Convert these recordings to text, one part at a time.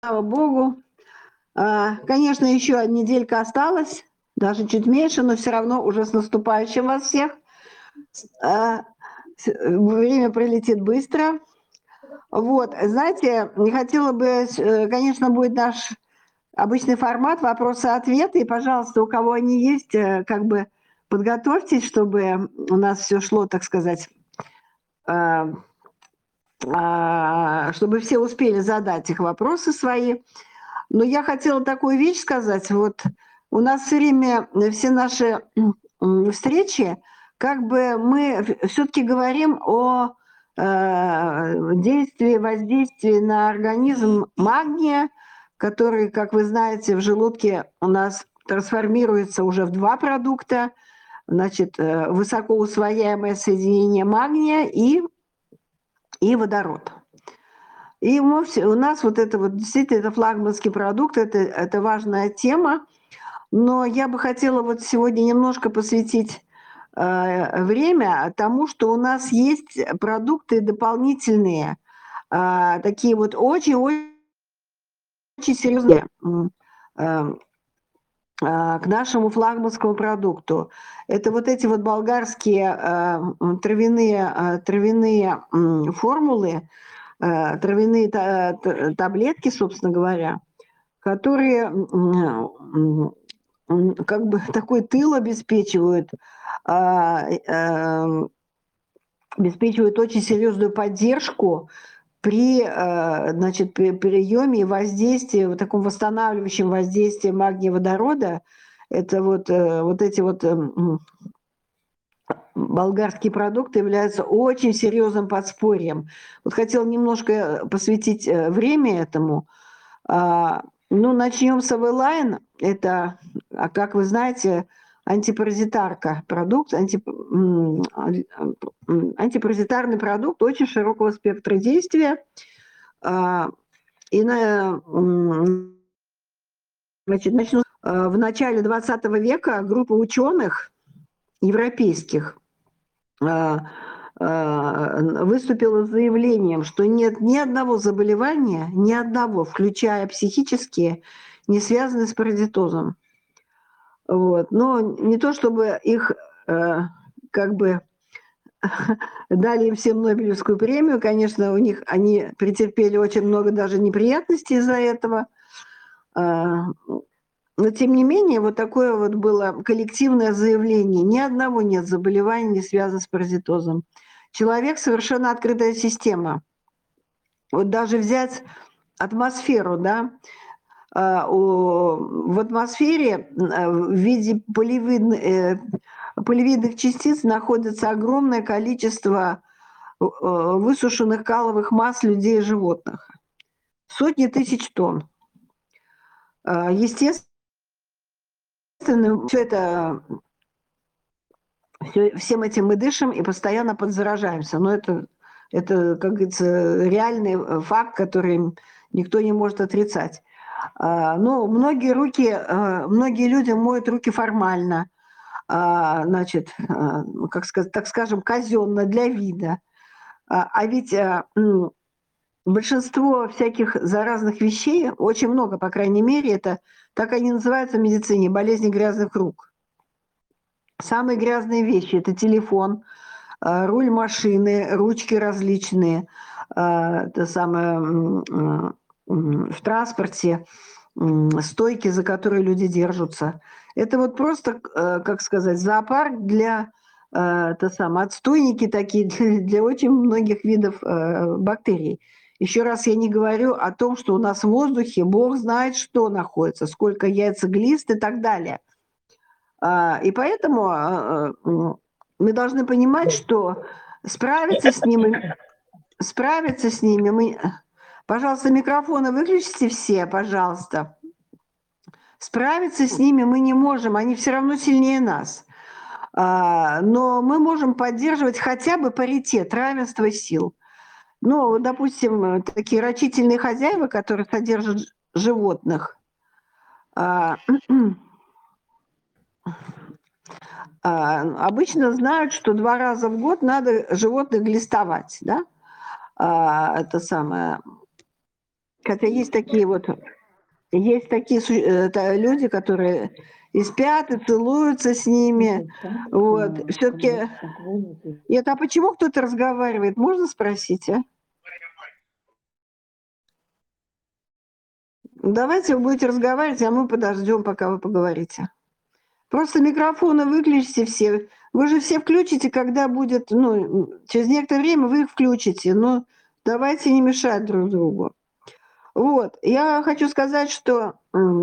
Слава богу. Конечно, еще неделька осталась, даже чуть меньше, но все равно уже с наступающим вас всех. А, Время пролетит быстро. Вот, знаете, не хотела бы, конечно, будет наш обычный формат вопросы-ответы. И, пожалуйста, у кого они есть, как бы подготовьтесь, чтобы у нас все шло, так сказать, чтобы все успели задать их вопросы свои. Но я хотела такую вещь сказать. Вот у нас все время все наши встречи, как бы мы все-таки говорим о действии, воздействии на организм магния, который, как вы знаете, в желудке у нас трансформируется уже в два продукта. Значит, высокоусвояемое соединение магния и водород. И у нас вот это вот действительно это флагманский продукт, это важная тема. Но я бы хотела вот сегодня немножко посвятить время тому, что у нас есть продукты дополнительные, такие вот очень-очень серьезные к нашему флагманскому продукту. Это вот эти вот болгарские травяные формулы, травяные таблетки, собственно говоря, которые как бы такой тыл обеспечивают очень серьезную поддержку при, значит, при приеме и воздействии, вот таком восстанавливающем воздействии магния водорода. Это вот эти вот болгарские продукты являются очень серьезным подспорьем. Вот хотела немножко посвятить время этому. Ну, начнем с Авелайн. Это, как вы знаете, антипаразитарка продукт, антипаразитарный продукт очень широкого спектра действия. И начну. В начале 20 века группа ученых европейских выступила с заявлением, что нет ни одного заболевания, ни одного, включая психические, не связанные с паразитозом. Вот. Но не то, чтобы их как бы дали им всем Нобелевскую премию, конечно, они претерпели очень много даже неприятностей из-за этого. Но, тем не менее, вот такое вот было коллективное заявление. Ни одного нет заболевания, не связанного с паразитозом. Человек – совершенно открытая система. Вот даже взять атмосферу, да, в атмосфере в виде полевидных частиц находится огромное количество высушенных каловых масс людей и животных. Сотни тысяч тонн. Естественно, все это, всем этим мы дышим и постоянно подзаражаемся. Но это, как говорится, реальный факт, который никто не может отрицать. Ну, многие люди моют руки формально, значит, как сказать, так скажем, казенно, для вида. А ведь большинство всяких заразных вещей, очень много, по крайней мере, это так они называются в медицине, болезни грязных рук. Самые грязные вещи – это телефон, руль машины, ручки различные, это самое, в транспорте, стойки, за которые люди держатся. Это вот просто, как сказать, зоопарк для, отстойники такие для очень многих видов бактерий. Еще раз я не говорю о том, что у нас в воздухе бог знает, что находится, сколько яйцеглист и так далее. И поэтому мы должны понимать, что справиться с ними мы... Пожалуйста, микрофоны выключите все, пожалуйста. Справиться с ними мы не можем, они все равно сильнее нас. Но мы можем поддерживать хотя бы паритет, равенство сил. Ну, допустим, такие рачительные хозяева, которые содержат животных, обычно знают, что 2 раза в год надо животных глистовать, да? Это самое... Хотя есть такие люди, которые и спят, и целуются с ними. Вот. Все-таки это, а почему кто-то разговаривает? Можно спросить, а? Давайте вы будете разговаривать, а мы подождем, пока вы поговорите. Просто микрофоны выключите все. Вы же все включите, когда будет, ну, через некоторое время вы их включите. Но давайте не мешать друг другу. Вот. Я хочу сказать, что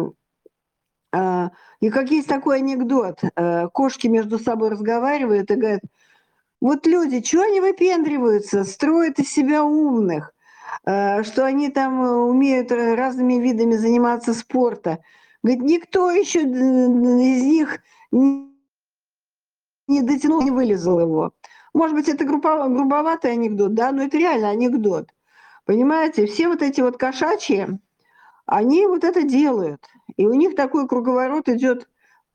и как есть такой анекдот. Кошки между собой разговаривают и говорят, вот люди, чего они выпендриваются, строят из себя умных, что они там умеют разными видами заниматься спорта. Говорит, никто еще из них не дотянул, не вылезал его. Может быть, это грубоватый анекдот, да, но это реально анекдот. Понимаете, все вот эти вот кошачьи, они вот это делают. И у них такой круговорот идет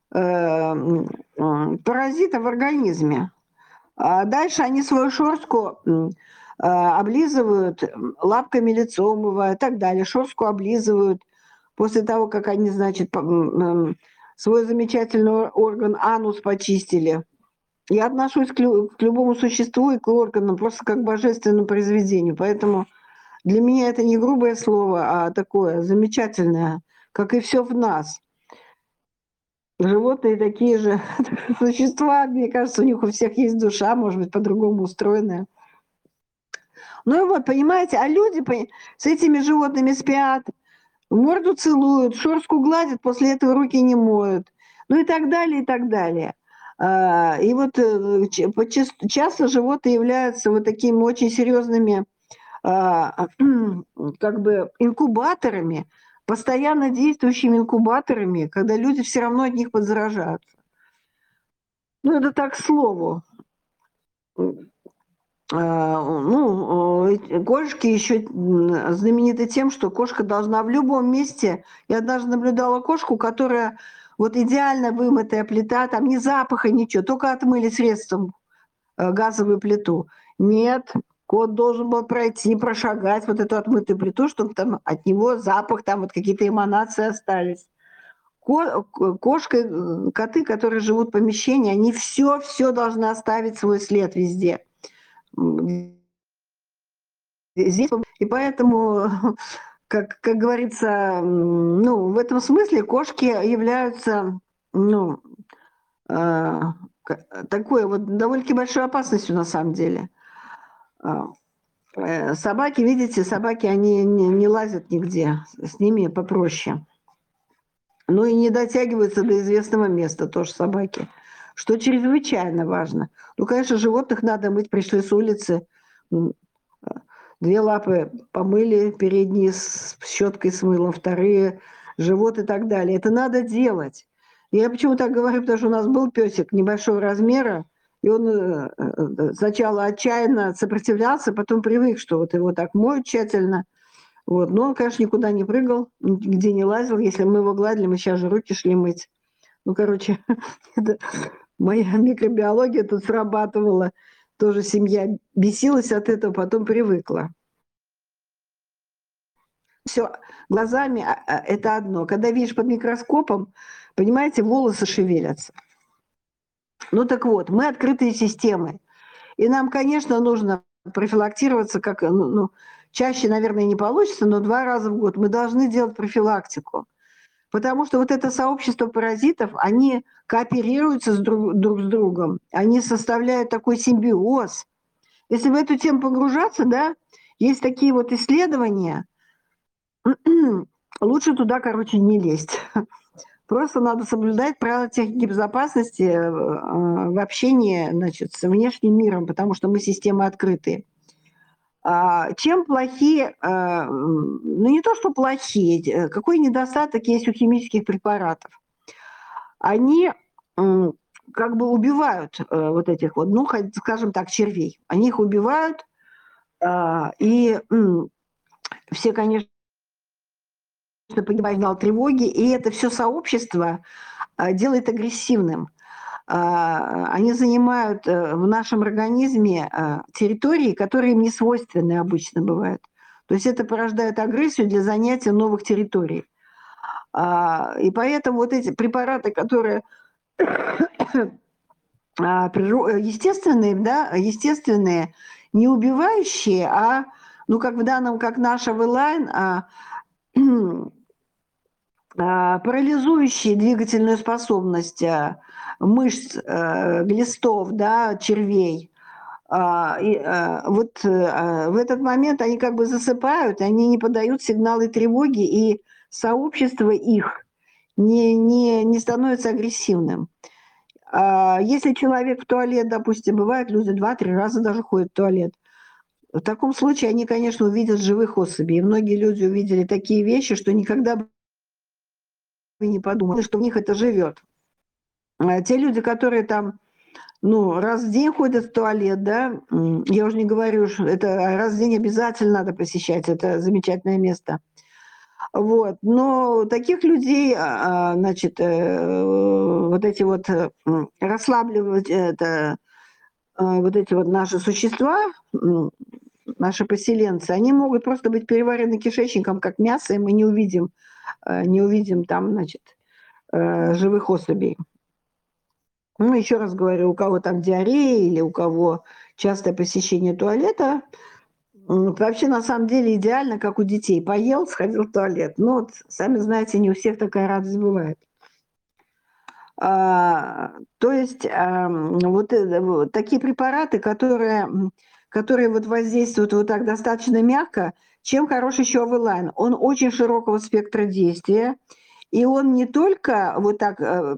паразитов в организме. А дальше они свою шерстку облизывают, лапками лицо умывают и так далее. Шерстку облизывают после того, как они, значит, свой замечательный орган анус почистили. Я отношусь к любому существу и к органам просто как к божественному произведению. Поэтому для меня это не грубое слово, а такое замечательное, как и все в нас. Животные такие же существа, мне кажется, у них у всех есть душа, может быть, по-другому устроенная. Ну и вот, понимаете, а люди с этими животными спят, морду целуют, шерстку гладят, после этого руки не моют. Ну и так далее, и так далее. И вот часто животные являются вот такими очень серьезными как бы инкубаторами, постоянно действующими инкубаторами, когда люди все равно от них подзаражаются. Ну, это так, к слову. Кошки еще знамениты тем, что кошка должна в любом месте... Я даже наблюдала кошку, которая вот идеально вымытая плита, там ни запаха, ничего, только отмыли средством газовую плиту. Нет, кот должен был пройти, прошагать вот эту отмытую плиту, чтобы там от него запах, там вот какие-то эманации остались. Кошка, коты, которые живут в помещении, они все должны оставить свой след везде. Здесь, и поэтому, как говорится, ну, в этом смысле кошки являются, ну, такой вот довольно-таки большой опасностью на самом деле. Собаки, видите, собаки, они не лазят нигде, с ними попроще. Ну и не дотягиваются до известного места тоже собаки, что чрезвычайно важно. Ну, конечно, животных надо мыть, пришли с улицы, 2 лапы помыли, передние с щеткой с мылом, вторые живот и так далее. Это надо делать. Я почему так говорю, потому что у нас был песик небольшого размера, и он сначала отчаянно сопротивлялся, потом привык, что вот его так моют тщательно. Вот. Но он, конечно, никуда не прыгал, нигде не лазил. Если мы его гладили, мы сейчас же руки шли мыть. Ну, короче, моя микробиология тут срабатывала. Тоже семья бесилась от этого, потом привыкла. Все глазами это одно. Когда видишь под микроскопом, понимаете, волосы шевелятся. Ну так вот, мы открытые системы. И нам, конечно, нужно профилактироваться, как, чаще, наверное, не получится, но 2 раза в год мы должны делать профилактику. Потому что вот это сообщество паразитов, они кооперируются друг с другом, они составляют такой симбиоз. Если в эту тему погружаться, да, есть такие вот исследования, лучше туда, короче, не лезть. Просто надо соблюдать правила техники безопасности в общении, значит, с внешним миром, потому что мы системы открытые. Чем плохие, ну не то, что плохие, какой недостаток есть у химических препаратов? Они как бы убивают вот этих вот, ну, скажем так, червей. Они их убивают, и все, конечно, погибает сигнал тревоги, и это все сообщество делает агрессивным. Они занимают в нашем организме территории, которые им не свойственны обычно бывают. То есть это порождает агрессию для занятия новых территорий. И поэтому вот эти препараты, которые естественные, да, естественные, не убивающие, ну, как в данном, как наша Вэлайн, парализующие двигательную способность мышц, глистов, да, червей. Вот в этот момент они как бы засыпают, они не подают сигналы тревоги, и сообщество их не становится агрессивным. Если человек в туалет, допустим, бывает, люди 2-3 раза даже ходят в туалет, в таком случае они, конечно, увидят живых особей. И многие люди увидели такие вещи, что никогда бы не подумали, что в них это живет. Те люди, которые там, ну, раз в день ходят в туалет, да, я уже не говорю, что это раз в день обязательно надо посещать, это замечательное место. Вот. Но таких людей, значит, вот эти вот расслабливать, вот эти вот наши существа, наши поселенцы, они могут просто быть переварены кишечником, как мясо, и мы не увидим там, значит, живых особей. Ну, еще раз говорю, у кого там диарея или у кого частое посещение туалета, вообще на самом деле идеально, как у детей. Поел, сходил в туалет. Ну, вот, сами знаете, не у всех такая радость бывает. То есть вот такие препараты, которые вот воздействуют вот так достаточно мягко, чем хорош еще Авелайн? Он очень широкого спектра действия, и он не только вот так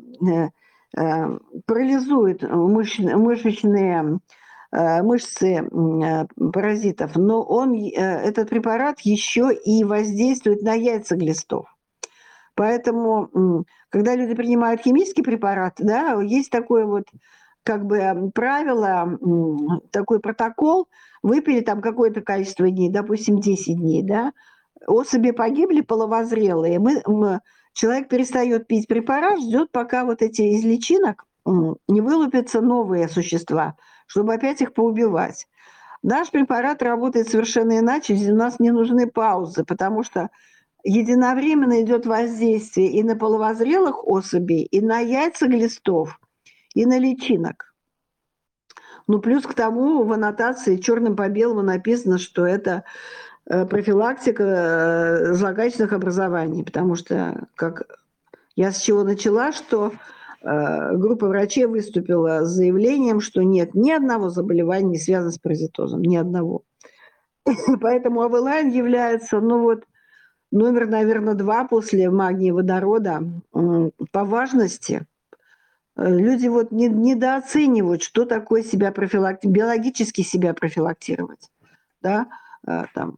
парализует мышечные мышцы паразитов, но этот препарат еще и воздействует на яйца глистов. Поэтому, когда люди принимают химический препарат, да, есть такое вот как бы правило, такой протокол, выпили там какое-то количество дней, допустим, 10 дней, да, особи погибли половозрелые, человек перестает пить препарат, ждет, пока вот эти из личинок не вылупятся новые существа, чтобы опять их поубивать. Наш препарат работает совершенно иначе, у нас не нужны паузы, потому что единовременно идет воздействие и на половозрелых особей, и на яйца глистов, и на личинок. Ну, плюс к тому в аннотации черным по белому написано, что это профилактика злокачественных образований, потому что, как я с чего начала, что группа врачей выступила с заявлением, что нет ни одного заболевания, не связанного с паразитозом, ни одного. Поэтому Авелайн является, ну вот, номер, наверное, 2 после магния водорода по важности. Люди вот недооценивают, что такое биологически себя профилактировать. Да? Там,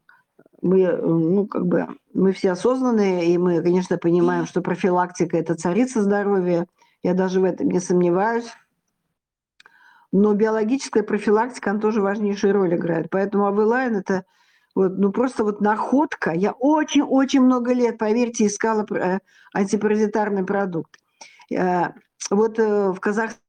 мы все осознанные, и мы, конечно, понимаем, что профилактика – это царица здоровья. Я даже в этом не сомневаюсь. Но биологическая профилактика, она тоже важнейшую роль играет. Поэтому Авелайн – это вот, ну, просто вот находка. Я очень-очень много лет, поверьте, искала антипаразитарный продукт. Вот в Казахстане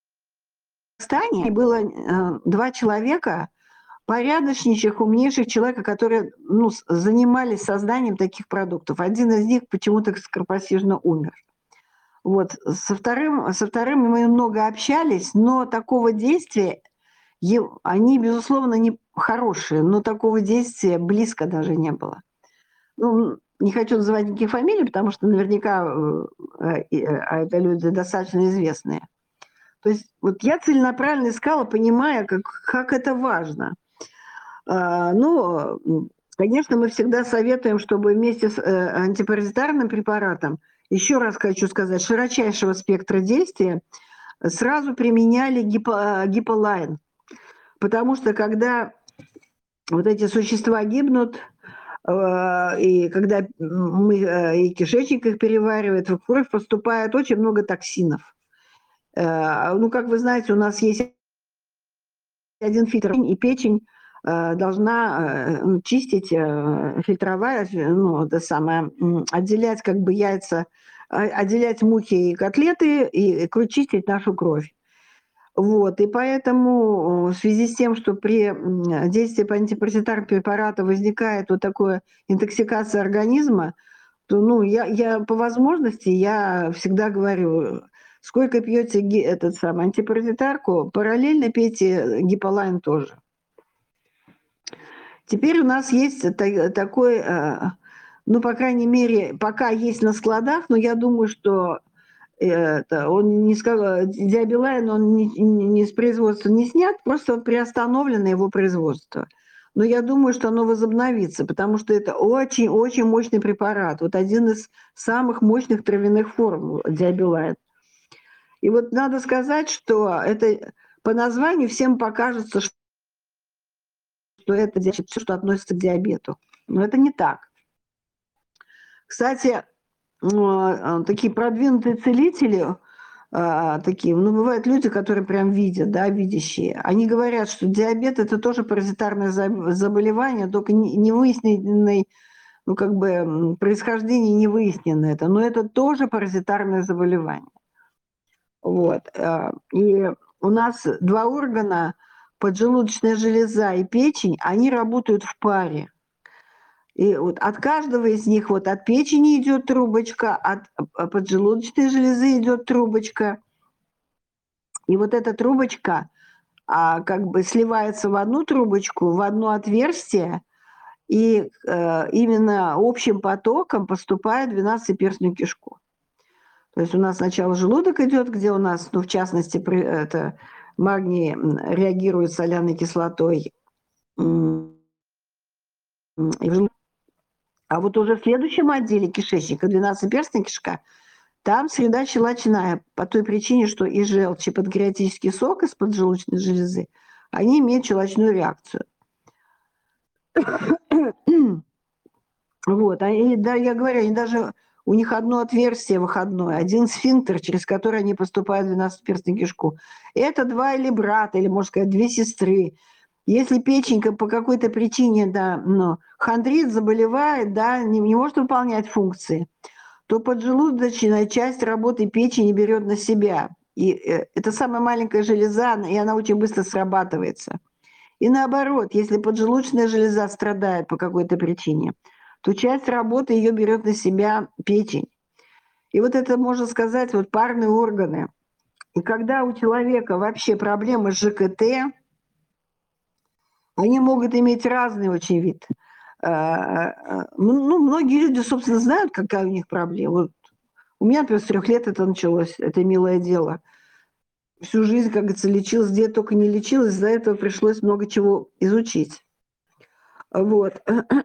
было 2 человека, порядочнейших, умнейших человека, которые занимались созданием таких продуктов. Один из них почему-то скоропостижно умер. Вот. Со вторым мы много общались, но такого действия, они, безусловно, не хорошие, но такого действия близко даже не было. Ну, не хочу называть никаких фамилий, потому что наверняка это люди достаточно известные. То есть вот я целенаправленно искала, понимая, как это важно. Ну, конечно, мы всегда советуем, чтобы вместе с антипаразитарным препаратом, еще раз хочу сказать, широчайшего спектра действия, сразу применяли гиполайн. Потому что когда вот эти существа гибнут, и когда и кишечник их переваривает, в кровь поступает очень много токсинов. Ну, как вы знаете, у нас есть один фильтр, и печень должна чистить, фильтровать, ну, это самое, отделять как бы яйца, отделять мухи и котлеты, и чистить нашу кровь. Вот, и поэтому в связи с тем, что при действии антипаразитарных препаратов возникает вот такое интоксикация организма, то, ну, я по возможности, я всегда говорю, сколько пьете этот самый антипаразитарку, параллельно пейте гиполайн тоже. Теперь у нас есть такой, ну, по крайней мере, пока есть на складах, но я думаю, что он не сказал, диабилайн, он не с производства не снят, просто приостановлено его производство. Но я думаю, что оно возобновится, потому что это очень-очень мощный препарат. Вот один из самых мощных травяных форм диабилайн. И вот надо сказать, что это по названию всем покажется, что это все, что относится к диабету. Но это не так. Кстати, такие продвинутые целители, такие, ну, бывают люди, которые прям видят, да, видящие. Они говорят, что диабет – это тоже паразитарное заболевание, только не выясненное, ну, как бы происхождение не выяснено это, но это тоже паразитарное заболевание. Вот. И у нас два органа, поджелудочная железа и печень, они работают в паре. И вот от каждого из них, вот от печени идет трубочка, от поджелудочной железы идет трубочка. И вот эта трубочка как бы сливается в одну трубочку, в одно отверстие, и именно общим потоком поступает в 12-перстную кишку. То есть у нас сначала желудок идет, где у нас, ну, в частности, это магний реагирует с соляной кислотой. А вот уже в следующем отделе кишечника, 12-перстная кишка, там среда щелочная по той причине, что и желчь, и панкреатический сок из поджелудочной железы, они имеют щелочную реакцию. Вот, да, я говорю, они даже, у них одно отверстие выходное, один сфинктер, через который они поступают в 12-перстную кишку. Это два или брата, или, можно сказать, две сестры. Если печенька по какой-то причине, да, ну, хондрит, заболевает, да, не может выполнять функции, то поджелудочная часть работы печени берет на себя. И это самая маленькая железа, и она очень быстро срабатывается. И наоборот, если поджелудочная железа страдает по какой-то причине, то часть работы ее берет на себя печень. И вот это, можно сказать, вот парные органы. И когда у человека вообще проблемы с ЖКТ, они могут иметь разный очень вид. Ну, многие люди, собственно, знают, какая у них проблема. Вот у меня, например, с 3 лет это началось, это милое дело. Всю жизнь, как говорится, лечилась, где я только не лечилась, из-за этого пришлось много чего изучить. Вот.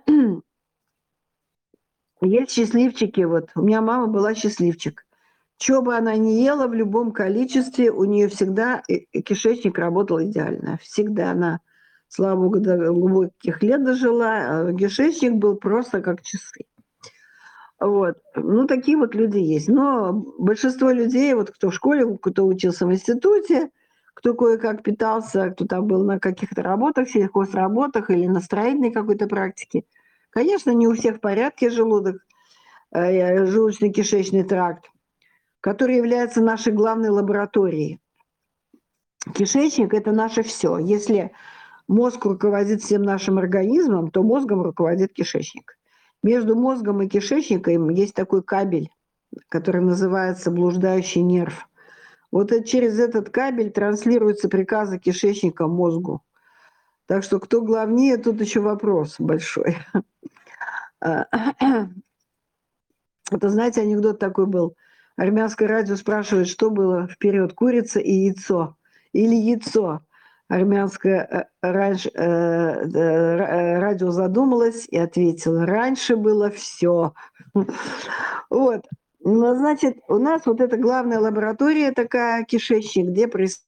Есть счастливчики, вот. У меня мама была счастливчик. Что бы она ни ела в любом количестве, у нее всегда кишечник работал идеально. Всегда она, слава богу, до глубоких лет дожила, а кишечник был просто как часы. Вот. Ну, такие вот люди есть. Но большинство людей, вот кто в школе, кто учился в институте, кто кое-как питался, кто там был на каких-то работах, сельхозработах или на строительной какой-то практике, конечно, не у всех в порядке желудок, желудочно-кишечный тракт, который является нашей главной лабораторией. Кишечник – это наше все. Если мозг руководит всем нашим организмом, то мозгом руководит кишечник. Между мозгом и кишечником есть такой кабель, который называется блуждающий нерв. Вот через этот кабель транслируются приказы кишечника мозгу. Так что кто главнее, тут еще вопрос большой. Это, знаете, анекдот такой был. Армянское радио спрашивает, что было вперед, курица и яйцо или яйцо. Армянское радио задумалось и ответило, раньше было все. Вот. Ну, значит, у нас вот эта главная лаборатория такая, кишечник, где происходит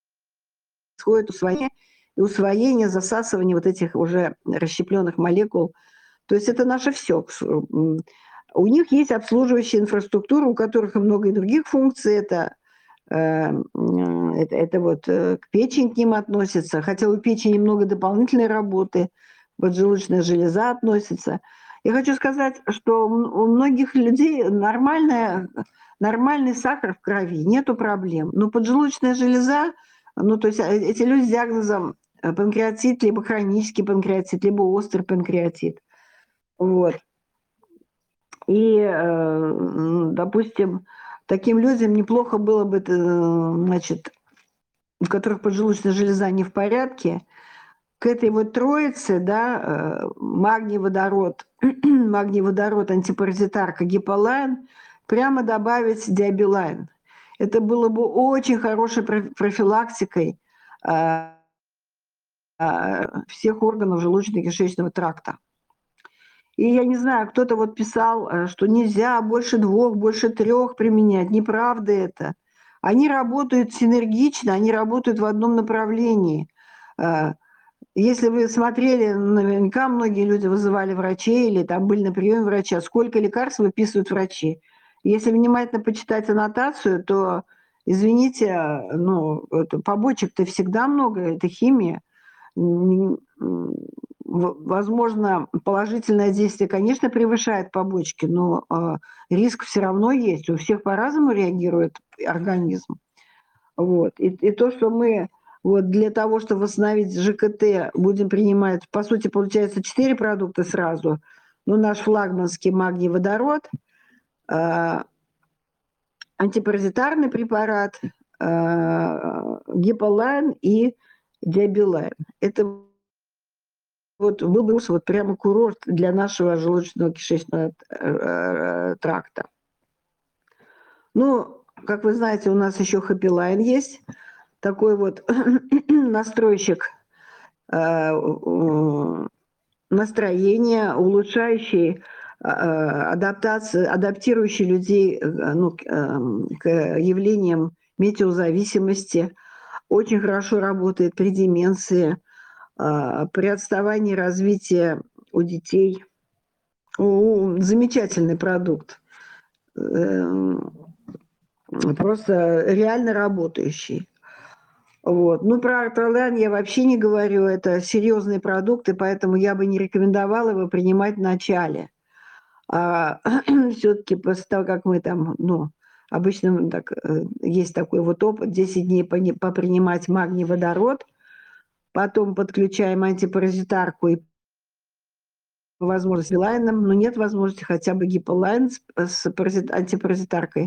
усвоение, засасывание вот этих уже расщепленных молекул. То есть это наше все. У них есть обслуживающая инфраструктура, у которых и много и других функций. Это вот к печени к ним относится, хотя у печени много дополнительной работы, поджелудочная железа относится. Я хочу сказать, что у многих людей нормальный сахар в крови, нету проблем. Но поджелудочная железа Ну, то есть эти люди с диагнозом панкреатит, либо хронический панкреатит, либо острый панкреатит. Вот. И, допустим, таким людям неплохо было бы, значит, у которых поджелудочная железа не в порядке, к этой вот троице, да, магний, водород, магний, водород, антипаразитарка, гиполайн, прямо добавить диабилайн. Это было бы очень хорошей профилактикой всех органов желудочно-кишечного тракта. И я не знаю, кто-то вот писал, что нельзя больше 2, больше 3 применять. Неправда это. Они работают синергично, они работают в одном направлении. Если вы смотрели, наверняка многие люди вызывали врачей или там были на приеме врача, сколько лекарств выписывают врачи. Если внимательно почитать аннотацию, то, извините, ну, побочек-то всегда много, это химия. Возможно, положительное действие, конечно, превышает побочки, но риск все равно есть. У всех по-разному реагирует организм. Вот. И то, что мы вот для того, чтобы восстановить ЖКТ, будем принимать, по сути, получается 4 продукта сразу. Ну, наш флагманский магний водород, антипаразитарный препарат, гиполайн и диабилайн. Это вот был бы вот прямо курорт для нашего желудочно-кишечного тракта. Ну, как вы знаете, у нас еще Happyline есть, такой вот настройщик настроения, улучшающий адаптацию, адаптирующий людей ну, к явлениям метеозависимости. Очень хорошо работает при деменции, при отставании развития у детей. Замечательный продукт. Просто реально работающий. Вот. Ну, про Артролан я вообще не говорю. Это серьезные продукты, поэтому я бы не рекомендовала его принимать в начале. Все-таки после того, как мы там, ну, обычно так, есть такой вот опыт, 10 дней попринимать магний водород, потом подключаем антипаразитарку и по возможности билайном, но нет возможности хотя бы гиполайн с антипаразитаркой.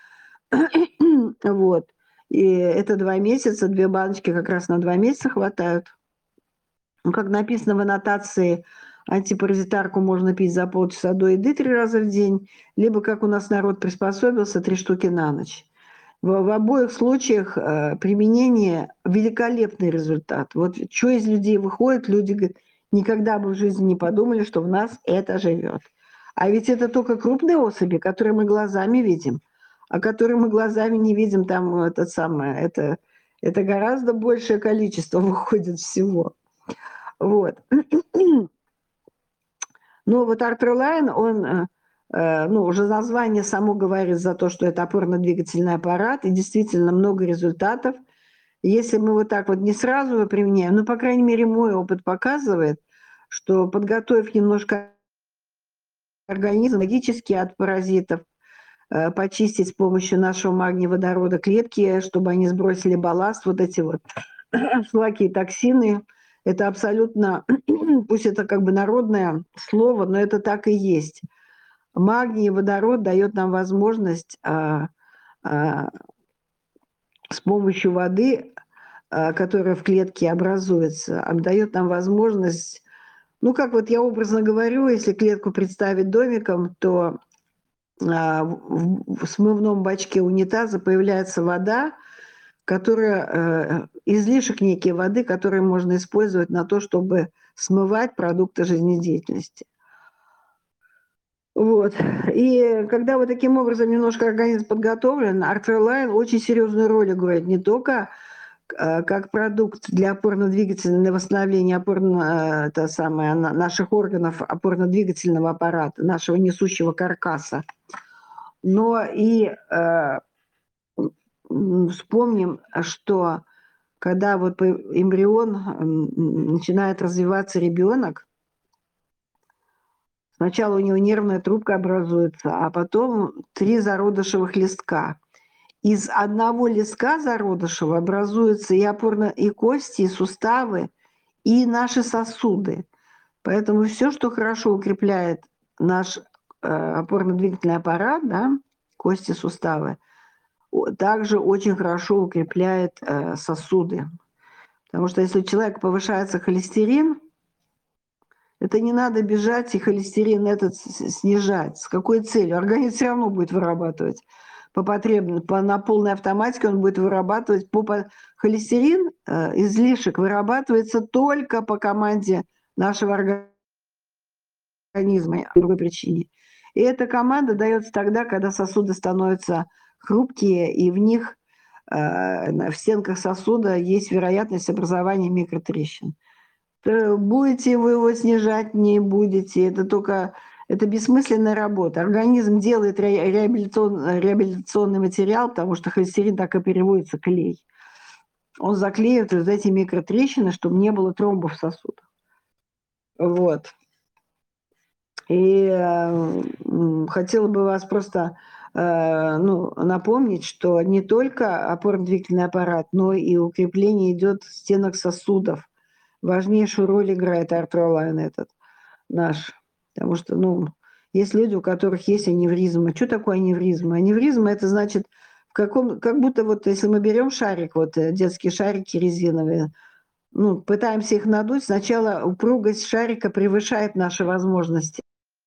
Вот. И это 2 месяца, 2 баночки как раз на 2 месяца хватают. Ну, как написано в аннотации, антипаразитарку можно пить за полчаса до еды 3 раза в день, либо, как у нас народ приспособился, 3 штуки на ночь. В обоих случаях применение великолепный результат. Вот что из людей выходит, люди никогда бы в жизни не подумали, что в нас это живет. А ведь это только крупные особи, которые мы глазами видим, а которые мы глазами не видим, там это гораздо большее количество выходит всего. Вот. Но вот Артролайн, он, ну, уже название само говорит за то, что это опорно-двигательный аппарат, и действительно много результатов. Если мы вот так вот не сразу его применяем, ну, по крайней мере, мой опыт показывает, что подготовив немножко организм логически от паразитов, почистить с помощью нашего магния-водорода клетки, чтобы они сбросили балласт, вот эти вот шлаки и токсины. Это абсолютно, пусть это как бы народное слово, но это так и есть. Магний и водород дает нам возможность с помощью воды, которая в клетке образуется, дает нам возможность, ну, как вот я образно говорю, если клетку представить домиком, то в смывном бачке унитаза появляется вода, которая, излишек некий воды, который можно использовать на то, чтобы смывать продукты жизнедеятельности. Вот. И когда вот таким образом немножко организм подготовлен, Артролайн очень серьезную роль играет не только как продукт для опорно-двигательного восстановления это самое, наших органов опорно-двигательного аппарата, нашего несущего каркаса, но и вспомним, что когда вот эмбрион начинает развиваться ребенок, сначала у него нервная трубка образуется, а потом 3 зародышевых листка. из одного листка зародышевого образуются и кости, и суставы, и наши сосуды. Поэтому все, что хорошо укрепляет наш опорно-двигательный аппарат, да, кости, суставы, также очень хорошо укрепляет сосуды. Потому что если у человека повышается холестерин, это не надо бежать и холестерин этот снижать. С какой целью? Организм все равно будет вырабатывать по потребности, на полной автоматике он будет вырабатывать. Холестерин, излишек, вырабатывается только по команде нашего организма, по другой причине. И эта команда дается тогда, когда сосуды становятся хрупкие, и в них, в стенках сосуда есть вероятность образования микротрещин. Будете вы его снижать, не будете. Это бессмысленная работа. Организм делает реабилитационный материал, потому что холестерин так и переводится клей. Он заклеивает вот эти микротрещины, чтобы не было тромбов в сосудах. Вот. И хотела бы вас просто напомнить, что не только опорно-двигательный аппарат, но и укрепление идет в стенах сосудов. Важнейшую роль играет артролайн этот наш. Потому что, есть люди, у которых есть аневризма. Что такое аневризма? Аневризма – это значит, как будто вот если мы берем шарик, вот детские шарики резиновые, пытаемся их надуть, сначала упругость шарика превышает наши возможности.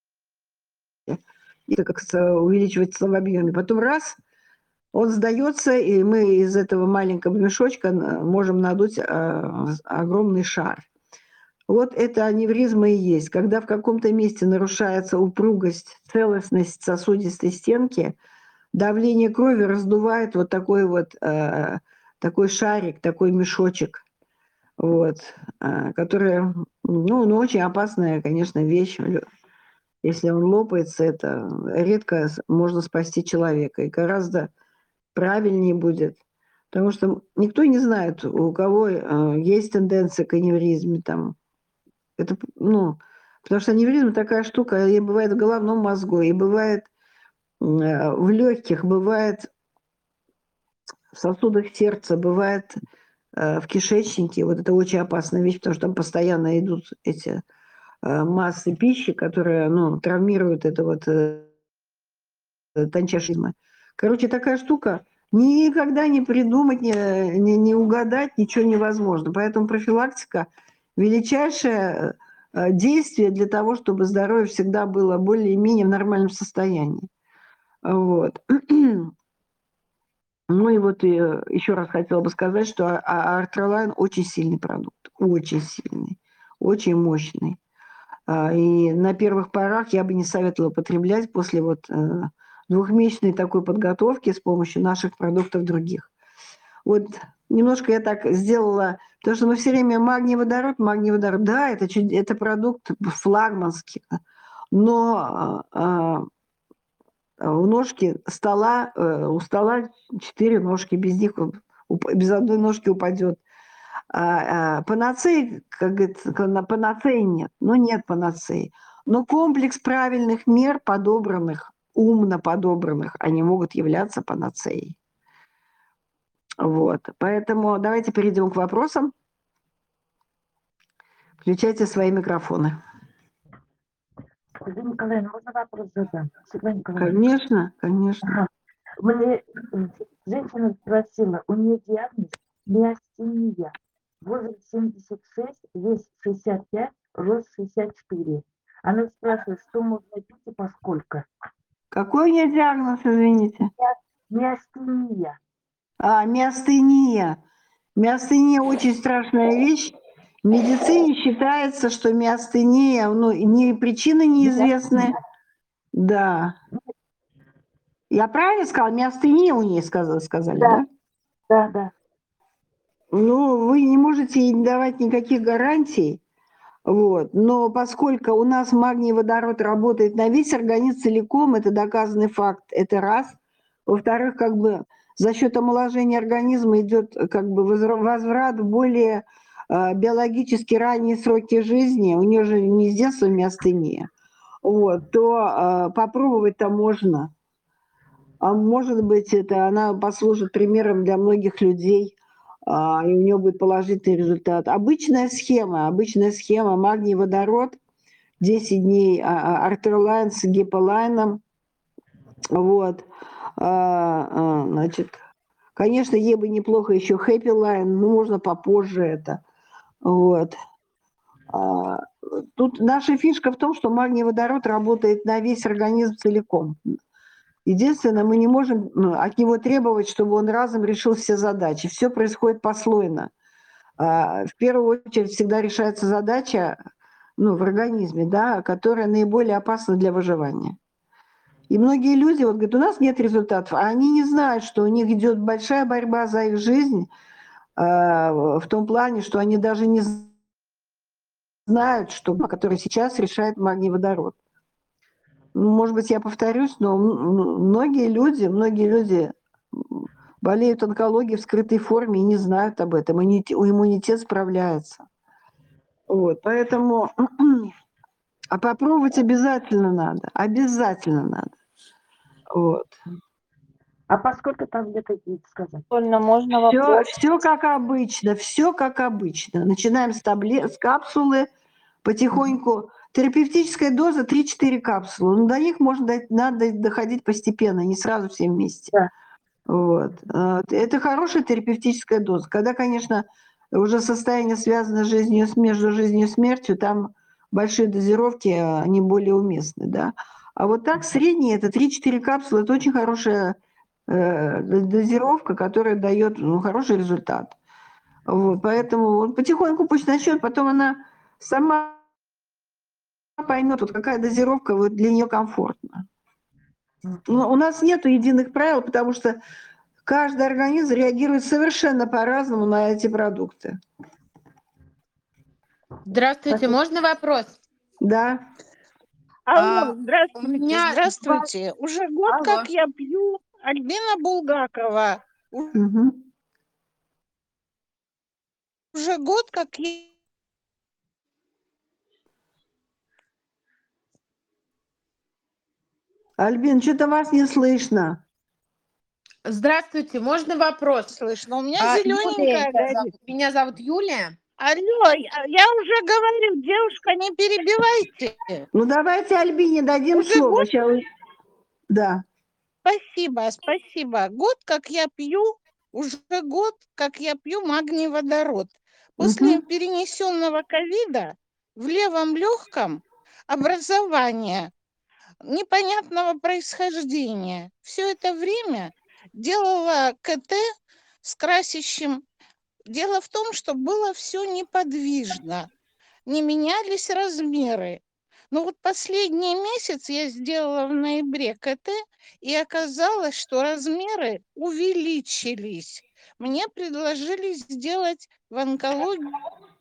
И как увеличивается в объеме. Потом раз, он сдается, и мы из этого маленького мешочка можем надуть огромный шар. Вот это аневризма и есть. Когда в каком-то месте нарушается упругость, целостность сосудистой стенки, давление крови раздувает вот такой шарик, такой мешочек, который, очень опасная, конечно, вещь. Если он лопается, это редко можно спасти человека. И гораздо правильнее будет. Потому что никто не знает, у кого есть тенденция к аневризме. Потому что аневризма такая штука, и бывает в головном мозгу, и бывает в легких, бывает в сосудах сердца, бывает в кишечнике. Вот это очень опасная вещь, потому что там постоянно идут эти массы пищи, которые, травмируют это тончайшизма. Короче, такая штука. Никогда не придумать, не угадать, ничего невозможно. Поэтому профилактика – величайшее действие для того, чтобы здоровье всегда было более-менее в нормальном состоянии. Вот. И вот еще раз хотела бы сказать, что артролайн очень сильный продукт, очень сильный, очень мощный. И на первых порах я бы не советовала употреблять после двухмесячной такой подготовки с помощью наших продуктов других. Вот немножко я так сделала, потому что мы все время магний-водород. Да, это продукт флагманский, но у стола 4 ножки, без одной ножки упадет. Панацеи, как говорится, панацеи нет. Нет панацеи. Но комплекс правильных мер, умно подобранных, они могут являться панацеей. Вот. Поэтому давайте перейдем к вопросам. Включайте свои микрофоны. Светлана Николаевна, можно вопрос задам? Конечно, конечно. Мне женщина спросила, у нее диагноз миостения. Возраст 76, вес 65, рост 64. Она спрашивает, что можно пить и поскольку. Какой у нее диагноз, извините? Миостения. Миостения. Миостения очень страшная вещь. В медицине считается, что миостения, причины неизвестны. Да. Я правильно сказала? Миостения у нее сказали, да? Да. Вы не можете ей давать никаких гарантий. Но поскольку у нас магний-водород работает на весь организм целиком, это доказанный факт, это раз. Во-вторых, за счет омоложения организма идет возврат в более биологически ранние сроки жизни, у нее же не с детства миостения, то попробовать-то можно. А может быть, это она послужит примером для многих людей, и у нее будет положительный результат. Обычная схема магний, водород, 10 дней Arterline с гиполайном. Вот. Значит, конечно, ей бы неплохо еще Happy Line, но можно попозже это. Вот. Тут наша фишка в том, что магний водород работает на весь организм целиком. Единственное, мы не можем от него требовать, чтобы он разом решил все задачи. Все происходит послойно. В первую очередь всегда решается задача в организме, да, которая наиболее опасна для выживания. И многие люди вот говорят, у нас нет результатов, а они не знают, что у них идет большая борьба за их жизнь, в том плане, что они даже не знают, что который сейчас решает магний водород. Может быть, я повторюсь, но многие люди болеют онкологией в скрытой форме и не знают об этом. Иммунитет справляется. Вот, поэтому попробовать обязательно надо. Обязательно надо. Вот. А поскольку там где-то сказать? Можно вопрос? Все как обычно, все как обычно. Начинаем с капсулы, потихоньку. Терапевтическая доза 3-4 капсулы. Но до них надо доходить постепенно, не сразу все вместе. Да. Вот. Это хорошая терапевтическая доза. Когда, конечно, уже состояние связано между жизнью и смертью, там большие дозировки, они более уместны. Да? А вот так средние, это 3-4 капсулы, это очень хорошая дозировка, которая дает хороший результат. Вот. Поэтому потихоньку пусть начнет, потом она сама поймет, вот какая дозировка вот для нее комфортна. Но у нас нет единых правил, потому что каждый организм реагирует совершенно по-разному на эти продукты. Здравствуйте, можно вопрос? Да. Алло, У здравствуйте, меня здравствуйте. Уже год, Алло. как я пью Альбина Булгакова. Угу. Уже год, как я... Альбин, что-то вас не слышно. Здравствуйте, можно вопрос? Слышно, у меня Юлия зелененькая меня зовут. горит. Меня зовут Юлия. Алло, я уже говорю, девушка, не перебивайте. Ну, давайте Альбине дадим Уже слово. год? Сейчас... Да. Спасибо, спасибо. Год, как я пью, уже год, как я пью магний водород. После Угу. перенесенного ковида в левом легком образование непонятного происхождения. Все это время делала КТ с красящим. Дело в том, что было все неподвижно, не менялись размеры. Но вот последний месяц я сделала в ноябре КТ, и оказалось, что размеры увеличились. Мне предложили сделать в онкологии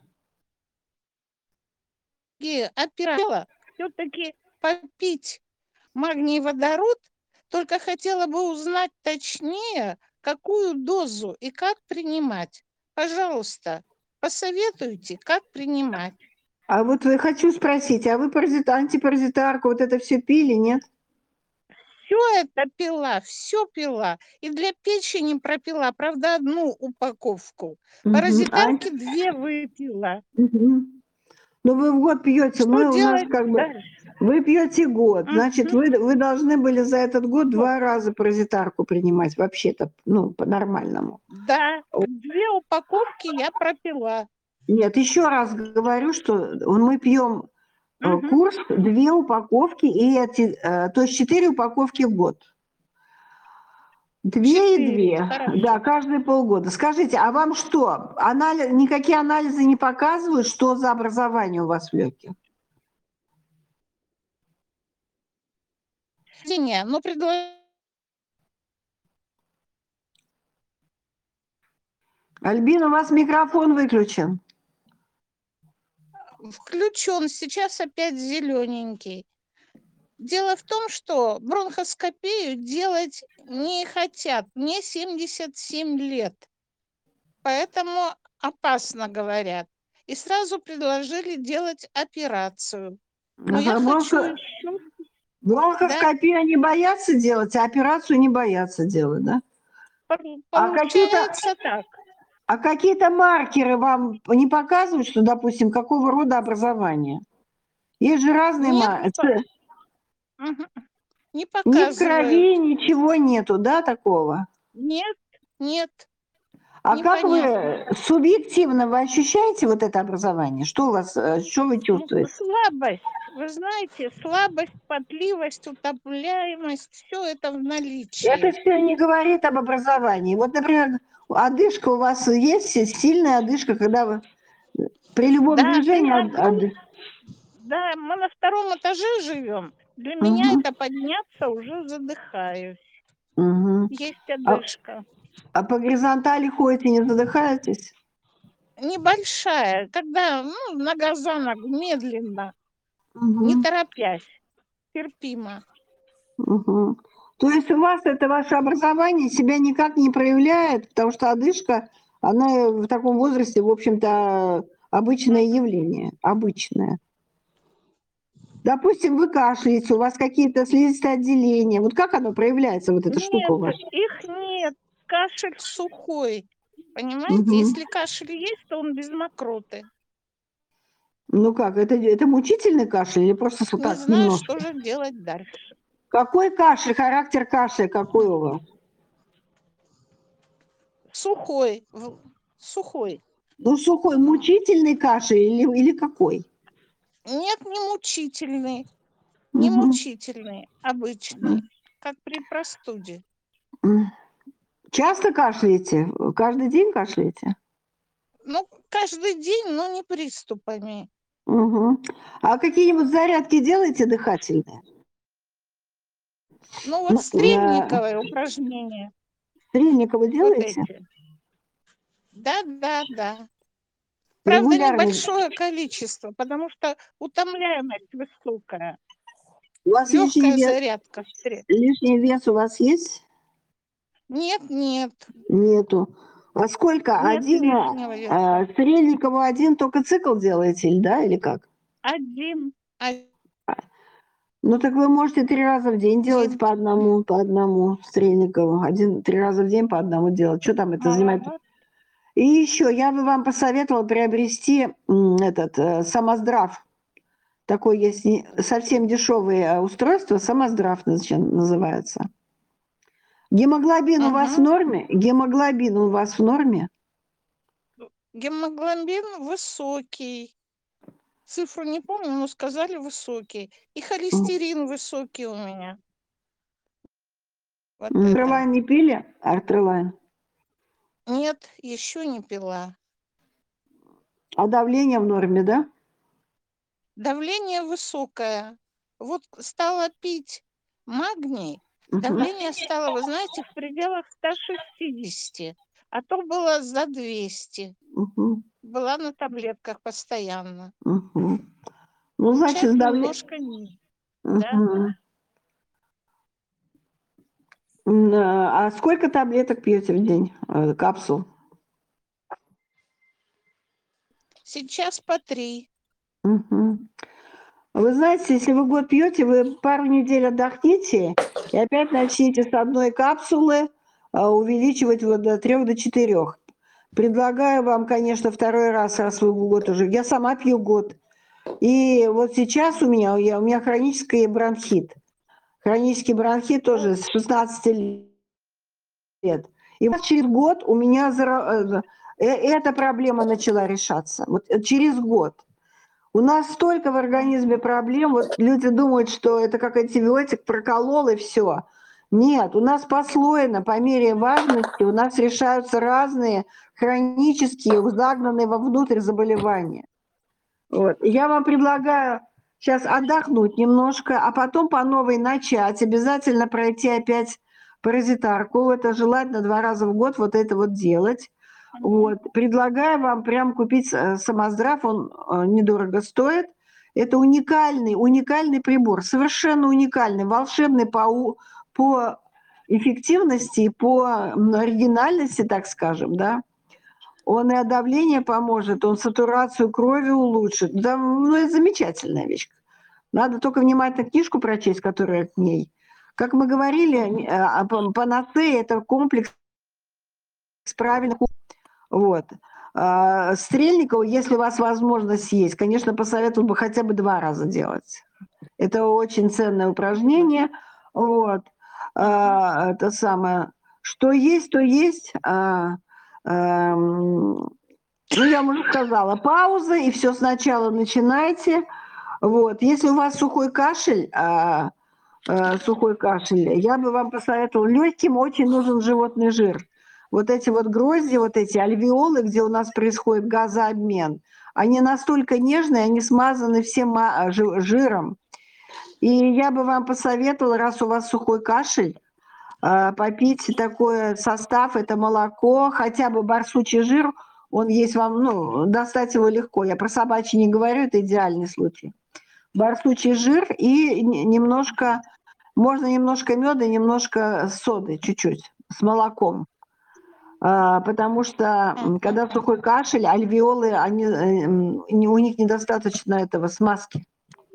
операцию, все-таки попить магний водород, только хотела бы узнать точнее, какую дозу и как принимать. Пожалуйста, посоветуйте, как принимать. А вот я хочу спросить, а вы антипаразитарку вот это все пили, нет? Все это пила, все пила. И для печени пропила, правда, одну упаковку. Паразитарки 2 выпила. Угу. Ну, вы в год пьете, Что у нас делать как бы... дальше? Вы пьете год, значит, Мгм. вы должны были за этот год 2 раза паразитарку принимать, вообще-то, по-нормальному. Да, 2 упаковки я пропила. Нет, еще раз говорю, что мы пьем Мгм. курс 2 упаковки, то есть 4 упаковки в год. 2 и 2, Хорошо. да, каждые полгода. Скажите, а вам что, никакие анализы не показывают, что за образование у вас в легких? Не, ну Альбина, у вас микрофон выключен. включен, сейчас опять зелененький. Дело в том, что бронхоскопию делать не хотят. Мне 77 лет, поэтому опасно, говорят. И сразу предложили делать операцию. Но я хочу еще... Бронхоскопию они боятся делать, а операцию не боятся делать, да? Получается так. А какие-то маркеры вам не показывают, что, допустим, какого рода образование? Есть же разные Нет, маркеры. Мгм. Не Ни в крови, показывают. ничего нету, да, такого? Нет, нет, А как непонятно. вы субъективно вы ощущаете вот это образование? Что у вас, что вы Ну, чувствуете? слабость. Вы знаете, слабость, потливость, утомляемость, все это в Это наличии. все не говорит об образовании. Вот, например, одышка у вас есть, сильная одышка, когда вы при любом Да, движении да, мы на втором этаже живем. Для меня Мгм, это подняться уже задыхаюсь. мгм. Есть А, одышка. а по горизонтали ходите, не задыхаетесь? Небольшая, когда нога за ногу, медленно, не Мгм, торопясь, терпимо. мгм. То есть у вас это ваше образование себя никак не проявляет, потому что одышка, она в таком возрасте, в общем-то, обычное Мгм. явление, обычное. Допустим, вы кашляете, у вас какие-то слизистые отделения. Вот как оно проявляется, вот эта штука Нет, у вас? их нет. Кашель сухой. Понимаете, Мгм. если кашель есть, то он без мокроты. Ну как, это мучительный кашель или просто вот Не так знаю, немножко? что же делать дальше. Какой кашель, характер кашля какой у вас? Сухой, сухой. Ну сухой, мучительный кашель или какой? Нет, не мучительный, не Мгм. мучительный, обычный, как при простуде. М. Часто кашляете? Каждый день кашляете? Ну, каждый день, но не приступами. Мгм. А какие-нибудь зарядки делаете дыхательные? Ну, вот Ну, стрельниковые упражнения, Стрельникова вот делаете? эти. Да, да, да. Правда, Регулярно? небольшое количество, потому что утомляемость высокая. У вас Легкая зарядка. лишний вес у вас есть? Нет, нет, Нету. А сколько? нет лишнего веса. Стрельникову один только цикл делаете, да, или как? Один, Ну так вы можете 3 раза в день делать один. по одному Стрельникову. 3 раза в день по одному делать. Что там это занимает? Ага. И еще я бы вам посоветовала приобрести Самоздрав. Такое есть совсем дешевое устройство, Самоздрав называется. Гемоглобин у вас в Ага. норме? Гемоглобин у вас в норме? Гемоглобин высокий. Цифру не помню, но сказали высокий. И М. холестерин высокий у меня. Вот это. Артрелайн не пили? Артрелайн. Нет, еще не пила. А давление в норме, да? Давление высокое. Вот стала пить магний, Мгм. давление стало, вы знаете, в пределах 160, а то было за 200. Мгм. Была на таблетках постоянно. Мгм. Ну, значит, Сейчас с немножко ниже. Да? А сколько таблеток пьете в день, капсул? Сейчас по 3. Мгм. Вы знаете, если вы год пьете, вы пару недель отдохните и опять начните с одной капсулы увеличивать вот до 3 до 4. Предлагаю вам, конечно, второй раз вы год уже. Я сама пью год. И вот сейчас у меня хронический бронхит. Хронический бронхит тоже с 16 лет. И вот через год у меня эта проблема начала решаться. Вот через год. У нас столько в организме проблем. Вот люди думают, что это как антибиотик, проколол и все. Нет, у нас послойно, по мере важности, у нас решаются разные хронические, загнанные вовнутрь заболевания. Вот. Я вам предлагаю сейчас отдохнуть немножко, а потом по новой начать. Обязательно пройти опять паразитарку. Это желательно 2 раза в год вот это вот делать. Вот. Предлагаю вам прям купить Самоздрав, он недорого стоит. Это уникальный прибор, совершенно уникальный, волшебный по эффективности, по оригинальности, так скажем, да. Он и от давления поможет, он сатурацию крови улучшит. Да, ну, это замечательная вещь. Надо только внимательно книжку прочесть, которая к ней. Как мы говорили, панацея – это комплекс правильных. Вот. Стрельникову, если у вас возможность есть, конечно, посоветовал бы хотя бы 2 раза делать. Это очень ценное упражнение. Вот. Это самое. Что есть, то есть. Ну, я вам уже сказала, пауза, и все сначала начинайте. Вот. Если у вас сухой кашель, я бы вам посоветовала, легким очень нужен животный жир. Вот эти вот грозди, вот эти альвеолы, где у нас происходит газообмен, они настолько нежные, они смазаны всем жиром. И я бы вам посоветовала, раз у вас сухой кашель, попить такой состав, это молоко, хотя бы барсучий жир, он есть вам, ну, достать его легко. Я про собачий не говорю, это идеальный случай. Барсучий жир и немножко, можно немножко меда, немножко соды, чуть-чуть, с молоком. Потому что, когда сухой кашель, альвеолы, у них недостаточно этого смазки.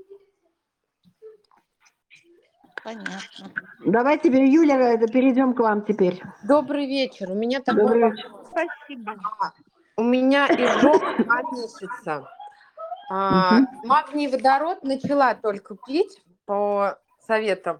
Понятно. Давай теперь, Юля, перейдем к вам теперь. Добрый вечер. У меня такой Добрый вопрос. Спасибо. У меня изжога 2 месяца. Магний водород начала только пить по советам.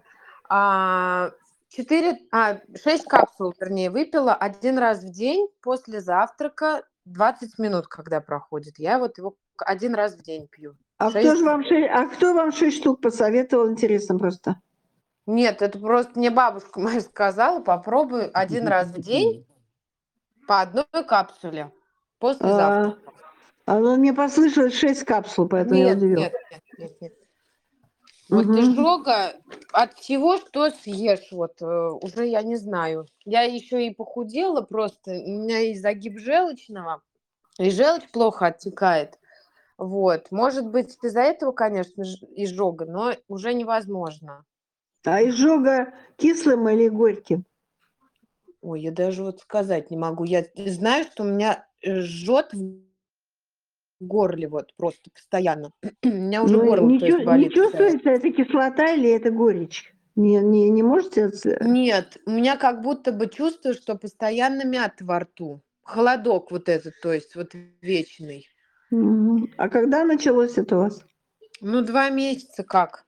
6 капсул, вернее, выпила 1 раз в день после завтрака, 20 минут, когда проходит. Я вот его 1 раз в день пью. Кто вам 6 штук посоветовал? Интересно просто. Нет, это просто мне бабушка моя сказала, попробуй 1 раз в день по 1 капсуле после завтрака. Ну, мне послышалось 6 капсул, поэтому я удивилась. Нет. Вот изжога от всего, что съешь, вот уже я не знаю. Я еще и похудела просто, у меня и загиб желчного, и желчь плохо оттекает. Вот, может быть, из-за этого, конечно, изжога, но уже невозможно. А изжога кислым или горьким? Ой, я даже вот сказать не могу. Я знаю, что у меня жжет в горле вот просто постоянно. У меня уже горло, то есть, Не болит. чувствуется, это кислота или это горечь? Не можете? Нет, у меня как будто бы чувствую, что постоянно мята во рту. Холодок вот этот, то есть вот вечный. А когда началось это у вас? Ну, 2 месяца как.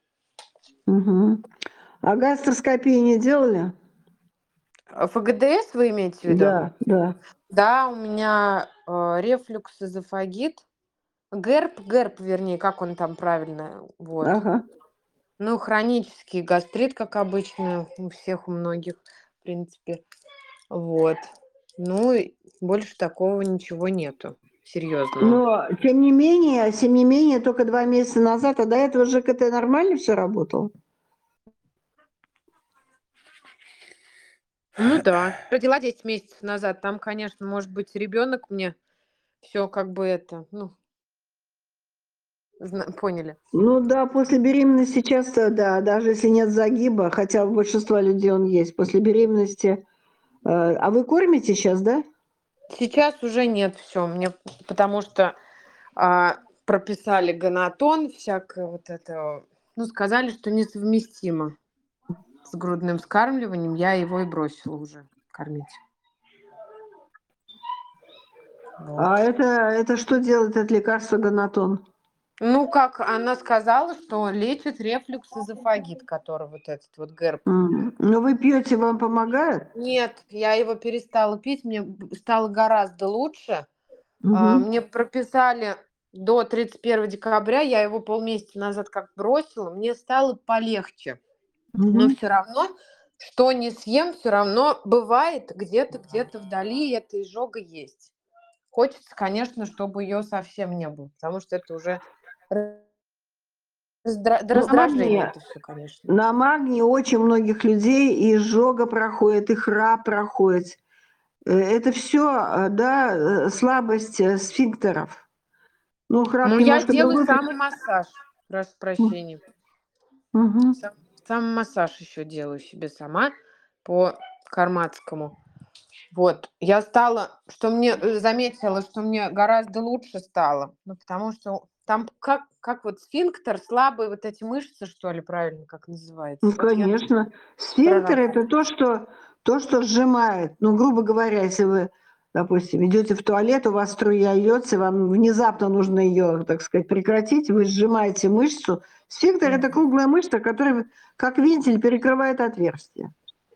А гастроскопию не делали? ФГДС вы имеете в виду? Да. Да, у меня рефлюкс, эзофагит. ГЭРБ, вернее, как он там правильно. Вот. Ага. Ну, хронический гастрит, как обычно, у всех, у многих, в принципе. Вот. Ну, и больше такого ничего нету серьезного. Но, тем не менее, только 2 месяца назад, а до этого ЖКТ нормально все работало? Ну да, родила 10 месяцев назад. Там, конечно, может быть, ребенок мне все как бы это, ну, поняли. Ну да, после беременности часто, да, даже если нет загиба, хотя у большинства людей он есть, после беременности. А вы кормите сейчас, да? Сейчас уже нет все, мне потому что прописали гонатон, всякое вот это, ну, сказали, что несовместимо с грудным вскармливанием, я его и бросила уже кормить. Вот. А это что делает это лекарство гонатон? Ну, как она сказала, что лечит рефлюкс эзофагит, который вот этот вот ГЭРБ. Но вы пьете, вам помогает? Нет, я его перестала пить, мне стало гораздо лучше. Мгм. Мне прописали до 31 декабря, я его полмесяца назад как бросила, мне стало полегче. Но Мгм. все равно, что не съем, все равно бывает где-то вдали эта изжога есть. Хочется, конечно, чтобы ее совсем не было, потому что это уже до раздражения это все, конечно. На магнии очень многих людей и изжога проходит, и храп проходит. Это все, да, слабость сфинктеров. Ну, храп Ну, я немножко делаю другой. самомассаж, прошу прощения. Мгм. Самомассаж еще делаю себе сама по карматскому. Вот, я заметила, что мне гораздо лучше стало, ну, потому что Там как вот сфинктер, слабые вот эти мышцы, что ли, правильно, как называется? Ну, Вот я конечно. Сфинктер – раз. это то, что сжимает. Ну, грубо говоря, если вы, допустим, идете в туалет, у вас струя льется, вам внезапно нужно ее, так сказать, прекратить, вы сжимаете мышцу. Сфинктер – это круглая мышца, которая, как вентиль, перекрывает отверстие.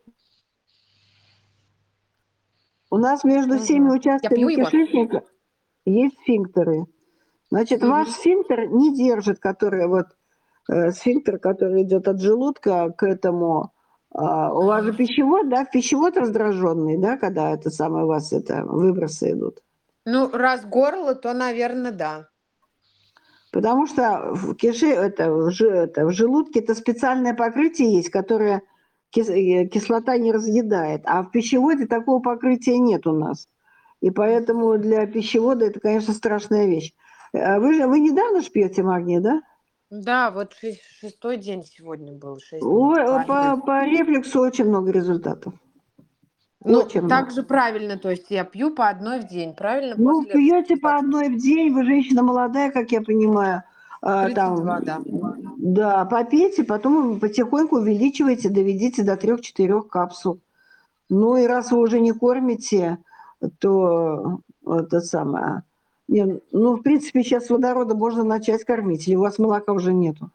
У нас между всеми Я пью участками его. кишечника есть сфинктеры. Значит, ваш сфинктер не держит, который вот сфинктер, который идет от желудка к этому. У вас же пищевод, да, пищевод раздраженный, да, когда это самое у вас это выбросы идут. Ну, раз горло, то, наверное, да. Потому что в желудке это специальное покрытие есть, которое кислота не разъедает. А в пищеводе такого покрытия нет у нас. И поэтому для пищевода это, конечно, страшная вещь. Вы недавно ж пьете магний, да? Да, вот 6-й день сегодня был, 6 дней. Ой, по рефлексу очень много результатов. Ну, Очень так много. же правильно, то есть я пью по одной в день, правильно? Ну, После пьете по одной в день, вы женщина молодая, как я понимаю. 32, да. Да, попейте, потом потихоньку увеличивайте, доведите до 3-4 капсул. Ну и раз вы уже не кормите, то это самое. Не, ну, в принципе, сейчас водорода можно начать кормить, или у вас молока уже нету?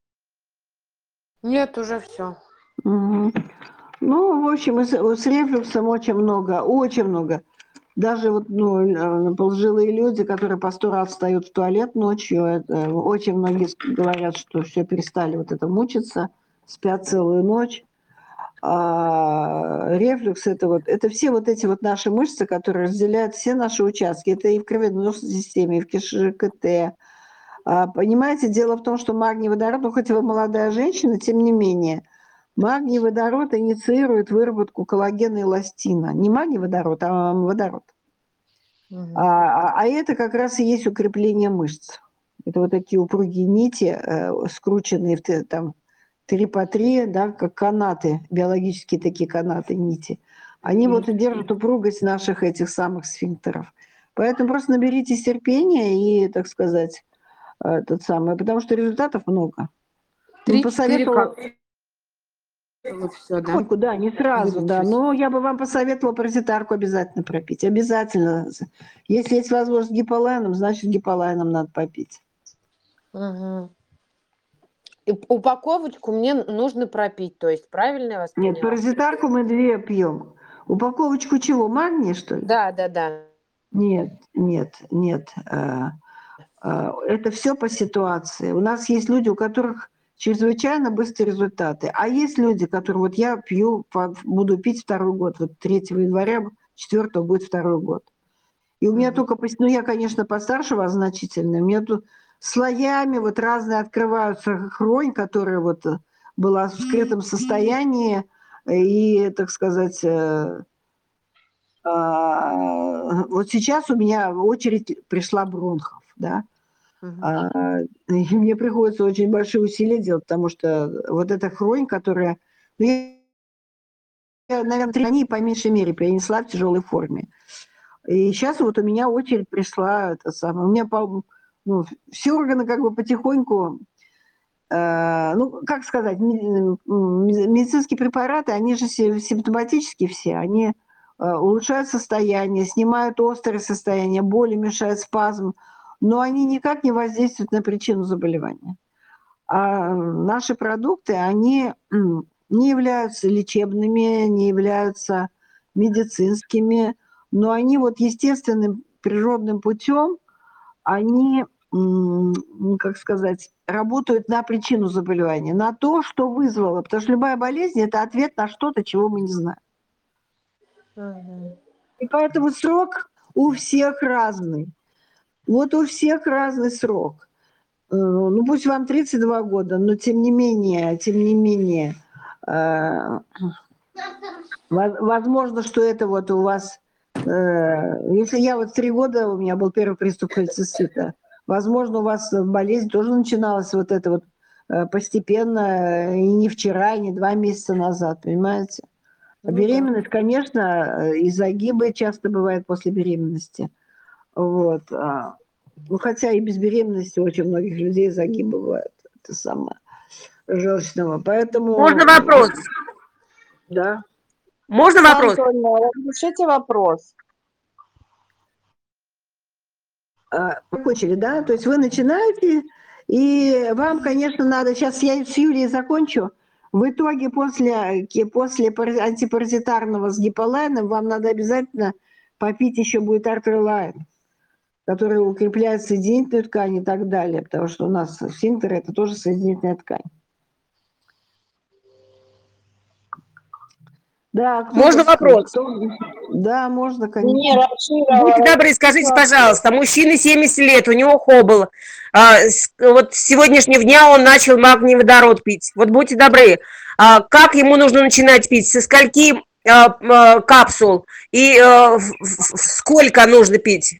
Нет, уже все. Угу. Ну, в общем, с рефлюксом очень много. Даже вот, пожилые люди, которые по 100 раз встают в туалет ночью, очень многие говорят, что все перестали вот это мучиться, спят целую ночь. А рефлюкс это все вот эти вот наши мышцы, которые разделяют все наши участки. Это и в кровеносной системе, и в КТ. Понимаете, дело в том, что магний водород, ну хоть вы молодая женщина, тем не менее, магний водород инициирует выработку коллагена и эластина. Не магний водород, а водород. А это как раз и есть укрепление мышц. Это вот такие упругие нити, скрученные там 3 по 3, да, как канаты, биологические такие канаты, нити. Они вот и держат упругость наших этих самых сфинктеров. Поэтому просто наберитесь терпения и, так сказать, потому что результатов много. 3-4 капсулы, все, да? Потихоньку, да, не сразу, да. Изучусь. Но я бы вам посоветовала паразитарку обязательно пропить. Обязательно. Если есть возможность гиполайном, значит гиполайном надо попить. Угу. И упаковочку мне нужно пропить, то есть правильно я вас Нет, поняла? паразитарку мы 2 пьем. Упаковочку чего? Магния, что ли? Да. Нет. Это все по ситуации. У нас есть люди, у которых чрезвычайно быстрые результаты. А есть люди, которые... Вот я пью, буду пить 2-й год. Вот 3 января, 4 будет 2-й год. И у меня только... Ну, я, конечно, постарше вас значительно. У меня тут слоями вот разные открываются хронь, которая вот была в скрытом состоянии. И, так сказать... Вот сейчас у меня очередь пришла бронхов, да. И мне приходится очень большие усилия делать, потому что вот эта хронь, которая... Ну, я, наверное, 3 дней по меньшей мере перенесла в тяжелой форме. И сейчас вот у меня очередь пришла, у меня все органы как бы потихоньку, как сказать, медицинские препараты, они же симптоматические все, они улучшают состояние, снимают острое состояние, боли, мешают спазм, но они никак не воздействуют на причину заболевания. А наши продукты, они не являются лечебными, не являются медицинскими, но они вот естественным природным путем, они, как сказать, работают на причину заболевания, на то, что вызвало. Потому что любая болезнь – это ответ на что-то, чего мы не знаем. И поэтому срок у всех разный. Вот у всех разный срок. Ну, пусть вам 32 года, но тем не менее, возможно, что это вот у вас... Если я вот 3 года, у меня был первый приступ холецистита, возможно, у вас болезнь тоже начиналась вот это вот постепенно, и не вчера, и не 2 месяца назад, понимаете? Беременность, конечно, и загибы часто бывают после беременности. Вот. Ну, хотя и без беременности очень многих людей загиб бывает. Это самое желчного. Поэтому, Можно вопрос? да. Можно Оксана вопрос? Анатольевна, разрешите вопрос? Закончили, да? То есть вы начинаете, и вам, конечно, надо... Сейчас я с Юлией закончу. В итоге после антипаразитарного с гиполайном вам надо обязательно попить еще будет артрилайн, который укрепляет соединительную ткань и так далее, потому что у нас сфинктер – это тоже соединительная ткань. Да, Можно вопрос? Да, можно, конечно. Не, Будьте добры, скажите, пожалуйста, мужчине 70 лет, у него хобл. Вот с сегодняшнего дня он начал магниевый водород пить. Вот будьте добры, как ему нужно начинать пить? Со скольки капсул? И сколько нужно пить?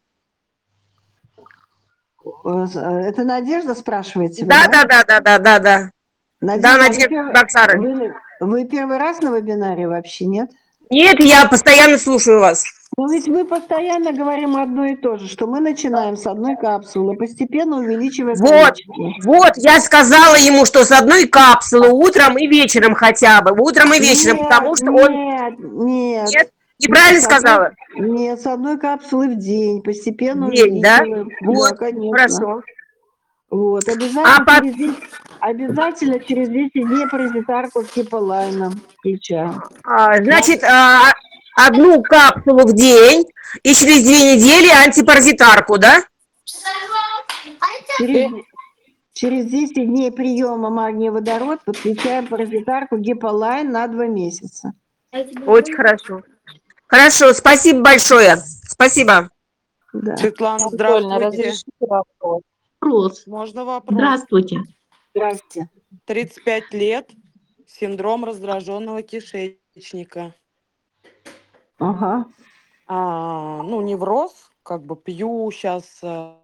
Это Надежда, спрашиваете? Да. Да, Надежда Баксары. Вы первый раз на вебинаре вообще, нет? Нет, я постоянно слушаю вас. Ну ведь мы постоянно говорим одно и то же, что мы начинаем с одной капсулы, постепенно увеличивая количество. Вот, я сказала ему, что с одной капсулы утром и вечером хотя бы. Утром и вечером, потому что он... Нет. Неправильно сказала? Нет, с одной капсулы в день, постепенно День, да? увеличиваем. Вот, Да, конечно. хорошо. Вот, обязательно через 10 дней паразитарку с гиполайном включаем. Значит, одну капсулу в день и через 2 недели антипаразитарку, да? Через 10 дней приема магния-водород подключаем паразитарку гиполайн на 2 месяца. Очень хорошо. Хорошо, спасибо большое. Спасибо. Да. Светлана, Анатольевна, здравствуйте. разрешите вопрос? Вопрос. Можно вопрос? Здравствуйте. Здрасте. 35 лет, синдром раздраженного кишечника. Ага. Ну, невроз, как бы пью сейчас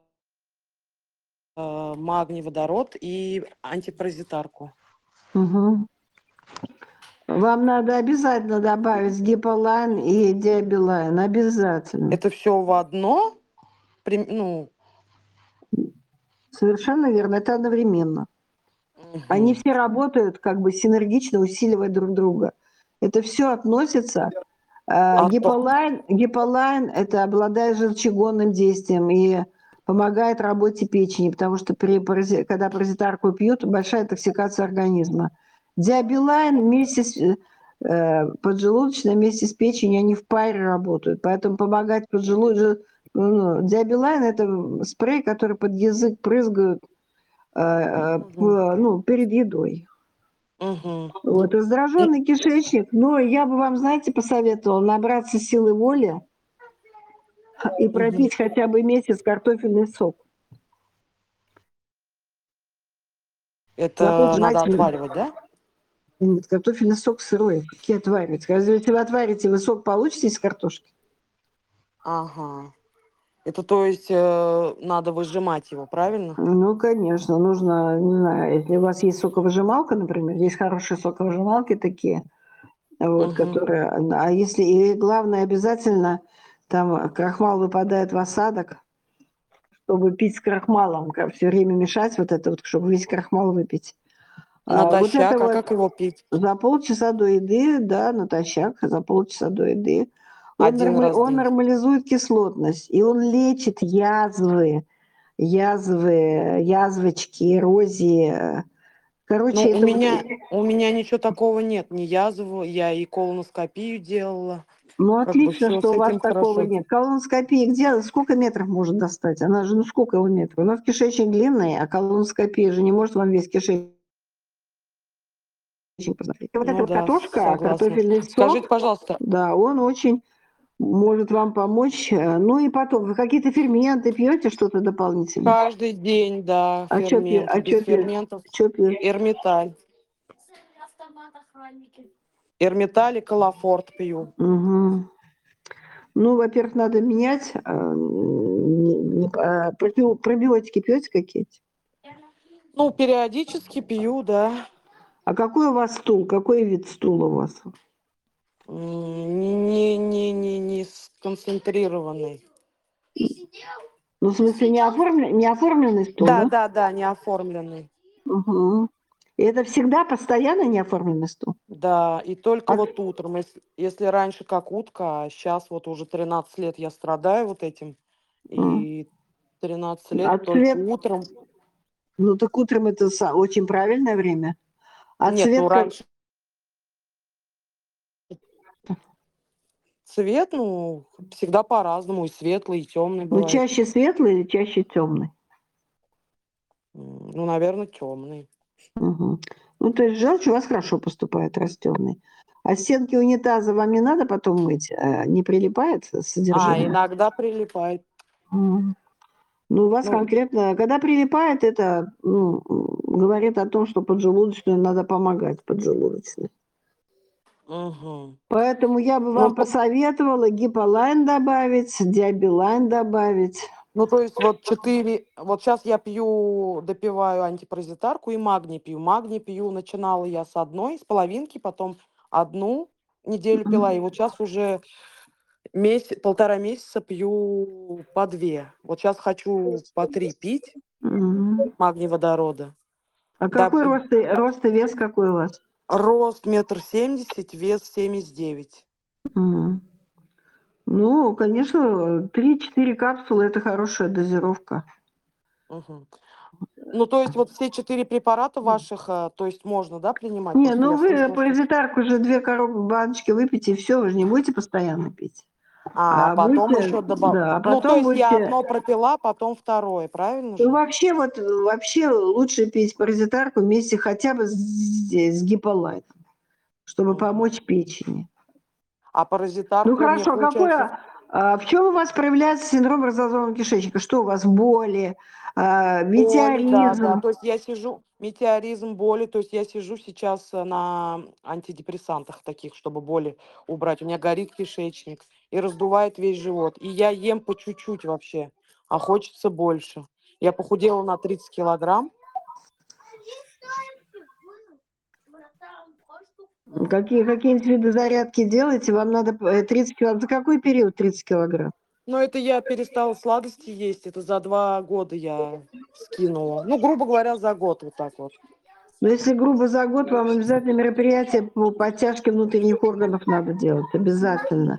магний, водород и антипаразитарку. Угу. Вам надо обязательно добавить гиполайн и диабилайн. Обязательно. Это все в одно? Ну, Совершенно верно. Это одновременно. Они все работают как бы синергично, усиливая друг друга. Это все относится. Гиполайн это обладает желчегонным действием и помогает работе печени, потому что когда паразитарку пьют, большая токсикация организма. Диабилайн вместе с поджелудочной, вместе с печенью, они в паре работают, поэтому помогать поджелудочной. Диабилайн это спрей, который под язык прызгают перед едой. Вот, раздраженный кишечник, но я бы вам, знаете, посоветовала набраться силы воли и пропить хотя бы месяц картофельный сок. Это надо отваривать, да? Нет, картофельный сок сырой. Какие отваривать? Разве если вы отварите, вы сок получите из картошки? Ага. Это то есть надо выжимать его, правильно? Ну, конечно, нужно, не знаю, если у вас есть соковыжималка, например, есть хорошие соковыжималки такие, вот, которые, а если, и главное, обязательно, там крахмал выпадает в осадок, чтобы пить с крахмалом, все время мешать вот это вот, чтобы весь крахмал выпить. Натощак, как его пить? За полчаса до еды, да, натощак, за полчаса до еды. Он нормализует кислотность, и он лечит язвы, язвочки, эрозии. Короче, у меня ничего такого нет, ни язвы, я и колоноскопию делала. Ну, отлично, что у вас такого нет. Колоноскопия где? Сколько метров может достать? Она же, сколько его метров? У нас кишечник длинный, а колоноскопия же не может вам весь кишечник посмотреть. Вот эта вот картошка, картофельный сок. Скажите, пожалуйста. Да, он очень может вам помочь. Ну и потом, вы какие-то ферменты пьете, что-то дополнительно? Каждый день, да, ферменты. Без ферментов. Эрмиталь. Эрмиталь и Колофорт пью. Угу. Ну, во-первых, надо менять. Пробиотики пьете какие-то? Ну, периодически пью, да. А какой у вас стул? Какой вид стула у вас? Не сконцентрированный. Ну, в смысле, не оформленный стул, Да, да? да, да, не оформленный. Угу. И это всегда постоянно не оформленный стул? Да, и только А, вот утром. Если раньше как утка, а сейчас вот уже 13 лет я страдаю вот этим. м. И 13 А лет только цвет? утром. Ну, так утром это очень правильное время. А Нет, ну цвет как? раньше цвет, ну, всегда по-разному. И светлый, и темный Ну, бывает. чаще светлый или чаще темный? Ну, наверное, темный. Угу. Ну, то есть желчь у вас хорошо поступает, раз темный. А стенки унитаза вам не надо потом мыть? Не прилипает А, содержимое? иногда прилипает. М. Ну, у вас Ну, конкретно, когда прилипает, это говорит о том, что поджелудочную надо помогать, поджелудочной. угу. Поэтому я бы Ну, вам посоветовала гиполайн добавить, диабилайн добавить. ну, то есть вот 4, вот сейчас я пью, допиваю антипаразитарку и магний пью. Магний пью, начинала я с одной, с половинки, потом одну неделю пила, и вот сейчас уже полтора месяца пью по 2. Вот сейчас хочу по 3 пить Мгм. магний водорода. А Да, какой рост и вес какой у вас? рост 1,70 м, вес 79. Мгм. Ну, конечно, 3-4 капсулы – это хорошая дозировка. Мгм. Ну, то есть вот все 4 препарата ваших, то есть можно, да, принимать? Не, Просто ну я вы слышала, что... паразитарку уже 2 баночки выпейте, и все, вы же не будете постоянно пить. А А потом будете, еще добавить. да, а Ну, то потом есть я будете. одно пропила, потом второе, правильно Ну, же? вообще, вообще лучше пить паразитарку вместе хотя бы с гиполайтом, чтобы Мгм. помочь печени. А Ну паразитарку мне хорошо, получается... в чем у вас проявляется синдром разложенного кишечника? Что у вас, боли, Боли, да, да. метеоризм? То есть я сижу, метеоризм, боли, то есть я сижу сейчас на антидепрессантах таких, чтобы боли убрать. У меня горит кишечник и раздувает весь живот. И я ем по чуть-чуть вообще, а хочется больше. Я похудела на 30 килограмм. Какие-нибудь виды зарядки делаете? Вам надо 30 килограмм. За какой период 30 килограмм? Но это я перестала сладости есть. Это за 2 года я скинула. Ну, грубо говоря, за год вот так вот. Но если грубо за год, вам обязательно мероприятие по подтяжке внутренних органов надо делать. Обязательно.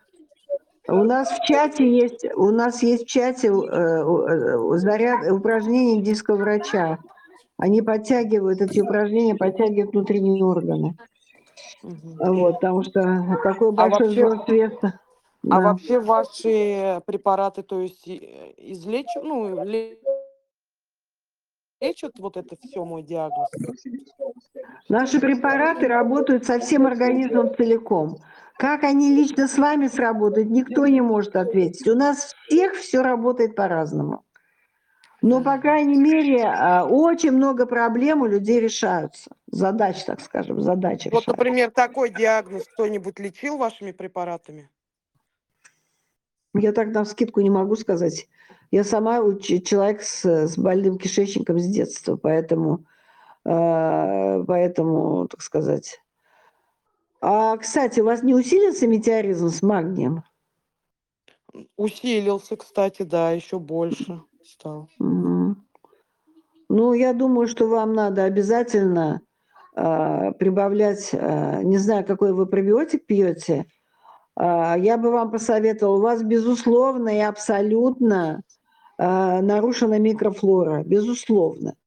У нас есть в чате упражнения индийского врача. Они подтягивают эти упражнения, подтягивают внутренние органы. Мгм. Вот, потому что такой А большой вообще, сброс веса. а Да. вообще ваши препараты, то есть лечат вот это все мой диагноз? Наши препараты работают со всем организмом целиком. Как они лично с вами сработают, никто не может ответить. У нас всех все работает по-разному. Но, по крайней мере, очень много проблем у людей решаются. Задач, так скажем, задачи Вот, решаются. например, такой диагноз кто-нибудь лечил вашими препаратами? Я так навскидку не могу сказать. Я сама человек с больным кишечником с детства, поэтому, так сказать. А, кстати, у вас не усилился метеоризм с магнием? Усилился, кстати, да, еще больше стал. Мгм. Ну, я думаю, что вам надо обязательно прибавлять, не знаю, какой вы пробиотик пьете, я бы вам посоветовала, у вас, безусловно и абсолютно нарушена микрофлора, безусловно.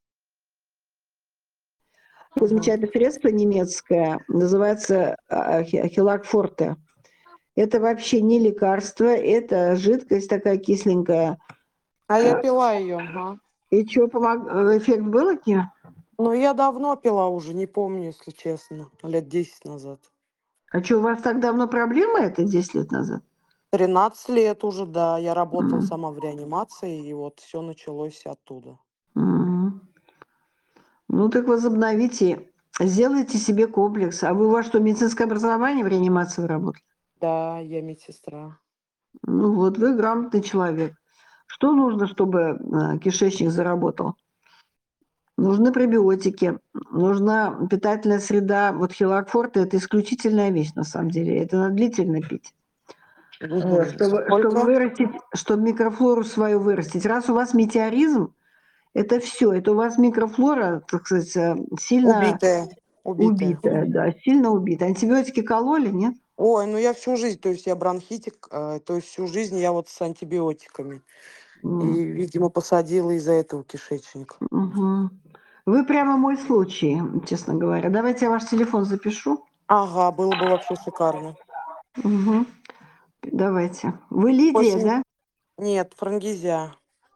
Такое Мгм. замечательное средство немецкое, называется Хилакфорте. Это вообще не лекарство, это жидкость такая кисленькая. А я А, пила ее, ага. И что, эффект был от нее? Но я давно пила уже, не помню, если честно, лет 10 назад. А что, у вас так давно проблема это 10 лет назад? 13 лет уже, да. Я работала М, сама в реанимации, и вот все началось оттуда. м. Ну так возобновите, сделайте себе комплекс. А вы у вас что, медицинское образование в реанимации вы работали? Да, я медсестра. Ну вот, вы грамотный человек. Что нужно, чтобы кишечник заработал? Нужны пробиотики, нужна питательная среда. Вот хилакфорте – это исключительная вещь, на самом деле. Это надо длительно пить. Вот, чтобы Сколько? вырастить, чтобы микрофлору свою вырастить. Раз у вас метеоризм, это все. Это у вас микрофлора, так сказать, сильно Убитая. убитая, да, сильно убитая. Антибиотики кололи, нет? Ой, ну я всю жизнь, то есть я бронхитик, то есть всю жизнь я вот с антибиотиками. И, видимо, посадила из-за этого кишечник. Мгм. Вы прямо мой случай, честно говоря. Давайте я ваш телефон запишу. Ага, было бы вообще шикарно. Мгм. Давайте. Вы Лидия, 8. да? Нет, франгизя,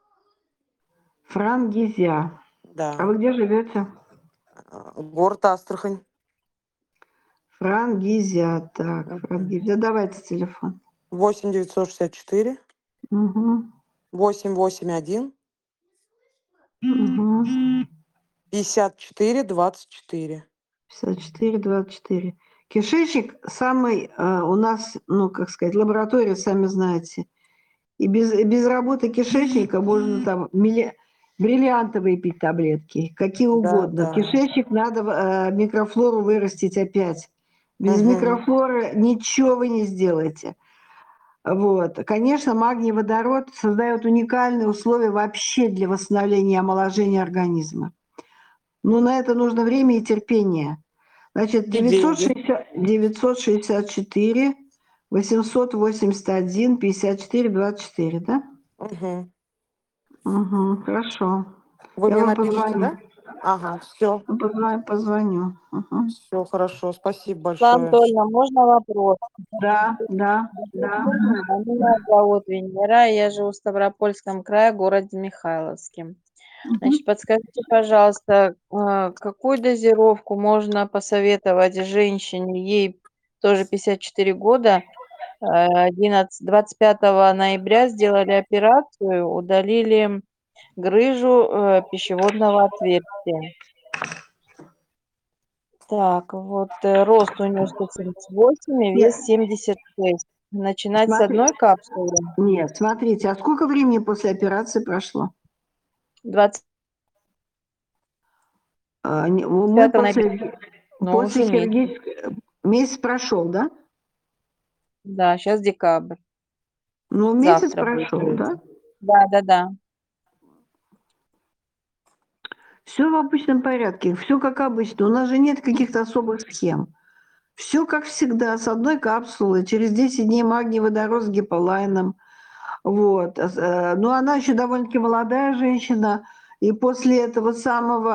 Франгизя. А да. вы где живете? Город Астрахань. Франгизя. Так, Франгизя. Давайте телефон. 8 964 Угу. 881 Угу. 54 24. 54-24. Кишечник самый у нас, ну, как сказать, лаборатория, сами знаете. И без работы кишечника можно там бриллиантовые пить таблетки, какие Да, угодно. да. Кишечник надо микрофлору вырастить опять. Без Мгм. микрофлоры ничего вы не сделаете. Вот. Конечно, магний водород создает уникальные условия вообще для восстановления и омоложения организма. Но на это нужно время и терпение. Значит, И деньги. 964 881 54 24, да? Угу. Угу, хорошо. Вы Я мне вам напишите, позвоню. да? Ага, все, Позвоню. Мгм. все хорошо, спасибо Светлана большое. Анатольевна, можно вопрос? Да, да, да. Меня зовут Венера, я живу в Ставропольском крае, городе Михайловске. Значит, подскажите, пожалуйста, какую дозировку можно посоветовать женщине, ей тоже 54 года, 25 ноября сделали операцию, удалили грыжу пищеводного отверстия. Так, вот рост у нее 178, и Нет, вес 76. Начинать с смотри, одной капсулы. нет, смотрите, а сколько времени после операции прошло? 25 Мы ноября, но после уже месяц. хирургической... Месяц прошел, да? Да, сейчас декабрь. Ну, месяц Завтра будет прошел, месяц. да? Да. Все в обычном порядке, все как обычно. У нас же нет каких-то особых схем. Все как всегда, с одной капсулы, через 10 дней магний водород с гиполайном. Вот. Но она еще довольно-таки молодая женщина, и после этого самого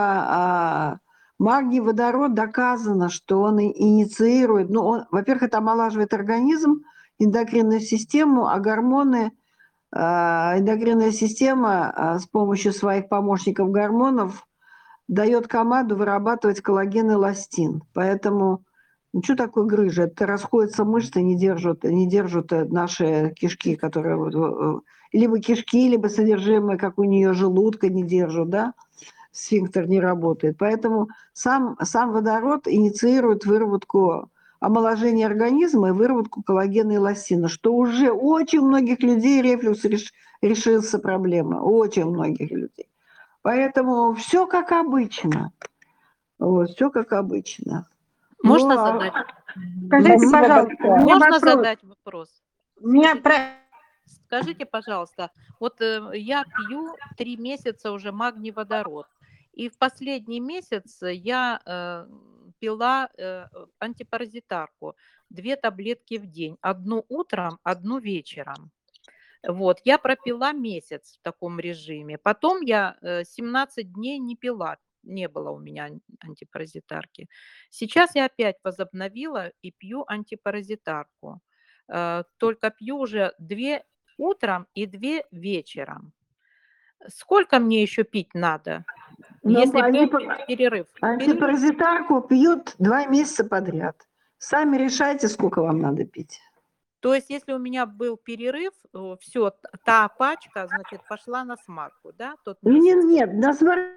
магний водород доказано, что он инициирует, ну, он, во-первых, это омолаживает организм, эндокринную систему, а гормоны, эндокринная система с помощью своих помощников гормонов дает команду вырабатывать коллаген и эластин. Поэтому ну, что такое грыжа? Это расходятся мышцы, не держат наши кишки, которые либо кишки, либо содержимое, как у нее желудка, не держат, да? Сфинктер не работает. Поэтому сам водород инициирует выработку омоложения организма и выработку коллагена и эластина, что уже у очень многих людей рефлюкс решился проблема. У очень многих людей. Поэтому все как обычно. Вот, все как обычно. Можно Ну, задать? Скажите, Спасибо пожалуйста, большое. Можно задать вопрос? Меня Скажите, пожалуйста, вот я пью 3 месяца уже магний-водород, и в последний месяц я пила антипаразитарку, 2 таблетки в день, одну утром, одну вечером. Вот, я пропила месяц в таком режиме. Потом я 17 дней не пила, не было у меня антипаразитарки. Сейчас я опять возобновила и пью антипаразитарку. Только пью уже 2 утром и 2 вечером. Сколько мне еще пить надо, если был перерыв? антипаразитарку пьют 2 месяца подряд. Сами решайте, сколько вам надо пить. То есть, если у меня был перерыв, все, та пачка, значит, пошла на смарку, да, тот месяц? Нет, на смарку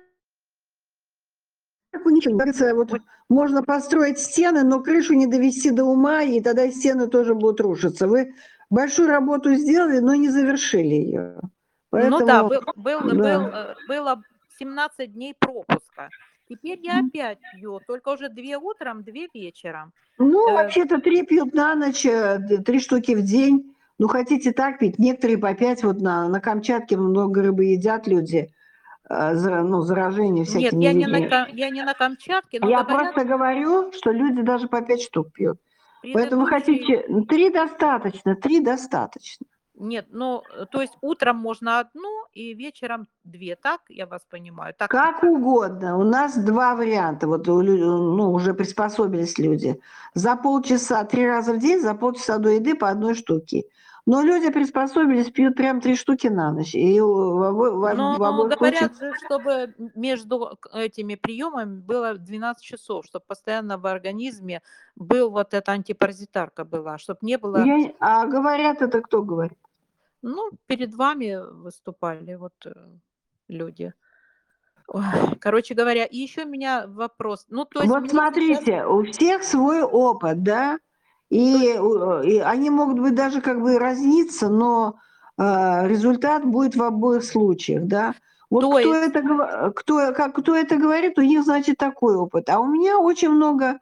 ничего. Говорится, вот можно построить стены, но крышу не довести до ума, и тогда стены тоже будут рушиться. Вы большую работу сделали, но не завершили ее. Ну да, Поэтому, да. было 17 дней пропуска. Теперь я опять пью, только уже 2 утром, 2 вечером. Ну, вообще-то 3 пьют на ночь, 3 штуки в день. Ну, хотите так пить? Некоторые по 5, вот на Камчатке много рыбы едят люди, заражение Нет, всякими я не на, видами. я не на Камчатке, но Я говорят, просто говорю, что люди даже по 5 штук пьют. Поэтому вы предыдущий... хотите... 3 достаточно, 3 достаточно. Нет, ну, то есть утром можно одну и вечером 2, так я вас понимаю? Так, Как угодно. У нас 2 варианта. Вот уже приспособились люди. За полчаса 3 раза в день, за полчаса до еды по 1 штуке. Но люди приспособились, пьют прям 3 штуки на ночь. И в но обоих случаях... говорят же, чтобы между этими приемами было 12 часов, чтобы постоянно в организме был вот эта антипаразитарка была, чтобы не было... А говорят, это кто говорит? Ну, перед вами выступали вот люди. Ой, короче говоря, и еще у меня вопрос. Ну, то есть Вот мне сейчас... смотрите, у всех свой опыт, да? И они могут быть даже как бы разниться, но результат будет в обоих случаях, да? Вот То кто есть... это говорит, у них, значит, такой опыт. А у меня очень много,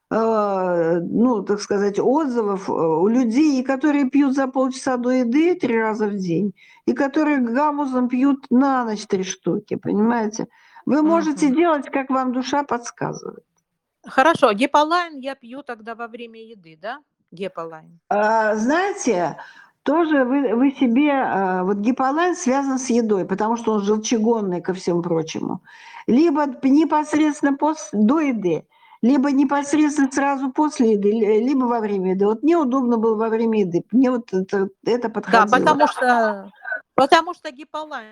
так сказать, отзывов у людей, которые пьют за полчаса до еды 3 раза в день, и которые гамузом пьют на ночь 3 штуки, понимаете? Вы можете делать, как вам душа подсказывает. Хорошо, геполайн я пью тогда во время еды, да? Геполайн. Знаете, тоже вы себе... Вот гиполайн связан с едой, потому что он желчегонный ко всему прочему. Либо непосредственно до еды, либо непосредственно сразу после еды, либо во время еды. Вот мне удобно было во время еды. Мне вот это подходило. Да, потому что гиполайн...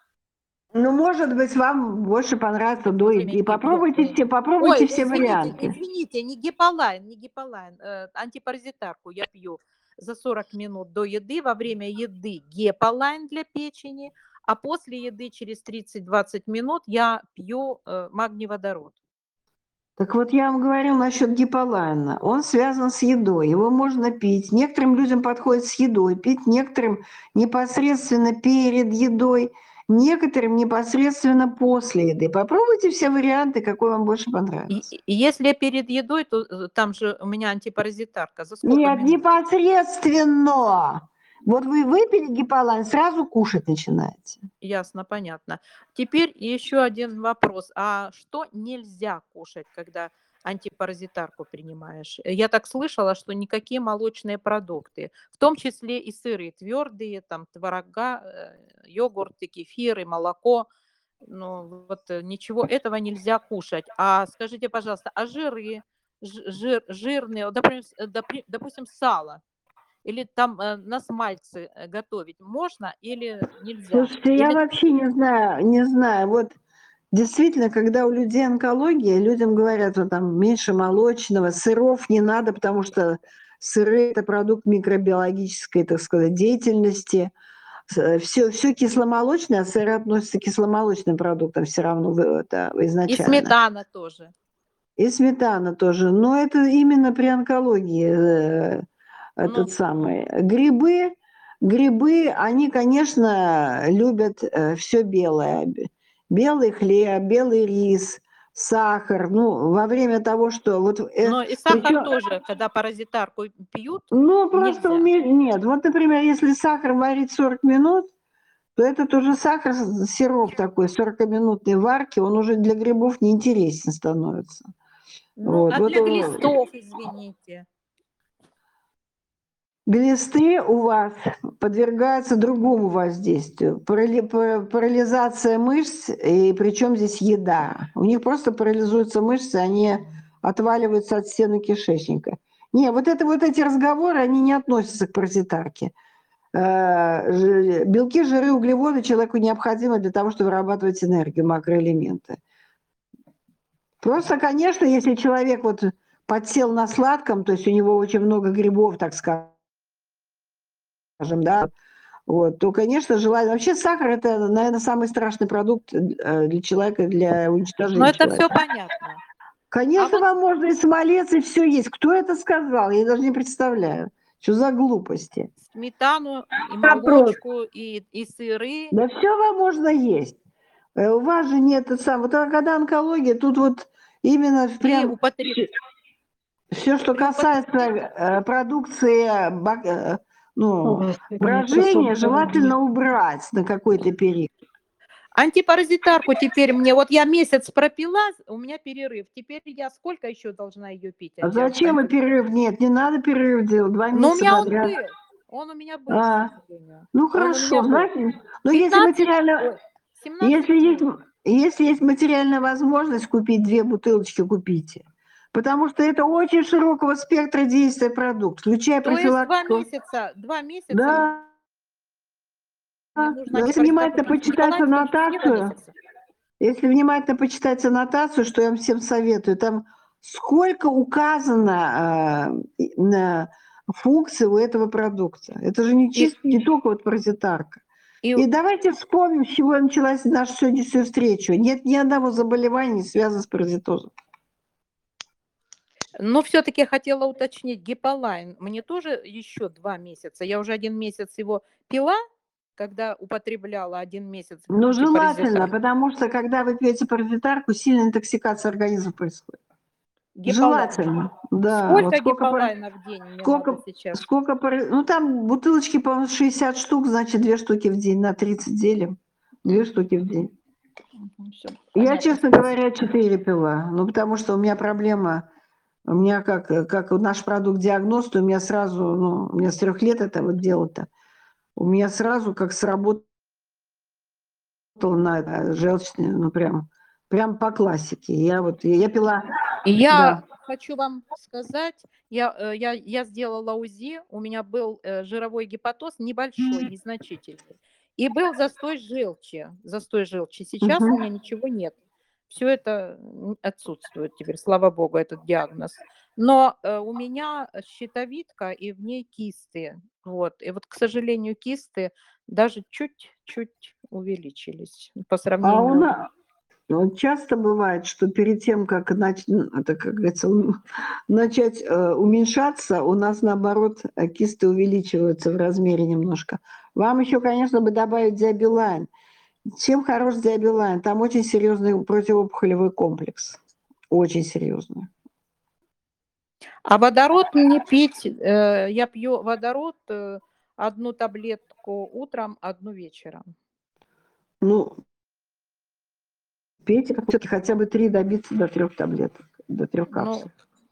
Ну, может быть, вам больше понравится до еды. Попробуйте Ой, все варианты. извините, не гиполайн, антипаразитарку я пью за 40 минут до еды, во время еды геполайн для печени, а после еды через 30-20 минут я пью магний-водород. Так вот, я вам говорил насчет гиполайна. Он связан с едой. Его можно пить. Некоторым людям подходит с едой пить, некоторым непосредственно перед едой, некоторым непосредственно после еды. Попробуйте все варианты, какой вам больше понравится. И если перед едой, то там же у меня антипаразитарка. За сколько Нет, минут? непосредственно. Вот вы выпили гиполайн, сразу кушать начинаете. Ясно, понятно. Теперь еще один вопрос. А что нельзя кушать, когда антипаразитарку принимаешь? Я так слышала, что никакие молочные продукты, в том числе и сыры твердые, там творога, йогурты, кефиры, молоко, ну вот ничего этого нельзя кушать. А скажите, пожалуйста, а жиры, жирные, допустим, сало? Или там на смальце готовить можно или нельзя? Слушайте, я Или... вообще не знаю. Вот действительно, когда у людей онкология, людям говорят, что там меньше молочного, сыров не надо, потому что сыры – это продукт микробиологической, так сказать, деятельности. Все кисломолочное, а сыры относятся к кисломолочным продуктам все равно изначально. И сметана тоже. И сметана тоже. Но это именно при онкологии Ну, самый. Грибы, они, конечно, любят все белое. Белый хлеб, белый рис, сахар. Ну, во время того, что... но и сахар тоже, когда паразитарку пьют, Ну, просто нельзя. нет. Вот, например, если сахар варить 40 минут, то этот уже сахар, сироп такой, 40-минутной варки, он уже для грибов неинтересен становится. Ну, а для глистов, извините. Глисты у вас подвергаются другому воздействию. Парализация мышц, и причем здесь еда. У них просто парализуются мышцы, они отваливаются от стены кишечника. Не, вот эти разговоры, они не относятся к паразитарке. Белки, жиры, углеводы человеку необходимы для того, чтобы вырабатывать энергию, макроэлементы. Просто, конечно, если человек вот подсел на сладком, то есть у него очень много грибов, так скажем, да, вот, то, конечно, желание... Вообще сахар – это, наверное, самый страшный продукт для человека, для уничтожения Но это человека. все понятно. Конечно, вам можно и смолец, и все есть. Кто это сказал? Я даже не представляю. Что за глупости? Сметану, и молочку, и сыры. Да все вам можно есть. У вас же нет вот когда онкология, тут вот именно прям все, что касается продукции Ну, Господи, брожение какой желательно убрать на какой-то период. Антипаразитарку теперь мне, вот я месяц пропила, у меня перерыв. Теперь я сколько еще должна ее пить? А зачем и перерыв? Нет, не надо перерыв делать, 2 Но у месяца меня подряд. он у меня был, А, к сожалению. ну Он у меня хорошо, был. знаете, ну если 15, материально, ой, 17 если есть материальная возможность купить 2 бутылочки, купите. Потому что это очень широкого спектра действия продукт, включая То есть 2 профилактику. месяца Да, мне нужно но если антипаразитарку внимательно пить. почитать Николай Андреевич, все 2 аннотацию, месяца. если внимательно почитать аннотацию, что я вам всем советую, там сколько указано на функции у этого продукта. Это же не только вот паразитарка. И давайте вспомним, с чего началась наша сегодняшняя встреча. Нет ни одного заболевания, связанного с паразитозом. Но все-таки я хотела уточнить, гиполайн мне тоже еще 2 месяца. Я уже 1 месяц его пила, когда употребляла 1 месяц Ну, желательно, антипаразитарку. потому что когда вы пьете паразитарку, сильная интоксикация организма происходит. Гиполайн. Желательно, да. Сколько Вот гиполайна в день мне надо сейчас? ну там бутылочки, по-моему, 60 штук, значит 2 штуки в день, на 30 делим. 2 штуки в день. Всё Я, понятно. честно говоря, 4 пила. Ну, потому что у меня проблема, у меня как наш продукт диагност, у меня сразу, ну, у меня с 3 лет это вот дело-то, у меня сразу как сработало на желчную, ну, прям по классике. Я пила, И я да. хочу вам сказать, я сделала УЗИ, у меня был жировой гепатоз небольшой, незначительный, и был застой желчи. Сейчас у меня ничего нет. Все это отсутствует теперь, слава богу, этот диагноз. Но у меня щитовидка, и в ней кисты. Вот. И вот, к сожалению, кисты даже чуть-чуть увеличились по А у сравнению. нас вот часто бывает, что перед тем, как это, как говорится, начать уменьшаться, у нас, наоборот, кисты увеличиваются в размере немножко. Вам еще, конечно, бы добавить диабилайн. Чем хорош диабилайн? Там очень серьезный противоопухолевой комплекс. Очень серьезный. А водород не пить, я пью водород, 1 таблетку утром, 1 вечером. Ну, пейте хотя бы 3 добиться до 3 таблеток, до 3 капсул.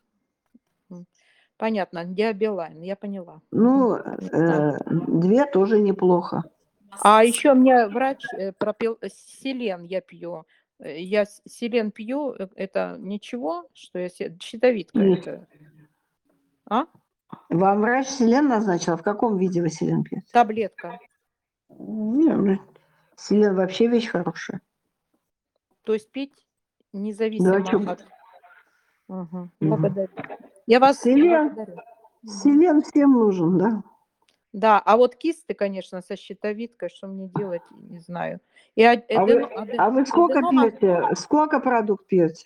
Понятно, диабилайн, я поняла. Ну, Да. 2 тоже неплохо. А еще мне врач пропил селен, я пью. Я селен пью, это ничего, что я щитовидка Нет. это. А? Вам врач селен назначил? В каком виде вы селен пьете? Таблетка. Нет, селен вообще вещь хорошая. То есть пить независимо Да, от... Благодарю. Я вас благодарю. Селен всем нужен, да. Да, а вот кисты, конечно, со щитовидкой, что мне делать, не знаю. И А вы сколько пьете? Сколько продукт пьете?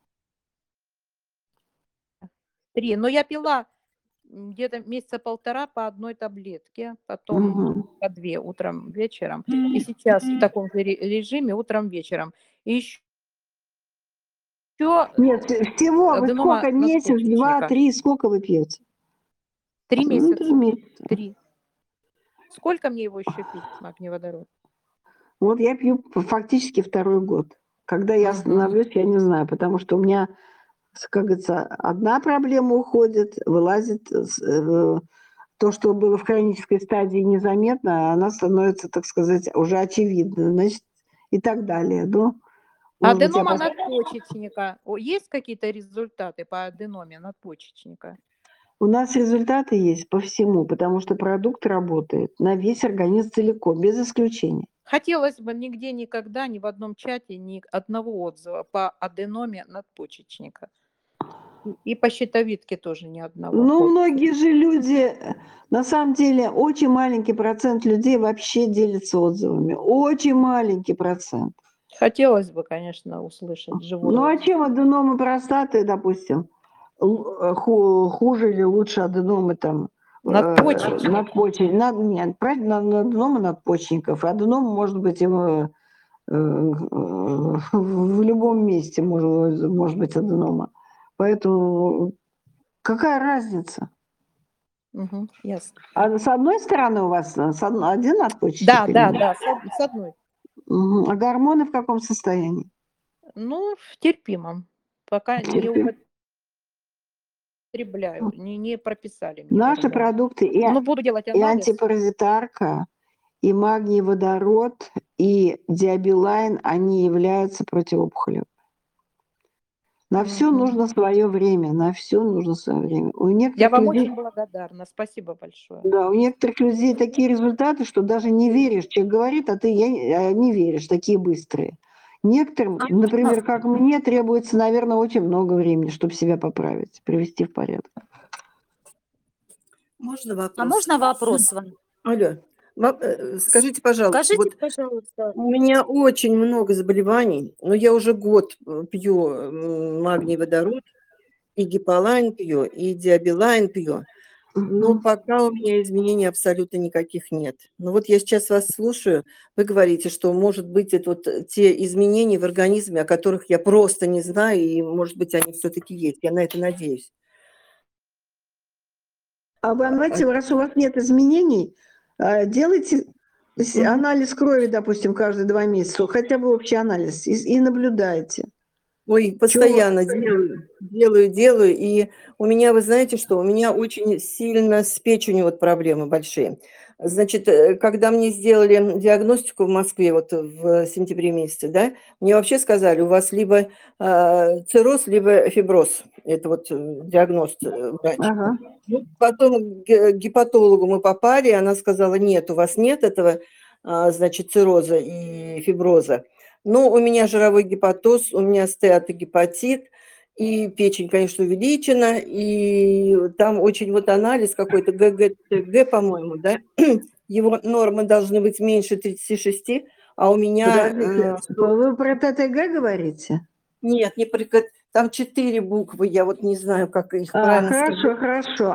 3. Но я пила где-то месяца 1,5 по 1 таблетке, потом по 2 утром, вечером. И сейчас в таком же режиме утром, вечером. И еще Нет, всего вы аденома сколько? Месяц, 2, надпочечника. 3, сколько вы пьете? 3 Ну, 3 месяца. месяца. 3. Сколько мне его еще пить, магний-водород? Вот я пью фактически 2-й год. Когда я остановлюсь, я не знаю, потому что у меня, как говорится, одна проблема уходит, вылазит, то, что было в хронической стадии незаметно, она становится, так сказать, уже очевидно, значит, и так далее. Ну, может быть, Аденома надпочечника. Есть какие-то результаты по аденоме надпочечника? У нас результаты есть по всему, потому что продукт работает на весь организм целиком, без исключения. Хотелось бы нигде никогда, ни в одном чате, ни одного отзыва по аденоме надпочечника. И по щитовидке тоже ни одного. Ну, многие же люди, на самом деле, очень маленький процент людей вообще делятся отзывами. Очень маленький процент. Хотелось бы, конечно, услышать живой Ну, а отзыв. чем аденомы простаты, допустим, хуже или лучше аденомы там надпочечников? Нет, правильно, аденомы надпочечников. Аденома может быть в любом месте может быть аденома. Поэтому какая разница? Ясно. А с одной стороны у вас один надпочечник? Да, или да, нет? да, с одной. А гормоны в каком состоянии? Ну, в терпимом. Пока не Терпим. употребляю, не прописали мне Наши гормоны. продукты Ну, буду делать и анализ. антипаразитарка, и магний водород, и диабилайн, они являются противоопухолевыми. На все нужно свое время, на все нужно свое время. У Я некоторых вам людей, очень благодарна. Спасибо большое. да, у некоторых людей такие результаты, что даже не веришь. Человек говорит, а ты не веришь, такие быстрые. Некоторым, например, как мне, требуется, наверное, очень много времени, чтобы себя поправить, привести в порядок. Можно вопрос? А можно вопрос вам? Алло, скажите, пожалуйста, Скажите, вот пожалуйста, у меня очень много заболеваний, но я уже год пью магний водород, и гиполайн пью, и диабилайн пью, но пока у меня изменений абсолютно никаких нет. Но вот я сейчас вас слушаю, вы говорите, что, может быть, это вот те изменения в организме, о которых я просто не знаю, и, может быть, они все-таки есть. Я на это надеюсь. А вы, давайте, раз у вас нет изменений, делайте анализ крови, допустим, каждые 2 месяца, хотя бы общий анализ, и наблюдайте. Ой, постоянно делаю, и у меня, вы знаете что, у меня очень сильно с печенью вот проблемы большие. Значит, когда мне сделали диагностику в Москве вот в сентябре месяце, да, мне вообще сказали, у вас либо цирроз, либо фиброз. Это вот диагноз врач. Ага. Ну, потом к гепатологу мы попали, и она сказала, нет, у вас нет этого, значит, цирроза и фиброза. Но у меня жировой гепатоз, у меня стеатогепатит, и печень, конечно, увеличена, и там очень вот анализ какой-то ГГТГ, по-моему, да, его нормы должны быть меньше 36, а у меня... Подождите, вы про ТТГ говорите? Нет, не про... Там 4 буквы, я вот не знаю, как их правильно сказать. Хорошо.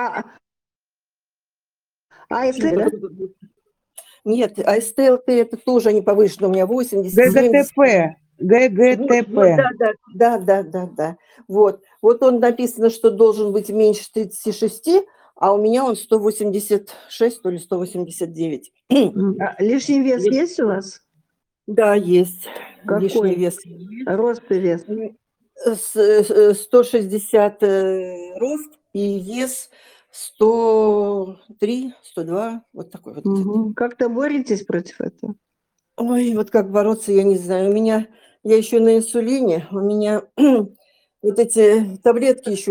АСТ, да? Нет, АСТ-ЛТ это тоже не повышено, у меня 80, ГГТП. 70. Да. Вот он написано, что должен быть меньше 36, а у меня он 186, то ли 189. Лишний вес есть у вас? Да, есть. Какой? Лишний вес. Рост и вес? 160 рост и вес 103, 102, вот такой вот. Как-то боретесь против этого? Ой, вот как бороться, я не знаю. Я еще на инсулине, у меня вот эти таблетки еще,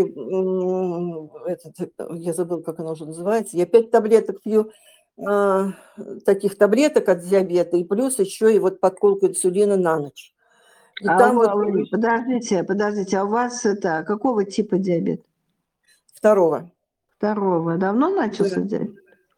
я забыла, как оно уже называется, я 5 таблеток пью, таких таблеток от диабета, и плюс еще и вот подколку инсулина на ночь. И там подождите, а у вас это какого типа диабет? Второго. Давно начался диабет?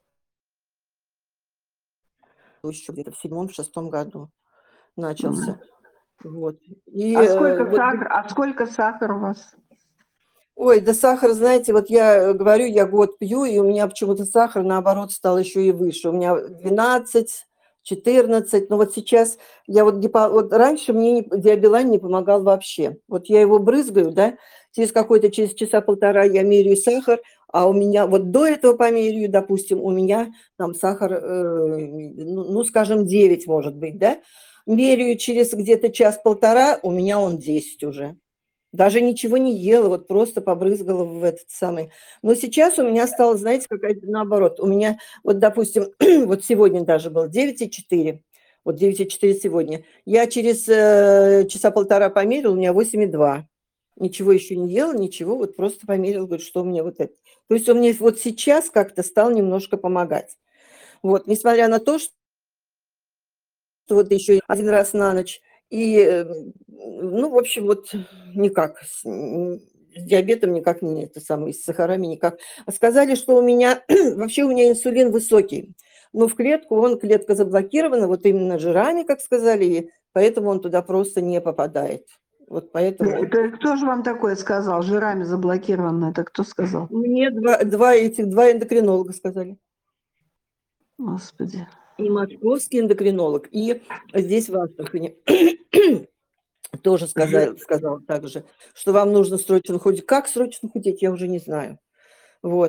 Еще где-то в 7-6 году начался. Вот. Сколько сахар у вас? Ой, да сахар, знаете, вот я говорю, я год пью, и у меня почему-то сахар, наоборот, стал еще и выше. У меня 12, 14, но вот сейчас я вот раньше мне диабилайн не помогал вообще. Вот я его брызгаю, да, через часа полтора я меряю сахар, а у меня вот до этого померяю, допустим, у меня там сахар, скажем, 9 может быть, да, меряю через где-то час-полтора, у меня он 10 уже. Даже ничего не ела, вот просто побрызгала в этот самый. Но сейчас у меня стало, знаете, какая-то наоборот. У меня, вот, допустим, вот сегодня даже было 9,4. Вот 9,4 сегодня. Я через часа полтора померила, у меня 8,2. Ничего еще не ела, ничего, вот просто померила, говорю, что у меня вот это. То есть он мне вот сейчас как-то стал немножко помогать. Вот, несмотря на то, что вот еще один раз на ночь. И, в общем, вот никак, с диабетом никак не это самое, с сахарами никак. Сказали, что у меня инсулин высокий, но в клетку, клетка заблокирована, вот именно жирами, как сказали, и поэтому он туда просто не попадает. Вот поэтому... Это кто же вам такое сказал? Жирами заблокировано, это кто сказал? Мне два эндокринолога сказали. Господи. И московский эндокринолог, и здесь в Астрахани тоже сказал так же, что вам нужно срочно худеть. Как срочно худеть, я уже не знаю. Вот.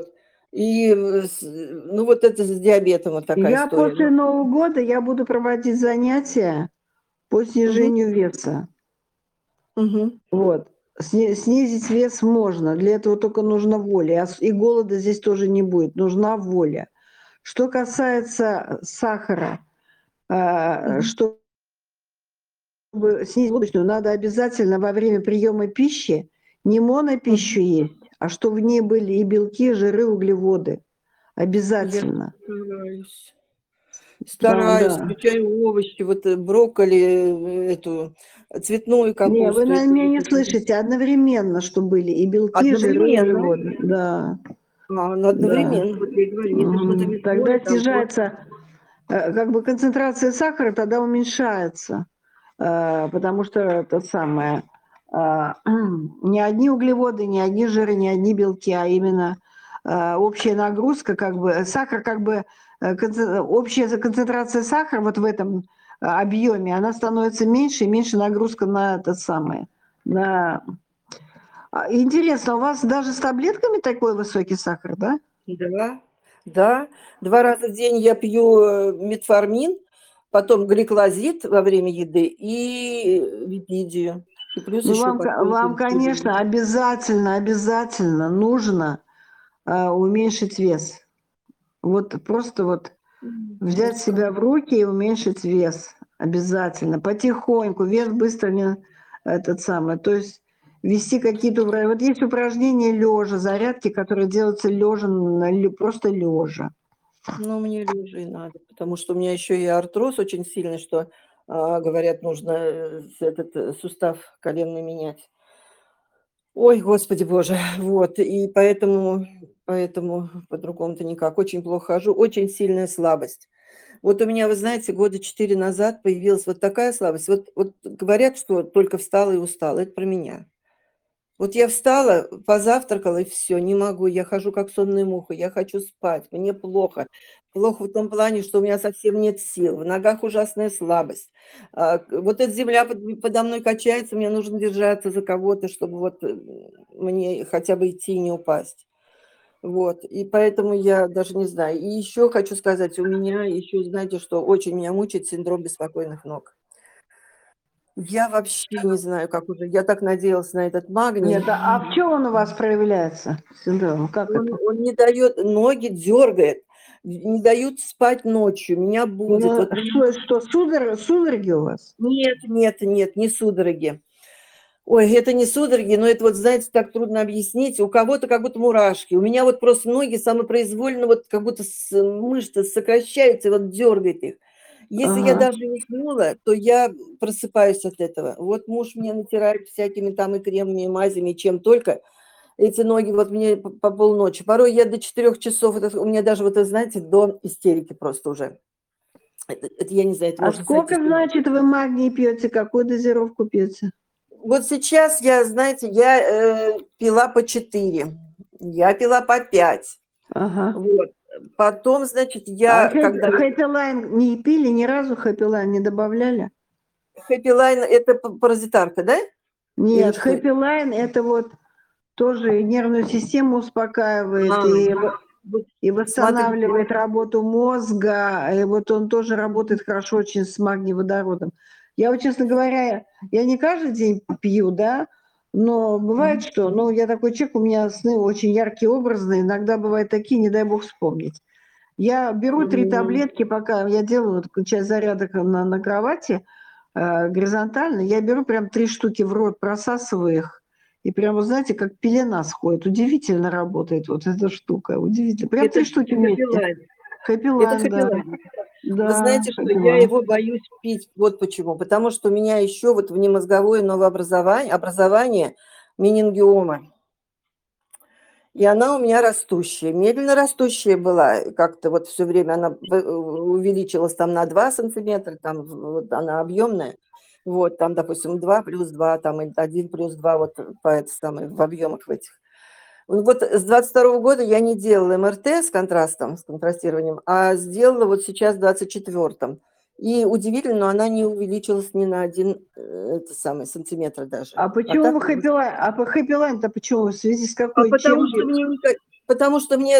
И, ну, вот это с диабетом вот такая Я история. после Нового года я буду проводить занятия по снижению веса. Вот. Снизить вес можно, для этого только нужна воля. И голода здесь тоже не будет, нужна воля. Что касается сахара, чтобы снизить водочную, надо обязательно во время приема пищи не монопищу есть, а что в ней были и белки, жиры, углеводы. Обязательно. Стараюсь, Да. включаю овощи, вот брокколи, эту цветную капусту. Не, вы меня не слышите. Одновременно, что были и белки, жиры, Одновременно? углеводы. Да. Ну, одновременно, вот я и говорю, если что-то без Тогда воли, там снижается, как бы концентрация сахара тогда уменьшается, потому что это самое, не одни углеводы, не одни жиры, не одни белки, а именно общая нагрузка, как бы сахар, как бы общая концентрация сахара вот в этом объеме, она становится меньше и меньше нагрузка на это самое, на... Интересно, у вас даже с таблетками такой высокий сахар, да? Да, да. 2 раза в день я пью метформин, потом гликлозид во время еды и випидию. И плюс Ну, еще вам, конечно, обязательно нужно уменьшить вес. Вот просто вот взять себя в руки и уменьшить вес. Обязательно. Потихоньку. Вес быстро не этот самый. То есть вести какие-то... Вот есть упражнения лежа, зарядки, которые делаются лежа, просто лежа. Ну, мне лежа и надо, потому что у меня еще и артроз очень сильный, что, говорят, нужно этот сустав коленный менять. Ой, Господи Боже, вот, и поэтому по-другому-то никак. Очень плохо хожу, очень сильная слабость. Вот у меня, вы знаете, года 4 назад появилась вот такая слабость. Вот говорят, что только встала и устала. Это про меня. Вот я встала, позавтракала, и все, не могу. Я хожу как сонная муха, я хочу спать, мне плохо. Плохо в том плане, что у меня совсем нет сил, в ногах ужасная слабость. Вот эта земля подо мной качается, мне нужно держаться за кого-то, чтобы вот мне хотя бы идти и не упасть. Вот, и поэтому я даже не знаю. И еще хочу сказать, у меня еще, знаете, что очень меня мучает синдром беспокойных ног. Я вообще не знаю, как уже. Я так надеялась на этот магний. Нет, а в чем он у вас проявляется, синдром? Как это? Он не дает, ноги дергает, не дают спать ночью, меня будет. Вот Что, судороги у вас? нет, не судороги. Ой, это не судороги, но это вот, знаете, так трудно объяснить. У кого-то как будто мурашки. У меня вот просто ноги самопроизвольно, вот как будто мышцы сокращаются, и вот дергает их. Если я даже уснула, то я просыпаюсь от этого. Вот муж мне натирает всякими там и кремами, и мазями, и чем только. Эти ноги вот мне по полночи. Порой я до 4 часов, у меня даже, вот, знаете, до истерики просто уже. Это я не знаю, это А можно сколько, сойти. значит, вы магний пьете? Какую дозировку пьете? Вот сейчас я, знаете, я пила по 4, я пила по 5. Ага. Вот. Потом, значит, А когда... Happy Line не пили, ни разу Happy Line не добавляли? Happy Line – это паразитарка, да? Нет, что Happy Line – это вот тоже нервную систему успокаивает и восстанавливает работу мозга. И вот он тоже работает хорошо очень с магниеводородом. Я вот, честно говоря, я не каждый день пью, да, но бывает, что, ну, я такой человек, у меня сны очень яркие, образные, иногда бывают такие, не дай бог вспомнить. Я беру 3 таблетки, пока я делаю вот, часть зарядок на кровати горизонтально, я беру прям 3 штуки в рот, просасываю их, и прям, вы знаете, как пелена сходит. Удивительно работает вот эта штука, удивительно. Прям 3 штуки вместе. Happy Line, да. Вы знаете, что я его боюсь пить, вот почему. Потому что у меня еще вот внемозговое образование менингиома. И она у меня растущая, медленно растущая была, как-то вот все время она увеличилась там на 2 сантиметра, там вот она объемная. Вот, там, допустим, 2 плюс 2, там 1 плюс 2, вот по этой самой, в объемах в этих. Вот с 22 года я не делала МРТ с контрастом, с контрастированием, а сделала вот сейчас в 24-м. И удивительно, но она не увеличилась ни на 1 сантиметр даже. А почему вы Happy Line? А по Happy Line-то почему? В связи с какой? Потому что мне потому что мне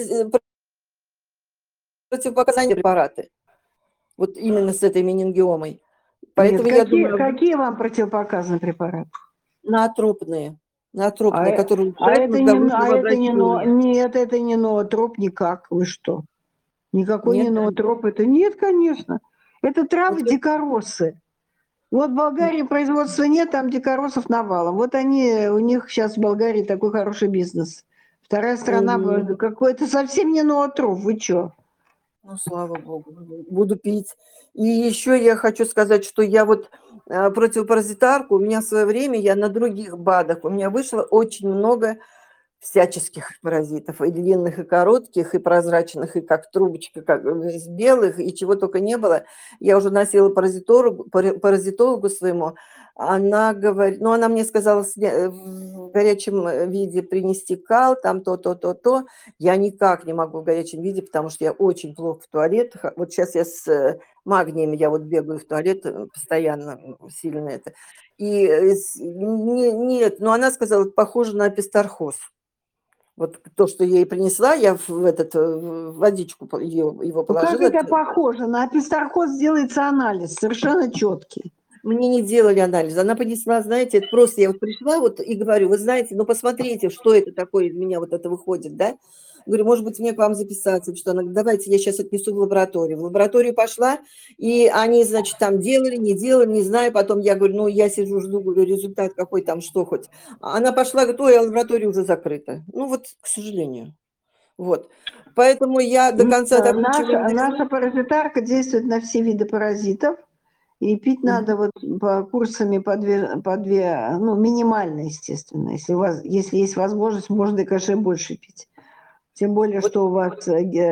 противопоказания препараты. Вот именно с этой менингиомой. Поэтому Нет, я думаю, какие вам противопоказаны препараты? наотропные, А, которые а это не, мозгового обращения. нет, это не ноотроп никак. Вы что? Никакой не Нет, да? ноотроп. Это нет, конечно. Это травы Вот дикоросы. Вот в Болгарии производства нет, там дикоросов навалом. Вот они, у них сейчас в Болгарии такой хороший бизнес. Вторая страна, Мгм. какой-то совсем не ноотроп. Вы что? Ну, слава богу, буду пить. И еще я хочу сказать, что я вот противопаразитарку, у меня в свое время, я на других БАДах, у меня вышло очень много всяческих паразитов, и длинных, и коротких, и прозрачных, и как трубочка, как из белых, и чего только не было. Я уже носила паразитологу своему, она говорит, ну, она мне сказала в горячем виде принести кал, там то. Я никак не могу в горячем виде, потому что я очень плохо в туалет. Вот сейчас я с магнием, я вот бегаю в туалет постоянно, сильно это. И нет, но она сказала, похоже на пестархоз. Вот то, что я ей принесла, я в водичку его Ну как положила. это похоже? На пестархоз делается анализ, совершенно четкий. Мне не делали анализ. Она принесла, знаете, это просто я вот пришла вот и говорю, вы знаете, ну посмотрите, что это такое из меня вот это выходит, да? Говорю, может быть, мне к вам записаться, что она говорит, давайте я сейчас отнесу в лабораторию. В лабораторию пошла, и они, значит, там делали, не знаю. Потом я говорю, ну, я сижу, жду, говорю, результат какой там, что хоть. Она пошла, говорит, ой, а лаборатория уже закрыта. Ну, вот, к сожалению. Вот. Поэтому я до конца так ничего не Наша нашла. паразитарка действует на все виды паразитов. И пить надо вот по курсами по две, ну, минимально, естественно. Если есть возможность, можно и, конечно, больше пить. Тем более, Вот. что у вас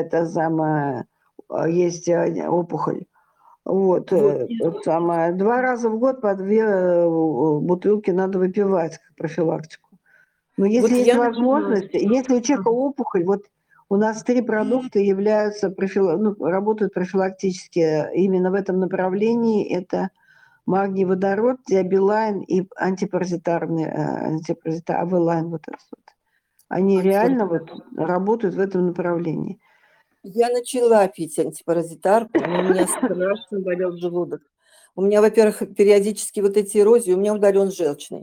есть опухоль. Вот, Вот. 2 раза в год по 2 бутылки надо выпивать как профилактику. Но если Вот есть я начала. возможность, если у человека опухоль, вот у нас 3 продукта являются работают профилактически именно в этом направлении. Это магний водород, диабилайн и антипаразитарный авелайн. Вот этот вот. Они реально вот работают в этом направлении. Я начала пить антипаразитарку, но у меня страшно болел желудок. У меня, во-первых, периодически вот эти эрозии, у меня удален желчный.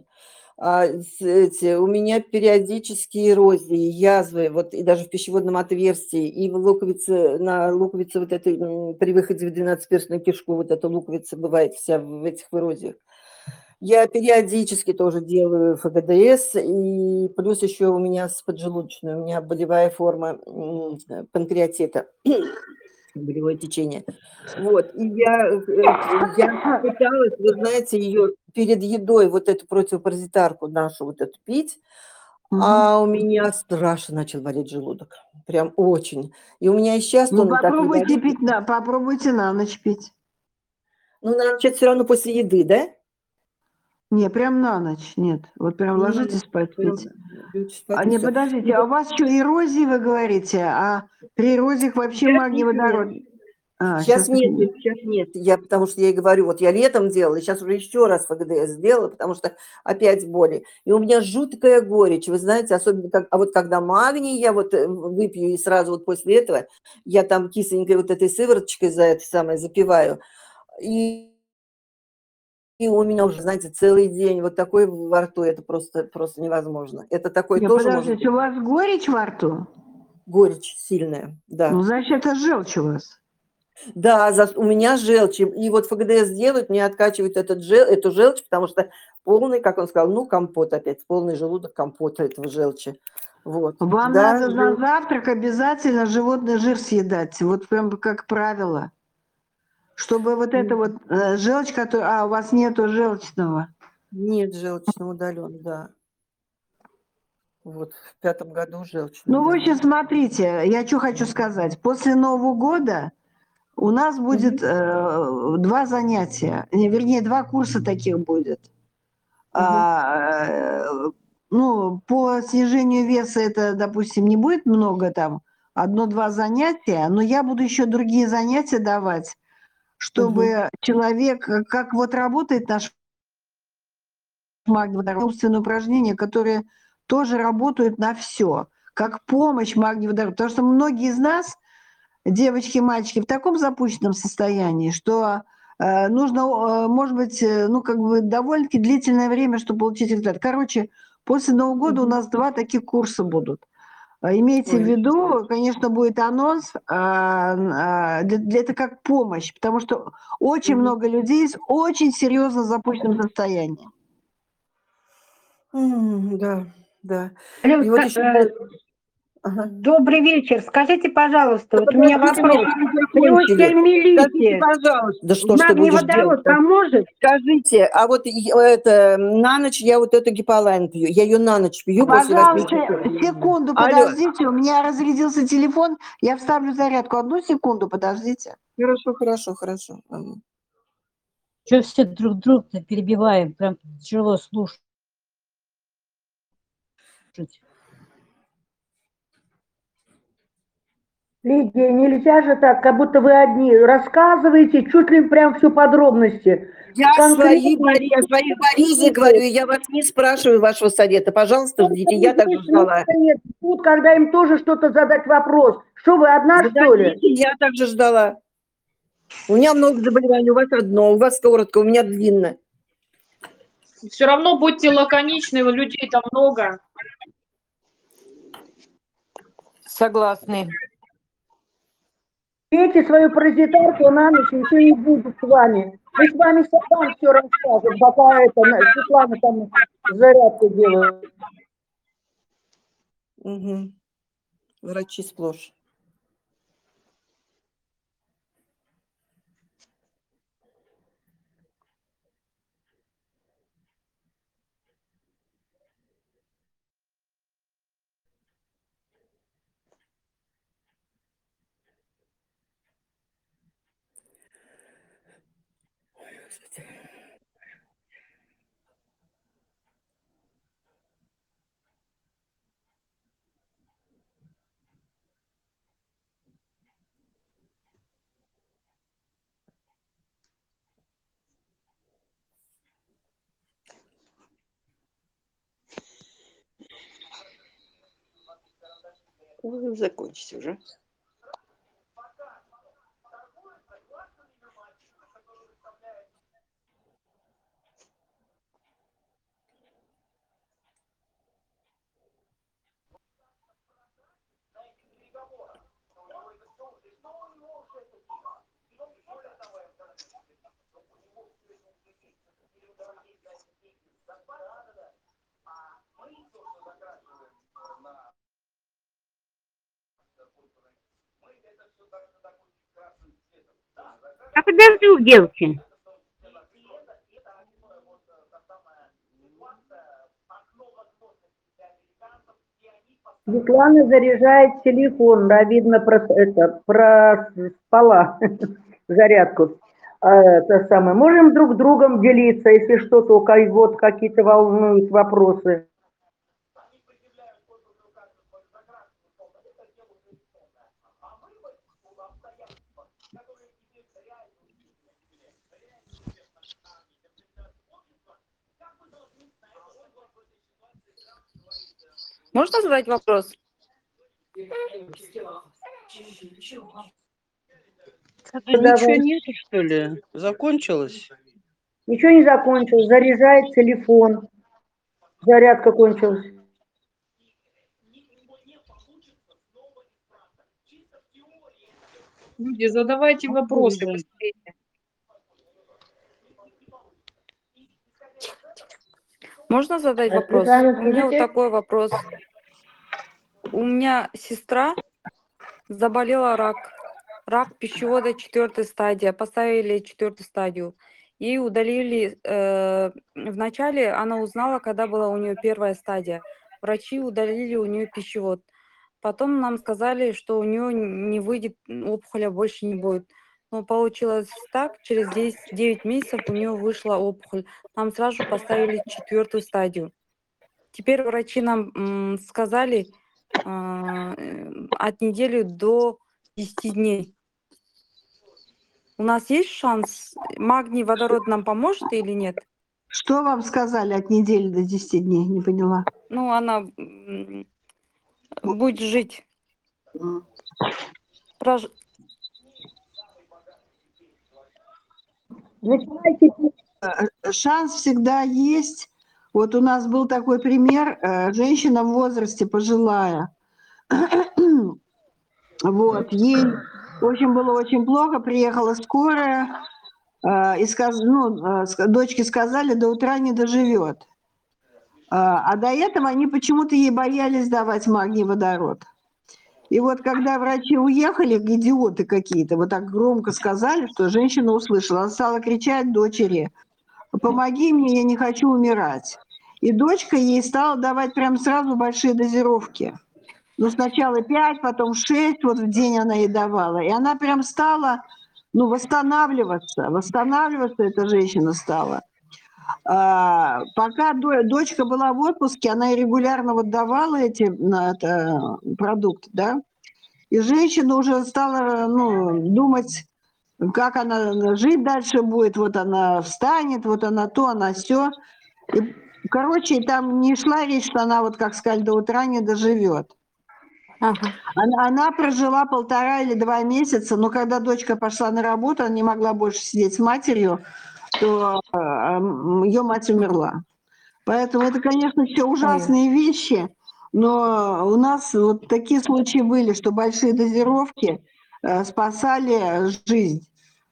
У меня периодические эрозии, язвы, вот и даже в пищеводном отверстии, и на луковице вот этой, при выходе в 12-перстную кишку, вот эта луковица бывает вся в этих эрозиях. Я периодически тоже делаю ФГДС, и плюс еще у меня с поджелудочной, у меня болевая форма панкреатита, болевое течение. Вот, и я пыталась, вы знаете, ее перед едой, вот эту противопаразитарку нашу вот эту пить, а у меня страшно начал болеть желудок, прям очень. И у меня и сейчас Ну, он и так не болит. попробуйте на ночь пить. Ну, на ночь все равно после еды, да? Не, прям на ночь, нет. Вот прям ложитесь спать пить. Не, подождите, а у вас что, эрозии, вы говорите? А при эрозиях вообще магний водород? Сейчас нет, потому что я и говорю, вот я летом делала, сейчас уже еще раз ФГДС сделала, потому что опять боли. И у меня жуткая горечь, вы знаете, особенно, вот когда магний я вот выпью, и сразу вот после этого я там кисленькой вот этой сывороточкой за это самое запиваю, и у меня уже, знаете, целый день вот такой во рту, это просто невозможно. Это такое тоже может быть. Подождите, у вас горечь во рту? Горечь сильная, да. Ну, значит, это желчь у вас. Да, у меня желчь. И вот ФГДС делают, мне откачивают эту желчь, потому что полный, как он сказал, ну, компот опять, полный желудок компота этого желчи. Вот. Вам Да, надо на завтрак обязательно животный жир съедать, вот прям как правило. Чтобы вот эта вот желчь, которая... у вас нету желчного. Нет, желчного удален, да. Вот, в 5-м году желчный. Ну, в общем, смотрите, я что хочу сказать. После Нового года у нас будет 2 занятия, вернее, 2 курса таких будет. Ну, по снижению веса это, допустим, не будет много там, 1-2 занятия, но я буду еще другие занятия давать, чтобы человек, как вот работает наш магний водород, умственные упражнения, которые тоже работают на все. как помощь магний водород. Потому что многие из нас, девочки, мальчики, в таком запущенном состоянии, что нужно, может быть, ну, как бы довольно-таки длительное время, чтобы получить результат. Короче, после Нового года у нас 2 таких курса будут. Имейте в виду, конечно, будет анонс, это как помощь, потому что очень много людей с очень серьезно запущенным состоянием. Да, да. Алло, И вот еще... Ага. добрый вечер. Скажите, пожалуйста, Да вот у меня подождите, вопрос. мы еще не При закончили. Скажите, остеомилите пожалуйста, да что ж ты магний будешь водород делать-то? поможет? Скажите, а вот это, на ночь я вот эту гипалайн пью. Я ее на ночь пью после 8 часов. Пожалуйста, секунду Алло. подождите, у меня разрядился телефон, я вставлю зарядку. 1 секунду, подождите. Хорошо. Ага. Что все друг друга перебиваем? Прям тяжело слушать. Лидия, нельзя же так, как будто вы одни. Рассказывайте чуть ли прям всю подробности. Я свои Конкретно. болезни говорю, и я вас не спрашиваю вашего совета. Пожалуйста, ждите, я также ждала. Нет, тут, когда им тоже что-то задать вопрос. Что вы одна, что ли? Зададите, я также ждала. У меня много заболеваний, у вас одно, у вас коротко, у меня длинно. Все равно будьте лаконичны, людей там много. Согласны. Пейте свою паразитарку на ночь, ничего не будет с вами. Мы с вами сам все расскажем, пока это Светлана там зарядку делает. Угу. Врачи сплошь. Закончите уже. А подожди, девки. Светлана заряжает телефон, да, видно, проспала зарядку. Это самое. Можем друг с другом делиться, если что-то, вот какие-то волнуют вопросы. Можно задать вопрос? Ничего нету, что ли? Закончилось? Ничего не закончилось. Заряжает телефон. Зарядка кончилась. Люди, задавайте вопросы быстрее. Можно задать вопрос? Светлана, У меня вот скажите. такой вопрос. У меня сестра заболела рак пищевода 4-й стадии, поставили 4-ю стадию. Ей удалили, вначале она узнала, когда была у нее 1-я стадия. Врачи удалили у нее пищевод. Потом нам сказали, что у нее не выйдет, опухоля больше не будет. Но получилось так, через 9 месяцев у нее вышла опухоль. Нам сразу же поставили 4-ю стадию. Теперь врачи нам сказали от недели до 10 дней. У нас есть шанс? Магний, водород нам поможет или нет? Что вам сказали от недели до 10 дней? Не поняла. Ну, она будет жить. М. Начинайте. Шанс всегда есть. Вот у нас был такой пример, женщина в возрасте пожилая. Вот, ей, в общем, было очень плохо, приехала скорая, и дочке сказали, до утра не доживет. А до этого они почему-то ей боялись давать магний водород. И вот когда врачи уехали, идиоты какие-то, вот так громко сказали, что женщина услышала, она стала кричать дочери: «Помоги мне, я не хочу умирать». И дочка ей стала давать прям сразу большие дозировки. Ну, сначала 5, потом 6, вот в день она ей давала. И она прям стала, восстанавливаться эта женщина стала. Пока дочка была в отпуске, она ей регулярно вот давала эти продукты, да, и женщина уже стала, думать, как она жить дальше будет, вот она встанет, вот она то, она сё. И, короче, там не шла речь, что она, вот как сказали, до утра не доживет. Ага. Она прожила 1,5 или 2 месяца, но когда дочка пошла на работу, она не могла больше сидеть с матерью, то ее мать умерла. Поэтому это, конечно, все ужасные вещи, но у нас вот такие случаи были, что большие дозировки спасали жизнь.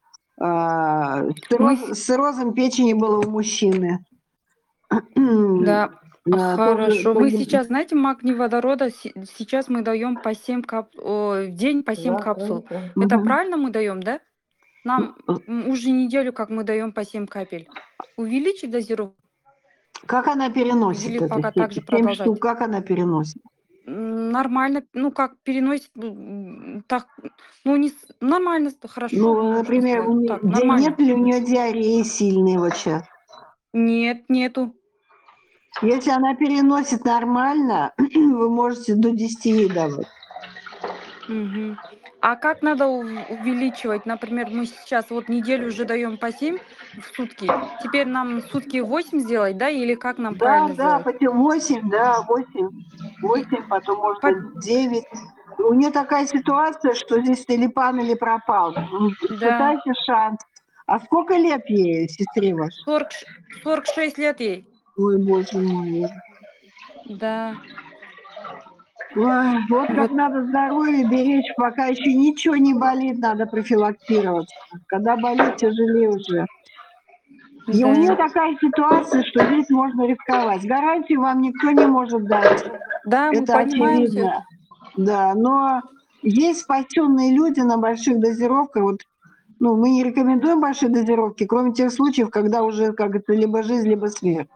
Циррозом печени было у мужчины. Да, хорошо. Мы Тоже сейчас, знаете, магний водорода, сейчас мы даем по 7 в день по 7 капсул. Это правильно мы даем, да? Нам уже неделю, как мы даем по 7 капель. Увеличить дозировку? Как она переносит Или это? пока так же 7 продолжать? штук, как она переносит? Нормально, как переносит, так, нормально, хорошо, можно например, сказать. Так, нормально. нет ли у нее диареи сильной вот сейчас? Нет, нету. Если она переносит нормально, вы можете до 10 ей давать. Мгм. А как надо увеличивать? Например, мы сейчас вот неделю уже даем по 7 в сутки. Теперь нам в сутки 8 сделать, да? Или как нам правильно Да, сделать? потом 8, да, 8, потом можно 9. У нее такая ситуация, что здесь или пан, или пропал. Да. Испытайте шанс. А сколько лет ей, сестре вашей? 46 лет ей. Ой, боже мой. Да. Ой, вот как надо здоровье беречь, пока еще ничего не болит, надо профилактироваться. Когда болит, тяжелее уже. И у нее такая ситуация, что здесь можно рисковать. Гарантию вам никто не может дать. Да, мы Это понимаем всё очевидно. Да, но есть спасенные люди на больших дозировках. Вот, мы не рекомендуем большие дозировки, кроме тех случаев, когда уже, как говорится, либо жизнь, либо смерть.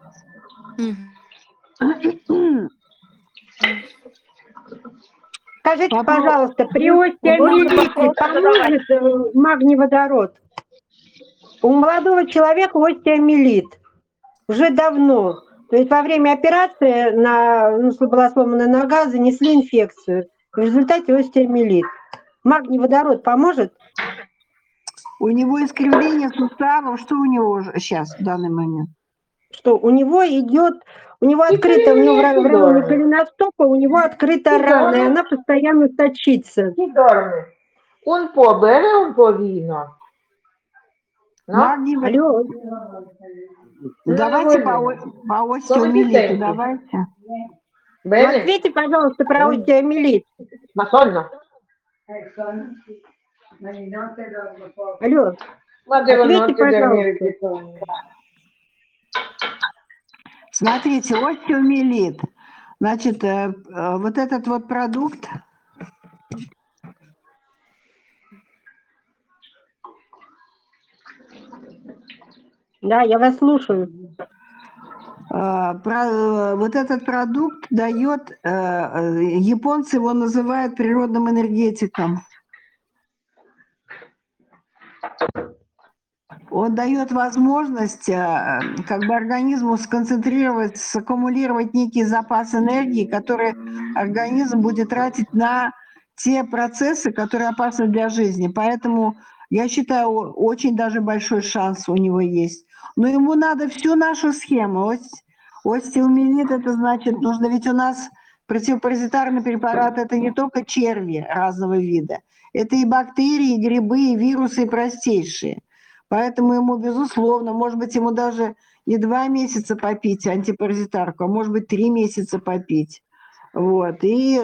Скажите, пожалуйста, при остеомиелите поможет магний водород? У молодого человека остеомиелит уже давно. То есть во время операции была сломана нога, занесли инфекцию. В результате остеомиелит. Магний водород поможет? У него искривление суставов. Что у него сейчас в данный момент? Что у него открыто, у него в районе голеностопа, у него открыта рана, и она постоянно точится. Un po' bere un po' vino. No? Алло. Давайте по остеомиелиту, давайте. Ну, ответьте, пожалуйста, про остеомиелит. Алло. Ответьте, пожалуйста. Смотрите, остеомиелит. Значит, вот этот вот продукт. Да, я вас слушаю. Вот этот продукт дает, японцы его называют природным энергетиком. Он дает возможность как бы организму сконцентрировать, саккумулировать некий запас энергии, который организм будет тратить на те процессы, которые опасны для жизни. Поэтому я считаю, очень даже большой шанс у него есть. Но ему надо всю нашу схему. Остеомиелит — это значит, нужно, ведь у нас противопаразитарный препарат – это не только черви разного вида, это и бактерии, и грибы, и вирусы, и простейшие. Поэтому ему, безусловно, может быть, ему даже не 2 месяца попить антипаразитарку, а может быть, 3 месяца попить. Вот. И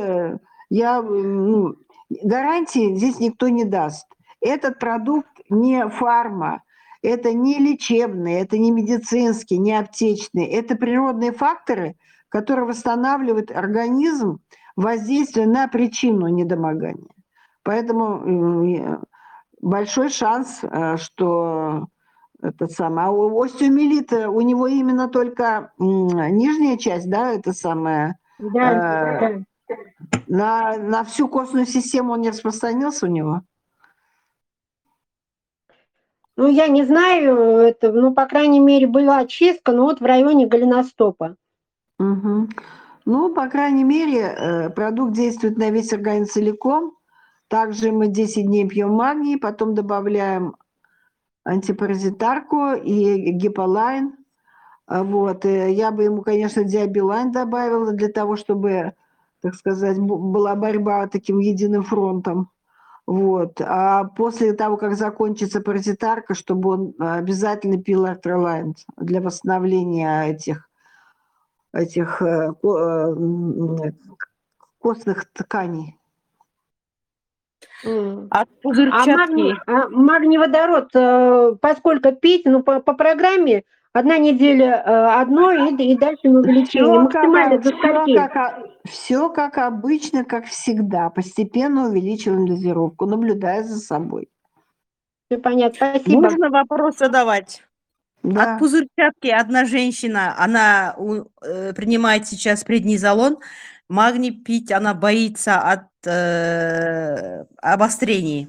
гарантии здесь никто не даст. Этот продукт не фарма, это не лечебный, это не медицинский, не аптечный. Это природные факторы, которые восстанавливают организм, воздействуя на причину недомогания. Поэтому большой шанс, что это самое. А у остеомиелита у него именно только нижняя часть, да, это самое. Да. На всю костную систему он не распространился у него? Ну, я не знаю, это, ну, по крайней мере, была очистка, но вот в районе голеностопа. Угу. Ну, по крайней мере, продукт действует на весь организм целиком. Также мы 10 дней пьем магний, потом добавляем антипаразитарку и гиполайн. Вот. Я бы ему, конечно, диабилайн добавила для того, чтобы, так сказать, была борьба таким единым фронтом. Вот. А после того, как закончится паразитарка, чтобы он обязательно пил артролайн для восстановления этих костных тканей. А магний-водород поскольку пить? Ну, по программе 1 неделя одно и дальше на увеличение. Максимально до скольки? Все как обычно, как всегда. Постепенно увеличиваем дозировку, наблюдая за собой. Все понятно. Спасибо. Можно вопрос задавать? Да. От пузырчатки одна женщина, она принимает сейчас преднизолон, магний пить она боится от обострений.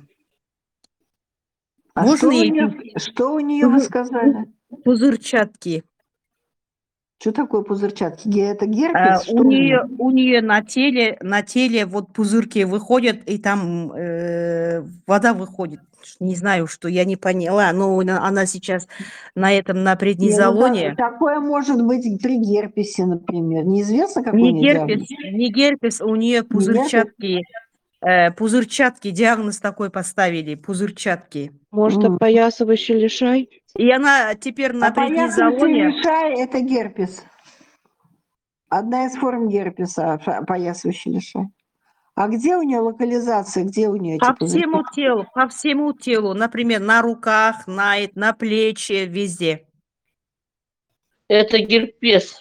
А Можно что у нее вы сказали? Пузырчатки. Что такое пузырчатки? Это герпес? У нее на теле вот пузырьки выходят, и там вода выходит. Не знаю, что я не поняла, но она сейчас на преднизолоне. Такое может быть при герпесе, например. Неизвестно, какой у нее диагноз? Не герпес, у нее пузырчатки. Пузырчатки, диагноз такой поставили, пузырчатки. Может, опоясывающий лишай? И она теперь на преднизолоне. Лишай – это герпес. Одна из форм герпеса, опоясывающий лишай. А где у нее локализация, где у нее эти пузырьки? По всему телу, например, на руках, на плечи, везде. Это герпес.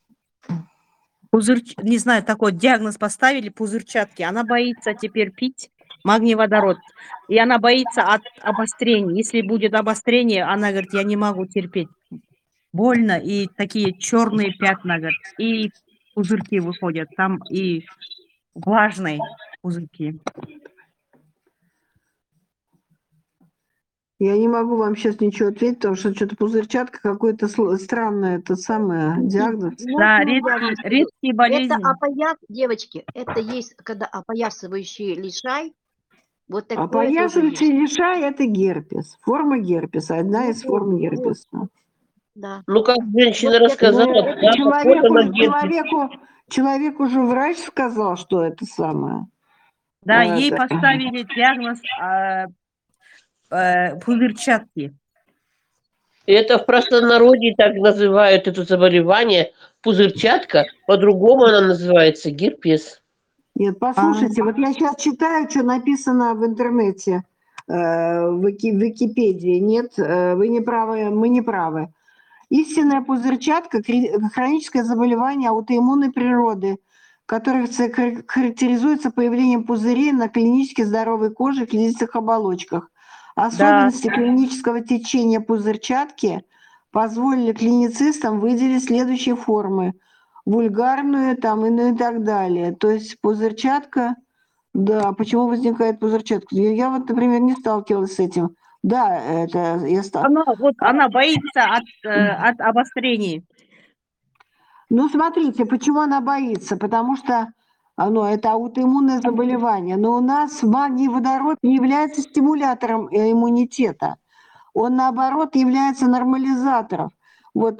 Не знаю, такой диагноз поставили, пузырчатки. Она боится теперь пить магний-водород. И она боится от обострений. Если будет обострение, она говорит, я не могу терпеть. Больно, и такие черные пятна, говорит, и пузырьки выходят. Там и влажные пузырьки. Я не могу вам сейчас ничего ответить, потому что что-то пузырчатка какой-то странный, это самое, диагноз. Да, редкие болезни. Это девочки, это есть, когда опоясывающий лишай. Вот такое опоясывающий лишай – это герпес, форма герпеса, одна из форм герпеса. Да. Ну, как женщина рассказала, человеку же врач сказал, что это самое. Да, ей поставили диагноз пузырчатки. Это в простонародье так называют это заболевание пузырчатка, по-другому она называется герпес. Нет, послушайте, вот я сейчас читаю, что написано в интернете, в Википедии. Нет, вы не правы, мы не правы. Истинная пузырчатка – хроническое заболевание аутоиммунной природы, которое характеризуется появлением пузырей на клинически здоровой коже и клетчатых оболочках. Особенности клинического течения пузырчатки позволили клиницистам выделить следующие формы. Вульгарную там, и так далее. То есть пузырчатка, да, почему возникает пузырчатка? Я вот, например, не сталкивалась с этим. Да, это я сталкивалась. Она боится от обострений. Ну, смотрите, почему она боится? Потому что это аутоиммунное заболевание. Но у нас магний-водород не является стимулятором иммунитета. Он, наоборот, является нормализатором. Вот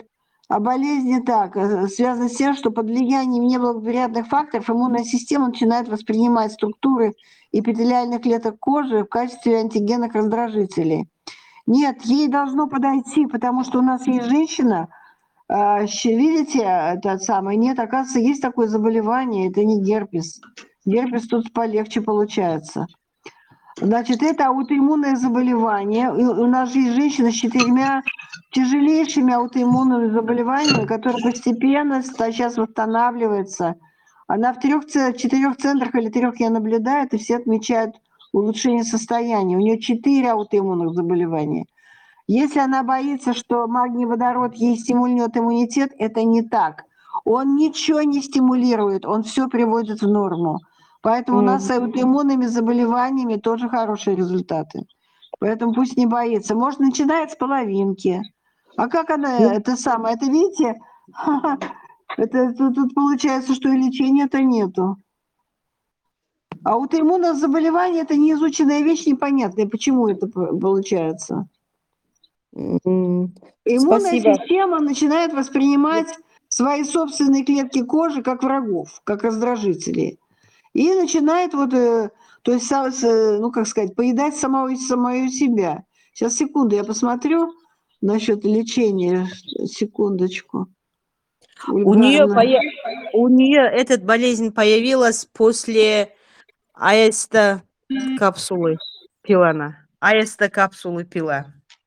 А болезни так, связаны с тем, что под влиянием неблагоприятных факторов иммунная система начинает воспринимать структуры эпителиальных клеток кожи в качестве антигенных раздражителей. Нет, ей должно подойти, потому что у нас есть женщина, видите, этот самый, нет, оказывается, есть такое заболевание, это не герпес. Герпес тут полегче получается. Значит, это аутоиммунное заболевание. И у нас же есть женщина с 4 тяжелейшими аутоиммунными заболеваниями, которые постепенно сейчас восстанавливаются. Она в 4 центрах или 3 я наблюдаю, и все отмечают улучшение состояния. У нее 4 аутоиммунных заболевания. Если она боится, что магний водород ей стимулирует иммунитет, это не так. Он ничего не стимулирует, он все приводит в норму. Поэтому у нас с аутоиммунными заболеваниями тоже хорошие результаты. Поэтому пусть не боится. Может, начинает с половинки. А как она, это самое, это видите, это, тут получается, что и лечения-то нету. Аутоиммунное заболевание – это неизученная вещь, непонятная. Почему это получается? Иммунная система начинает воспринимать свои собственные клетки кожи как врагов, как раздражители. И начинает вот, то есть, ну как сказать, поедать самую себя. Сейчас, секунду, я посмотрю насчет лечения. Секундочку. У нее эта болезнь появилась после аэста капсулы пила. Аэста капсулы пила.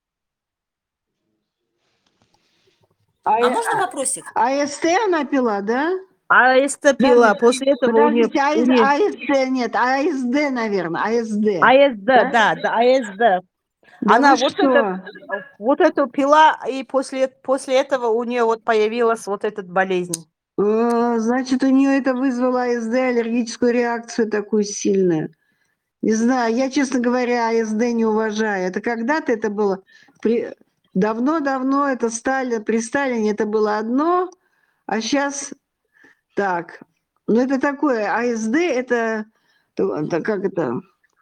А можно вопросик? АСТ она пила, да? АСТ пила. Да, После этого подождите, АСД нет, АСД, наверное, АСД. АСД, да, АСД. Да Она вот эту пила, и после этого у нее вот появилась вот эта болезнь. Значит, у нее это вызвало АСД, аллергическую реакцию такую сильную. Не знаю, я, честно говоря, АСД не уважаю. Это когда-то это было... Давно-давно это при Сталине это было одно, а сейчас так. Ну, это такое, АСД это как это?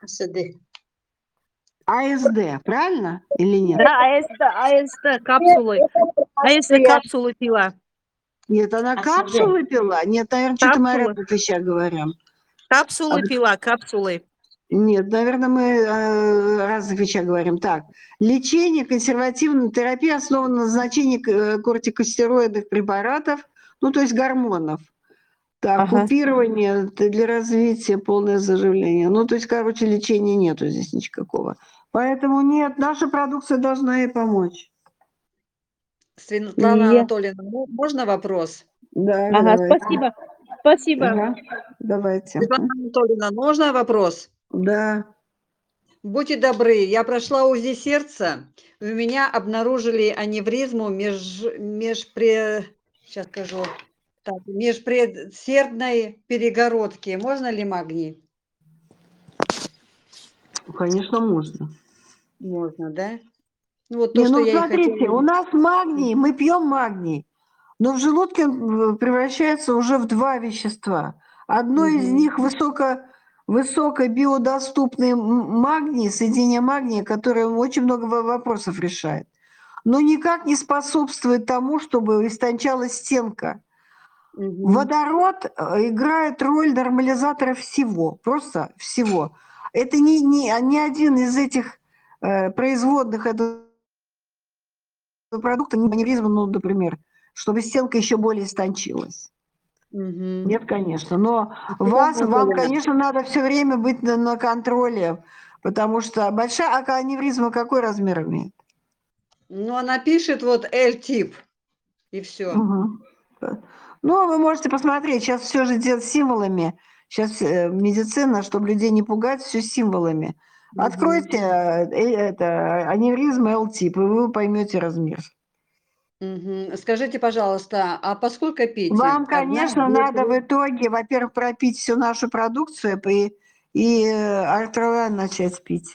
АСД, правильно или нет? Да, АСД капсулы. АСД капсулы пила. Нет, она капсулы пила? Нет, наверное, что-то мы о разных вещах говорим. Капсулы пила, капсулы. Нет, наверное, мы о разных вещах говорим. Так, лечение, консервативная терапия основана на назначении кортикостероидных препаратов, ну, то есть гормонов. Так, купирование для развития, полное заживление. Ну, то есть, короче, лечения нету здесь никакого. Поэтому нет, наша продукция должна ей помочь. Светлана Анатольевна, можно вопрос? Да, давайте. Спасибо. Ага, давайте. Светлана Анатольевна, можно вопрос? Да. Будьте добры, я прошла УЗИ сердца, у меня обнаружили аневризму межпредсердной перегородки. Можно ли магний? Конечно, можно. Можно, да? Ну, вот то, что смотрите, у нас магний, мы пьем магний, но в желудке он превращается уже в 2 вещества. Одно из них высокобиодоступный магний, соединение магния, которое очень много вопросов решает, но никак не способствует тому, чтобы истончалась стенка. Водород играет роль нормализатора всего, просто всего. Это ни один из этих производных этого продукта, не аневризма, ну, например, чтобы стенка еще более истончилась. Нет, конечно. Но вам, конечно, надо все время быть на контроле, потому что большая аневризма какой размер имеет? Ну, она пишет вот L-тип, и все. Ну, вы можете посмотреть, сейчас все же делать символами. Сейчас медицина, чтобы людей не пугать, все символами. Откройте это аневризма L-тип, и вы поймете размер. Скажите, пожалуйста, а поскольку пить? Вам, конечно, надо в итоге, во-первых, пропить всю нашу продукцию и Артролан начать пить.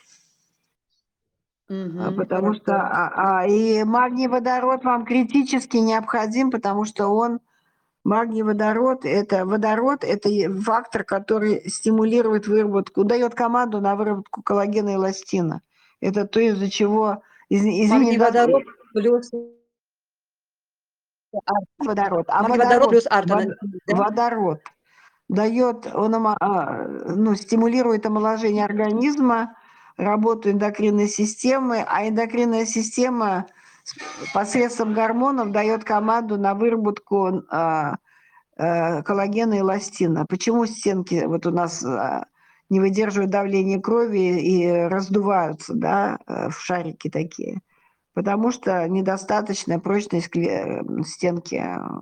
Потому что и магний водород вам критически необходим, потому что магний водород это фактор, который стимулирует выработку, дает команду на выработку коллагена и эластина. Это то, из-за чего магний водород плюс Водород. А Магний-водород плюс арта. водород дает, ну, стимулирует омоложение организма, работу эндокринной системы, а эндокринная система посредством гормонов дает команду на выработку коллагена и эластина. Почему стенки вот у нас не выдерживают давление крови и раздуваются, да, в шарики такие? Потому что недостаточная прочность стенки,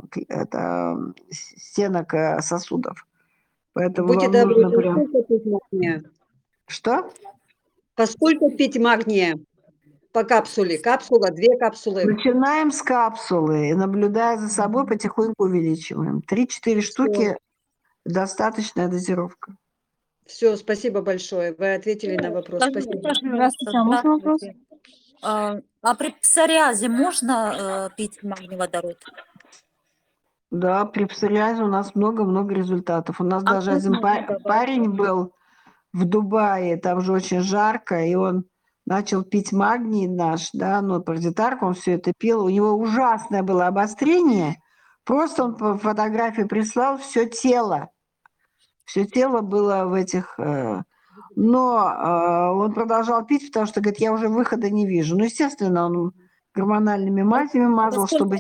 стенок сосудов. Поэтому Будьте вам добры, нужно прям... поскольку пить магния? Что? Поскольку пить магния? По капсуле. Капсула, 2 капсулы. Начинаем с капсулы, и, наблюдая за собой, потихоньку увеличиваем. 3-4 штуки – достаточная дозировка. Все, спасибо большое. Вы ответили на вопрос. Спасибо. Здравствуйте, а можно вопрос? А при псориазе можно пить магний-водород? Да, при псориазе у нас много-много результатов. У нас А даже как один можно добавить? парень был в Дубае, там же очень жарко, и он начал пить магний наш, да, ну, паразитарку, он все это пил. У него ужасное было обострение. Просто он по фотографии прислал все тело. Все тело было в этих... Но он продолжал пить, потому что, говорит, я уже выхода не вижу. Ну, естественно, он гормональными мазями мазал, чтобы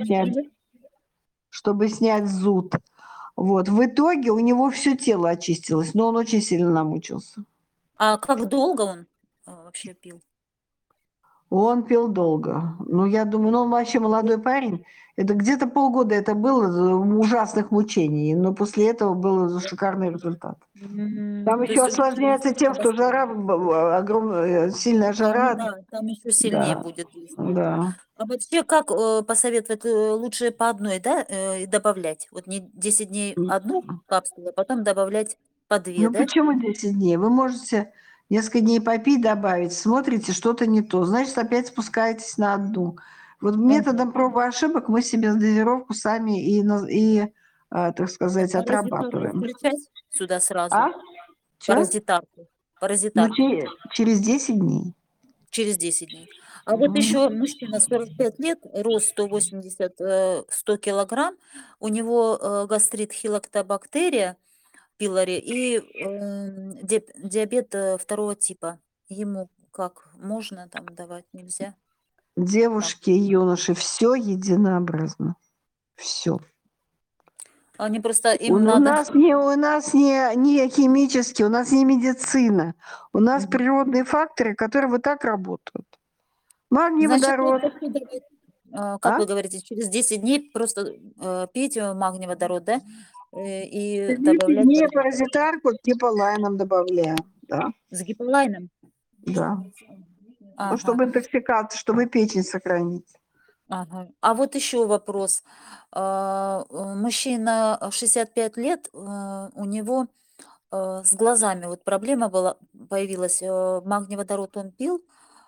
снять зуд. Вот. В итоге у него все тело очистилось, но он очень сильно намучился. А как долго он вообще пил? Он пил долго. Ну, я думаю, ну, он вообще молодой парень. Это где-то полгода это было ужасных мучений, но после этого был шикарный результат. Там еще осложняется тем, что жара, огромная, сильная жара. Да, там еще сильнее Да, будет. да. А вообще как посоветовать лучше по одной, да, и добавлять? Вот не 10 дней одну капсулу, а потом добавлять по 2, Ну, да? почему 10 дней? Вы можете несколько дней попить, добавить, смотрите, что-то не то, значит, опять спускаетесь на одну. Вот методом проб и ошибок мы себе дозировку сами и так сказать, отрабатываем. Включать сюда сразу? А? Чё? Паразитарку. Ну, через 10 дней. Через 10 дней. А вот еще мужчина 45 лет, рост 180-100 килограмм, у него гастрит хилоктобактерия пилори и диабет 2 типа. Ему как, можно там давать, нельзя? Девушки и юноши, все единообразно. Все. Они просто, У им надо... нас не химический, у нас не медицина. У нас природные факторы, которые вот так работают. Магний, Значит, водород. как вы говорите, через 10 дней просто пить магний, водород, да? И 10 добавлять дней паразитарку гиполайном добавляем. Да. с гиполайном? Да. Ага. Ну, чтобы интоксикацию, чтобы печень сохранить. Ага. А вот еще вопрос. Мужчина 65 лет, у него с глазами вот проблема появилась. Магний, водород он пил,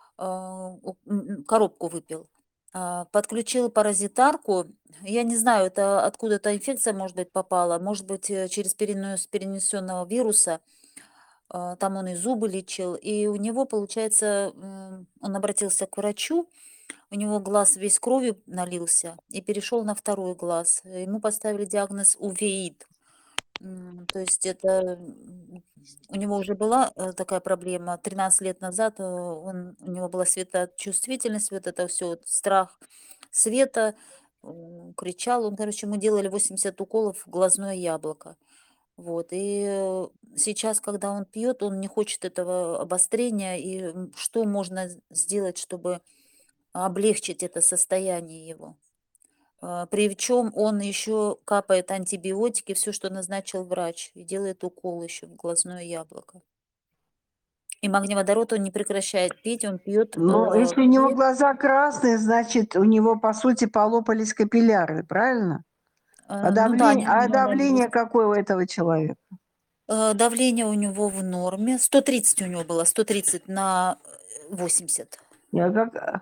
коробку выпил. Подключил паразитарку. Я не знаю, это откуда-то инфекция, может быть, попала, может быть, через перенос перенесенного вируса. Там он и зубы лечил, и у него, получается, он обратился к врачу, у него глаз весь кровью налился и перешел на второй глаз. Ему поставили диагноз увеит. То есть это у него уже была такая проблема. 13 лет назад у него была светочувствительность, вот это все, вот, страх света, кричал он, короче, ему делали 80 уколов в глазное яблоко. Вот, и сейчас, когда он пьет, он не хочет этого обострения, и что можно сделать, чтобы облегчить это состояние его? Причем он еще капает антибиотики, все, что назначил врач, и делает укол еще в глазное яблоко. И магний-водород он не прекращает пить, он пьет. Но если у него глаза красные, значит, у него, по сути, полопались капилляры, правильно? А давление какое у этого человека? Давление у него в норме. 130 у него было, 130 на 80. Я как...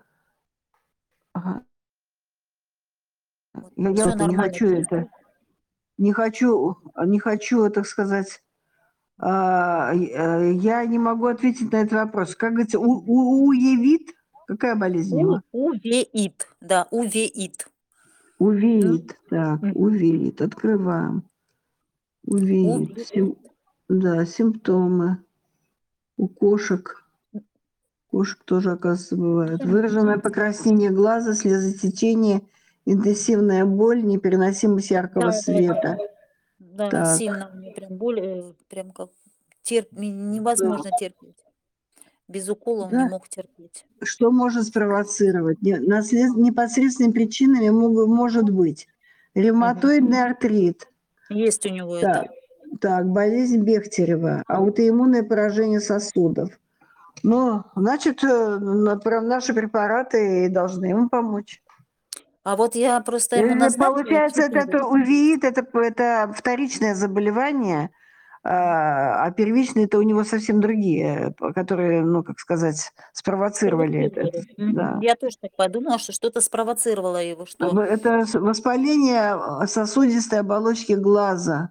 Ага. Я не хочу, так сказать, я не могу ответить на этот вопрос. Как говорится, увеит? Какая болезнь у него? Увеит, да, увеит. Увидит. Так, увидит. Открываем. Увидит. Да, симптомы. У кошек. Кошек тоже, оказывается, бывает. Выраженное покраснение глаза, слезотечение, интенсивная боль, непереносимость яркого света. Да, Так. сильно у меня прям боль, прям как невозможно терпеть. Без укола он не Да. мог терпеть. Что может спровоцировать? Непосредственными причинами может быть ревматоидный артрит. Есть у него Так, это. так, болезнь Бехтерева, аутоиммунное поражение сосудов. Ну, значит, наши препараты и должны ему помочь. А вот я просто ему назначила Получается, 4. это увеит, это вторичное заболевание, а первичные это у него совсем другие, которые, ну, как сказать, спровоцировали это. Да. Я тоже так подумала, что что-то спровоцировало его, что... Это воспаление сосудистой оболочки глаза.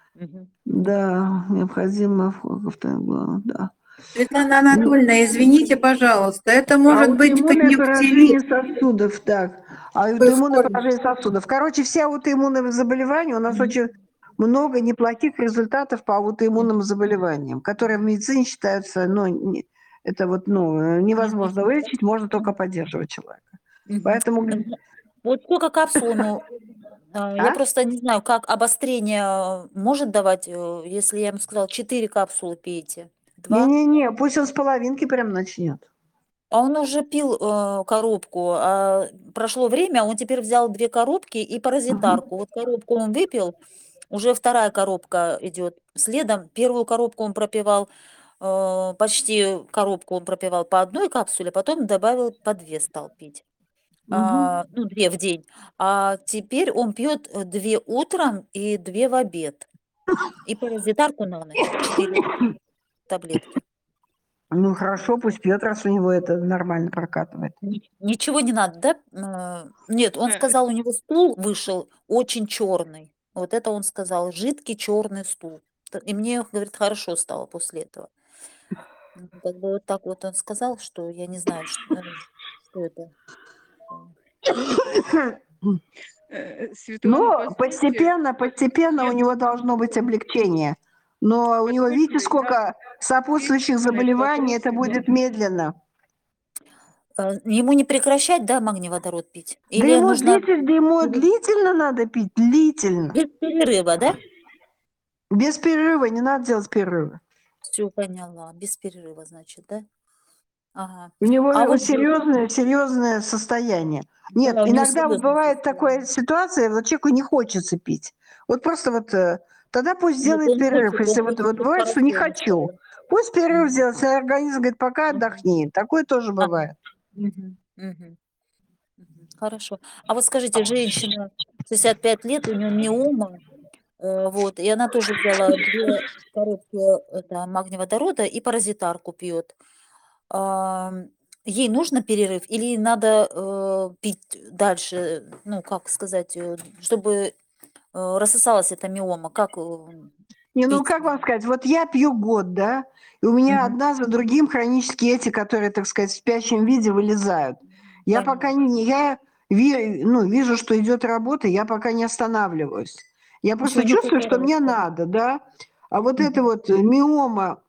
Да, необходимо да. Светлана Анатольевна, извините, пожалуйста, это может быть Аутоиммунное поражение конъюнктивит. сосудов, так. Аутоиммунное поражение сосудов. Короче, все аутоиммунные заболевания, у нас очень много неплохих результатов по аутоиммунным заболеваниям, которые в медицине считаются, это невозможно вылечить, можно только поддерживать человека. Поэтому... Вот сколько капсул ему... Я просто не знаю, как обострение может давать, если я ему сказала, 4 капсулы пейте. 2. Не-не-не, пусть он с половинки прям начнет. А он уже пил коробку, а прошло время, он теперь взял 2 коробки и паразитарку. Вот коробку он выпил, уже 2-я коробка идет следом. 1-ю коробку он пропивал, почти коробку он пропивал по 1 капсуле, потом добавил по 2 стал пить. 2 в день. А теперь он пьет 2 утром и 2 в обед. И паразитарку на ночь, 4 таблетки. Ну хорошо, пусть пьет, раз у него это нормально прокатывает. Ничего не надо, да? Нет, он сказал, у него стул вышел очень черный. Вот это он сказал, жидкий черный стул. И мне, говорит, хорошо стало после этого. Как бы вот так вот он сказал, что я не знаю, что это. Но постепенно у него должно быть облегчение. Но у него, видите, сколько сопутствующих заболеваний, это будет медленно. Ему не прекращать, да, магний-водород пить? Да ему длительно надо пить, длительно. Без перерыва, да? Без перерыва, не надо делать перерыва. Все поняла, без перерыва, значит, да? Ага. У него вот серьезное состояние. Нет, Да, у него иногда вот серьезное бывает такая ситуация, вот человеку не хочется пить. Вот просто вот тогда пусть делает перерыв. Если вот бывает, что не хочу, пусть перерыв сделает, если организм говорит, пока отдохни. Такое тоже бывает. Хорошо. А вот скажите, женщина 65 лет, у нее миома, вот, и она тоже взяла 2 коробки магния-водорода и паразитарку пьет. Ей нужно перерыв или надо пить дальше, ну, как сказать, чтобы рассосалась эта миома? Как Не, ну пить? как вам сказать, вот я пью год, да, и у меня одна за другим хронические эти, которые, так сказать, в спящем виде вылезают. Я пока вижу, что идет работа, я пока не останавливаюсь. Я просто чувствую, что мне надо, да. А вот это вот миома,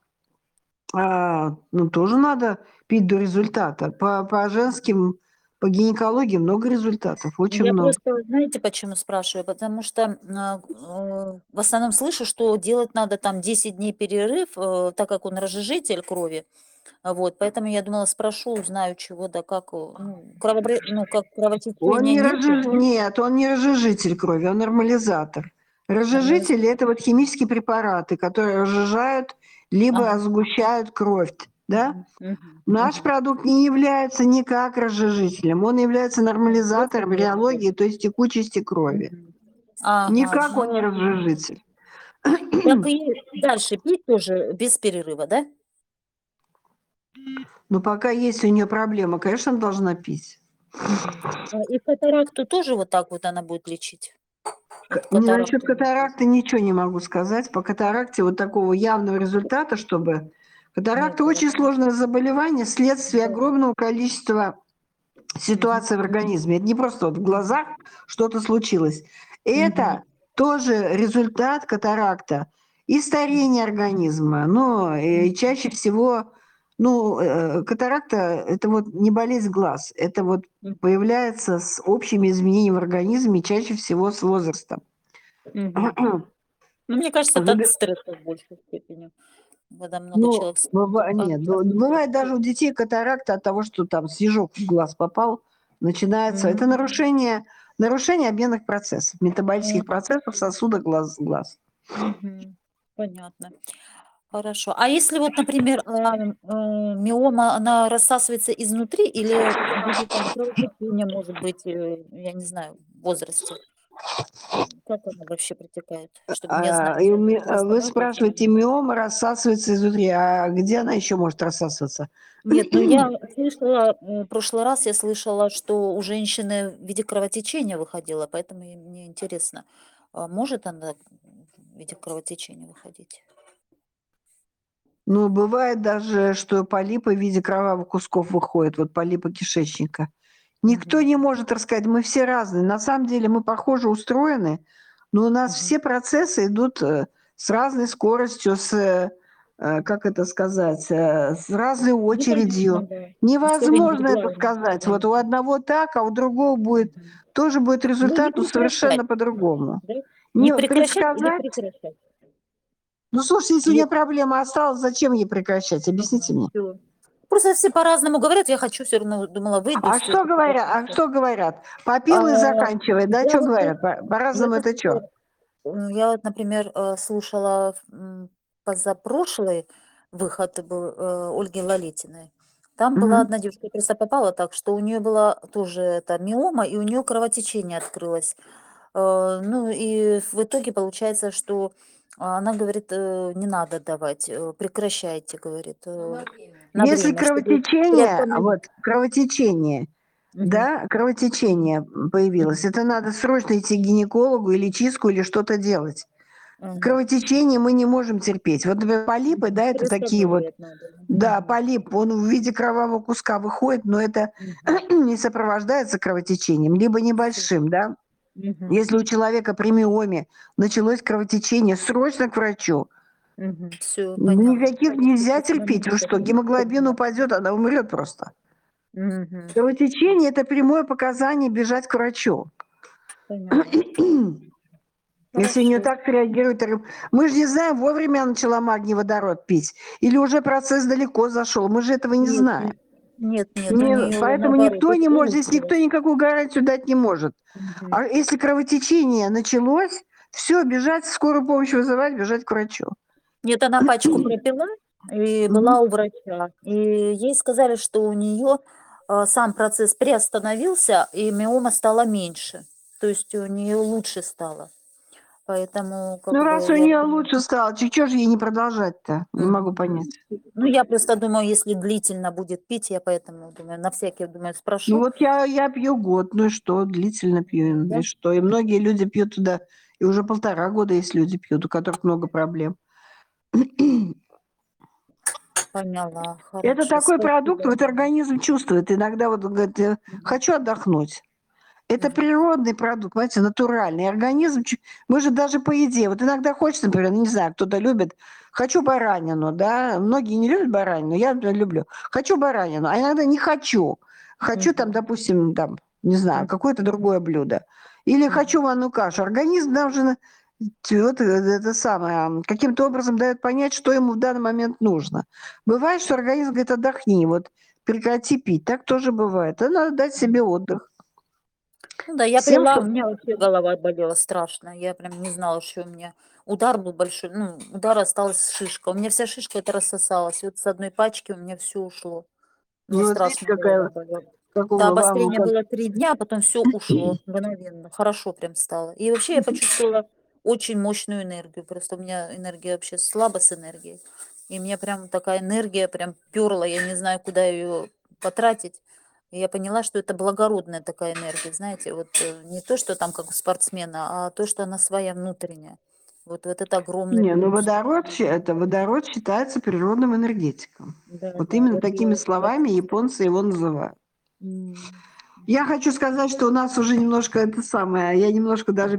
тоже надо пить до результата. По женским, по гинекологии много результатов, очень Я много. просто, знаете, почему спрашиваю? Потому что в основном слышу, что делать надо там 10 дней перерыв, так как он разжижитель крови. Вот, поэтому я думала, спрошу, узнаю, чего да как, как кровотечения нет. Нет, он не разжижитель крови, он нормализатор. Разжижители – это вот химические препараты, которые разжижают либо сгущают кровь, да? Наш продукт не является никак разжижителем, он является нормализатором реологии, то есть текучести крови. Никак он не разжижитель. Так и дальше пить тоже без перерыва, да? Но пока есть у нее проблема, конечно, она должна пить. И катаракту тоже вот так вот она будет лечить? Насчет катаракты ничего не могу сказать. По катаракте вот такого явного результата, чтобы... Катаракта очень сложное заболевание, следствие огромного количества ситуация в организме. Это не просто вот в глазах что-то случилось. Это тоже результат катаракта и старения организма. Но чаще всего, катаракта – это вот не болезнь глаз, это вот появляется с общими изменениями в организме, чаще всего с возрастом. Ну, мне кажется, это от стресса в большей степени. Когда много Ну, человек нет, бывает даже у детей катаракта от того, что там снежок в глаз попал, начинается. Это нарушение обменных процессов, метаболических процессов сосуда глаз. Понятно. Хорошо. А если вот, например, миома, она рассасывается изнутри или в виде там кровотечения, может быть, я не знаю, в возрасте? Как она вообще протекает? Чтобы мне знать. Вы спрашиваете, миома рассасывается изнутри, а где она еще может рассасываться? Нет, ну я слышала, в прошлый раз я слышала, что у женщины в виде кровотечения выходила, поэтому мне интересно, может она в виде кровотечения выходить? Ну, бывает даже, что полипы в виде кровавых кусков выходят, вот полипы кишечника. Никто не может рассказать, мы все разные. На самом деле мы похоже устроены, но у нас все процессы идут с разной скоростью, как это сказать, с разной очередью. Невозможно это сказать. Вот у одного так, а у другого тоже будет результат, но совершенно по-другому. Не прекращать или предсказать. прекращать? Ну, слушайте, если у нее проблема осталась, зачем ей прекращать? Объясните мне. Просто все по-разному говорят, я хочу все равно, думала, выйду. А что говорят? Попил и заканчивай, да? Что говорят? По-разному это что? Я вот, например, слушала позапрошлый выход был Ольги Лолитиной. Там была одна девушка, я просто попала так, что у нее была тоже эта миома, и у нее кровотечение открылось. Ну и в итоге получается, что она говорит, не надо давать, прекращайте, говорит. На Если время, чтобы кровотечение, да, кровотечение появилось, это надо срочно идти к гинекологу или чистку, или что-то делать. Кровотечение мы не можем терпеть. Вот, например, полипы, да, это такие вот, да, полип, он в виде кровавого куска выходит, но это не сопровождается кровотечением, либо небольшим, да. Если у человека при миоме началось кровотечение, срочно к врачу. Никаких нельзя терпеть. Вы что, гемоглобин упадет, она умрет просто. Кровотечение – это прямое показание бежать к врачу. Если у нее так реагирует, мы же не знаем, вовремя я начала магний-водород пить, или уже процесс далеко зашел, мы же этого не знаем. Нет, поэтому никто не может, здесь никто никакую гарантию дать не может. А если кровотечение началось, все, бежать, скорую помощь вызывать, бежать к врачу. Нет, она пачку пропила и была у врача. И ей сказали, что у нее сам процесс приостановился, и миома стала меньше. То есть у нее лучше стало. Поэтому, раз у нее лучше стало, что же ей не продолжать-то? Не могу понять. Ну, я просто думаю, если длительно будет пить, я поэтому думаю, на всякий, думаю, спрошу. Ну, вот я пью год, ну и что, длительно пью, и что? И многие люди пьют туда, и уже 1,5 года есть люди пьют, у которых много проблем. Поняла, хорошо. Это такой продукт, вот организм чувствует. Иногда вот говорит, хочу отдохнуть. Это природный продукт, понимаете, натуральный. Организм, мы же даже по еде, вот иногда хочется, например, не знаю, кто-то любит, хочу баранину, да, многие не любят баранину, я, например, люблю. Хочу баранину, а иногда не хочу. Хочу там, допустим, там, не знаю, какое-то другое блюдо. Или хочу манную кашу. Организм должен вот это самое, каким-то образом дает понять, что ему в данный момент нужно. Бывает, что организм говорит, отдохни, вот прекрати пить. Так тоже бывает. Это надо дать себе отдых. Ну да, я пила, у меня вообще голова болела страшно. Я прям не знала, что у меня удар был большой. Ну, удар осталась шишка. У меня вся шишка это рассосалась. Вот с одной пачки у меня все ушло. Мне страшно голова болела. Да, обострение было 3 дня, а потом все ушло мгновенно. Хорошо прям стало. И вообще я почувствовала очень мощную энергию. Просто у меня энергия вообще слабо с энергией. И у меня прям такая энергия прям перла. Я не знаю, куда ее потратить. И я поняла, что это благородная такая энергия, знаете, вот не то, что там как у спортсмена, а то, что она своя внутренняя. Вот это огромный Не, ну плюс. водород считается природным энергетиком. Да, вот да, именно вот такими я словами японцы его называют. Я хочу сказать, что у нас уже немножко это самое, я немножко даже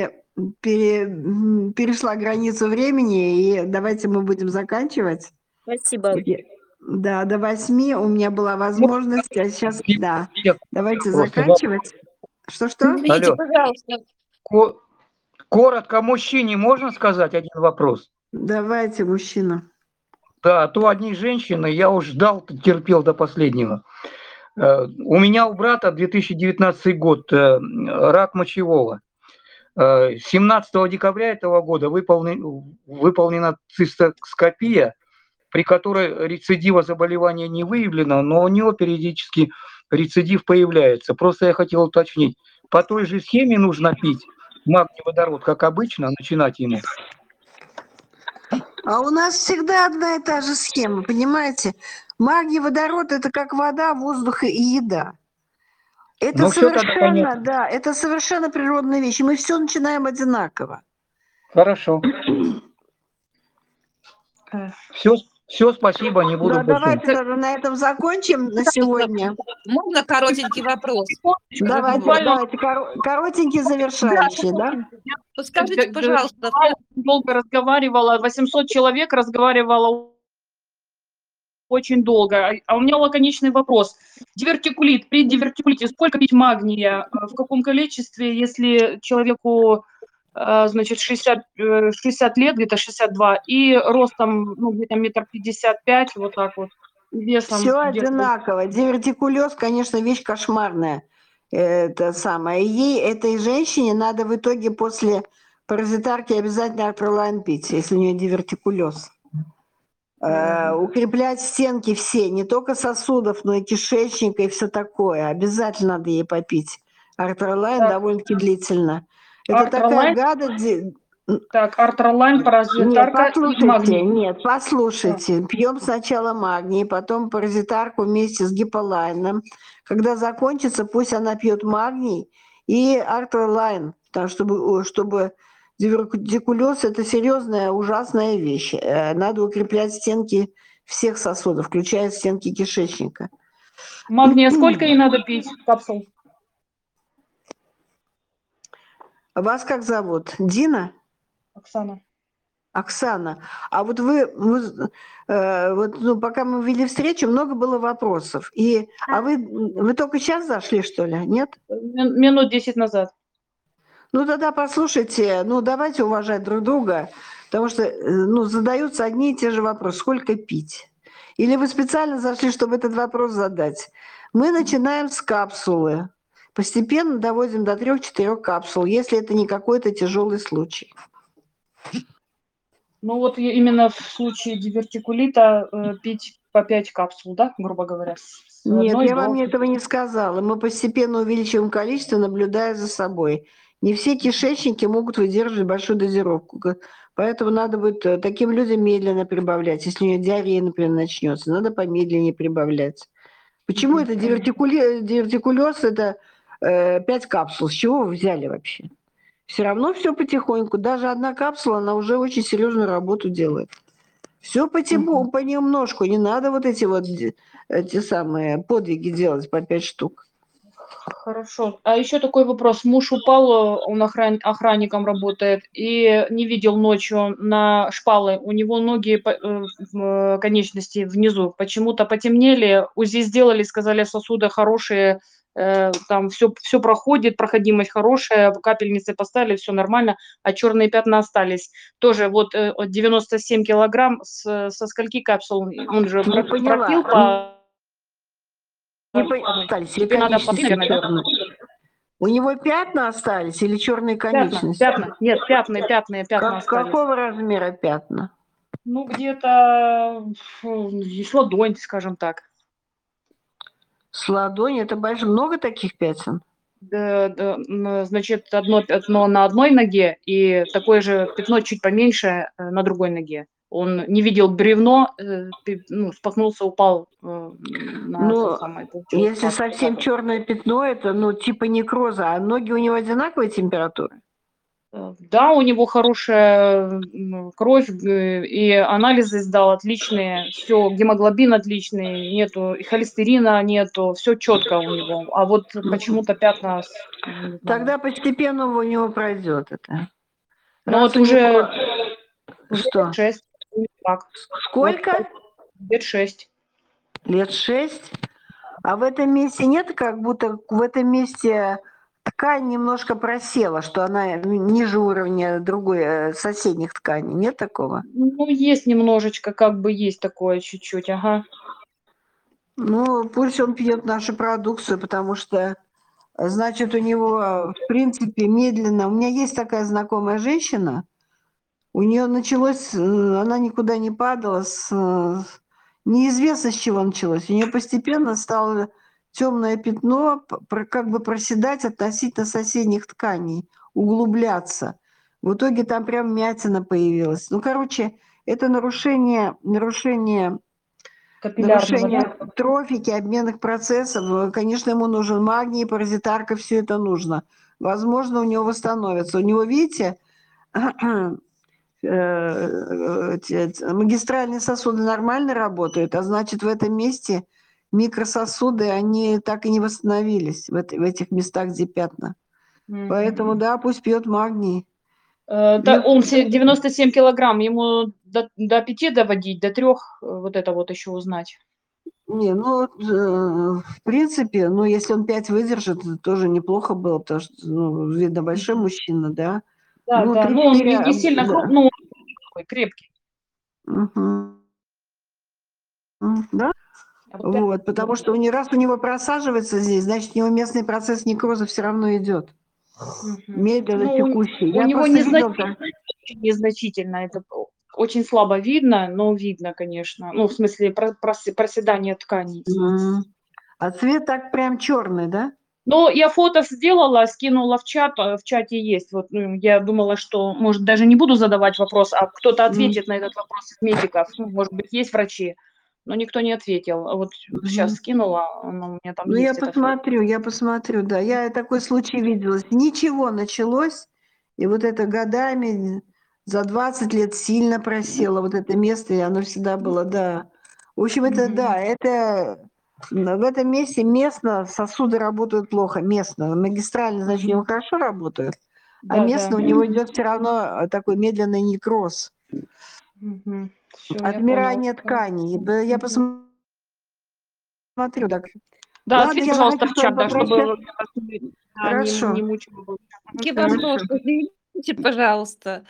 перешла границу времени, и давайте мы будем заканчивать. Спасибо. Да, до 8 у меня была возможность, а сейчас, да, давайте Просто заканчивать. Что-что? Извините, Алло. пожалуйста. Коротко мужчине можно сказать один вопрос? Давайте, мужчина. Да, а то одни женщины, я уж ждал, терпел до последнего. У меня у брата 2019 год рак мочевого. 17 декабря этого года выполнена цистоскопия, при которой рецидива заболевания не выявлено, но у него периодически рецидив появляется. Просто я хотел уточнить, по той же схеме нужно пить магний водород, как обычно, начинать ему? А у нас всегда одна и та же схема, понимаете? Магний водород – это как вода, воздух и еда. Это Ну, всё тогда совершенно, понятно. да, это совершенно природные вещи. Мы все начинаем одинаково. Хорошо. Все, спасибо, не буду Да, больше. давайте тогда на этом закончим на сегодня. Можно коротенький вопрос? Давайте, коротенький завершающий, да? Скажите, пожалуйста, Долго разговаривала, 800 человек разговаривало очень долго. А у меня лаконичный вопрос. Дивертикулит. При дивертикулите сколько пить магния? В каком количестве, если человеку, значит, 60 лет, где-то 62, и ростом, ну, где-то 1,55 м, вот так вот, весом Все где-то... одинаково. Дивертикулез, конечно, вещь кошмарная. Это самое. Ей, этой женщине, надо в итоге после паразитарки обязательно артролайн пить, если у нее дивертикулез. Укреплять стенки все, не только сосудов, но и кишечника и все такое. Обязательно надо ей попить. Артролайн довольно-таки длительно. Это такая гадость. Так, артролайн, Нет, паразитарка и послушайте, магний. послушайте. Пьем сначала магний, потом паразитарку вместе с гиполайном. Когда закончится, пусть она пьет магний и артролайн, чтобы дивертикулез – это серьезная, ужасная вещь. Надо укреплять стенки всех сосудов, включая стенки кишечника. Магния сколько ей надо пить, капсул? Вас как зовут? Дина? Оксана. Оксана, а вот пока мы вели встречу, много было вопросов. А вы только сейчас зашли, что ли? Нет? Минут 10 назад. Ну тогда послушайте, давайте уважать друг друга, потому что задаются одни и те же вопросы. Сколько пить? Или вы специально зашли, чтобы этот вопрос задать? Мы начинаем с капсулы. Постепенно доводим до 3-4 капсул, если это не какой-то тяжелый случай. Ну вот именно в случае дивертикулита пить по 5 капсул, да, грубо говоря? Нет, я вам этого не сказала. Мы постепенно увеличиваем количество, наблюдая за собой. Не все кишечники могут выдерживать большую дозировку. Поэтому надо будет таким людям медленно прибавлять. Если у нее диарея, например, начнется, надо помедленнее прибавлять. Почему это дивертикулез? Это 5 капсул. С чего вы взяли вообще? Все равно все потихоньку. Даже одна капсула, она уже очень серьезную работу делает. Все понемножку. Не надо вот эти самые подвиги делать по 5 штук. Хорошо. А еще такой вопрос. Муж упал, он охранником работает, и не видел ночью на шпалы. У него ноги, конечности внизу почему-то потемнели. УЗИ сделали, сказали, сосуды хорошие, там все проходит, проходимость хорошая, капельницы поставили, все нормально, а черные пятна остались. Тоже вот 97 килограмм, со скольки капсул? Он же пропил по... Остались или конечности черные? У него пятна остались или черные конечности? Пятна. Нет, пятна остались. Какого размера пятна? Ну, где-то с ладонь, скажем так. С ладони? Это много таких пятен? Да, значит, одно пятно на одной ноге и такое же пятно чуть поменьше на другой ноге. Он не видел бревно, споткнулся, упал на то самое. Если совсем черное пятно, это типа некроза, а ноги у него одинаковой температуры? Да, у него хорошая кровь, и анализы сдал отличные, все, гемоглобин отличный, нету, и холестерина нету, все четко у него. А вот почему-то пятна, не знаю. Тогда постепенно у него пройдет это. Но Раз вот у уже него... Что? 6. Так. Сколько? Вот, лет 6. Лет 6? А в этом месте нет, как будто в этом месте ткань немножко просела, что она ниже уровня другой, соседних тканей. Нет такого? Ну, есть немножечко, как бы есть такое чуть-чуть, ага. Ну, пусть он пьет нашу продукцию, потому что, значит, у него, в принципе, медленно... У меня есть такая знакомая женщина, у нее началось, она никуда не падала, неизвестно с чего началось. У нее постепенно стало темное пятно, как бы проседать относительно соседних тканей, углубляться. В итоге там прям мятина появилась. Ну, короче, это нарушение трофики, обменных процессов. Конечно, ему нужен магний, паразитарка, все это нужно. Возможно, у него восстановится. У него, видите, магистральные сосуды нормально работают, а значит, в этом месте микрососуды, они так и не восстановились в этих местах, где пятна. Поэтому, да, пусть пьет магний. Он 97 килограмм, ему до 5 доводить, до 3 вот это вот еще узнать. Не, ну, в принципе, ну, если он 5 выдержит, тоже неплохо было, потому что, ну, видно, большой мужчина, да? Да, Ну, да, 3-4, ну он не сильно крупный, но такой крепкий. Да? Вот, потому что раз у него просаживается здесь, значит, у него местный процесс некроза все равно идет. Медленно текущий. У него незначительно, это очень слабо видно, но видно, конечно. Ну, в смысле, проседание тканей. А цвет так прям черный, да? Ну, я фото сделала, скинула в чат, в чате есть. Вот, я думала, что, может, даже не буду задавать вопрос, а кто-то ответит на этот вопрос из медиков. Ну, может быть, есть врачи, но никто не ответил. А вот сейчас скинула, у меня там Ну, есть. я посмотрю, да. Я такой случай видела. Ничего началось, и вот это годами, за 20 лет сильно просело вот это место, и оно всегда было, да. В общем, это, да, это... В этом месте местно сосуды работают плохо, местно. Магистрально, значит, у него хорошо работают, а местно у него идет все равно такой медленный некроз. Отмирание тканей. Я посмотрю, так. Да, Ладно, ответь, я пожалуйста, хочу в чат, да, чтобы Хорошо. не мучила бы. Вопрос, извините, пожалуйста.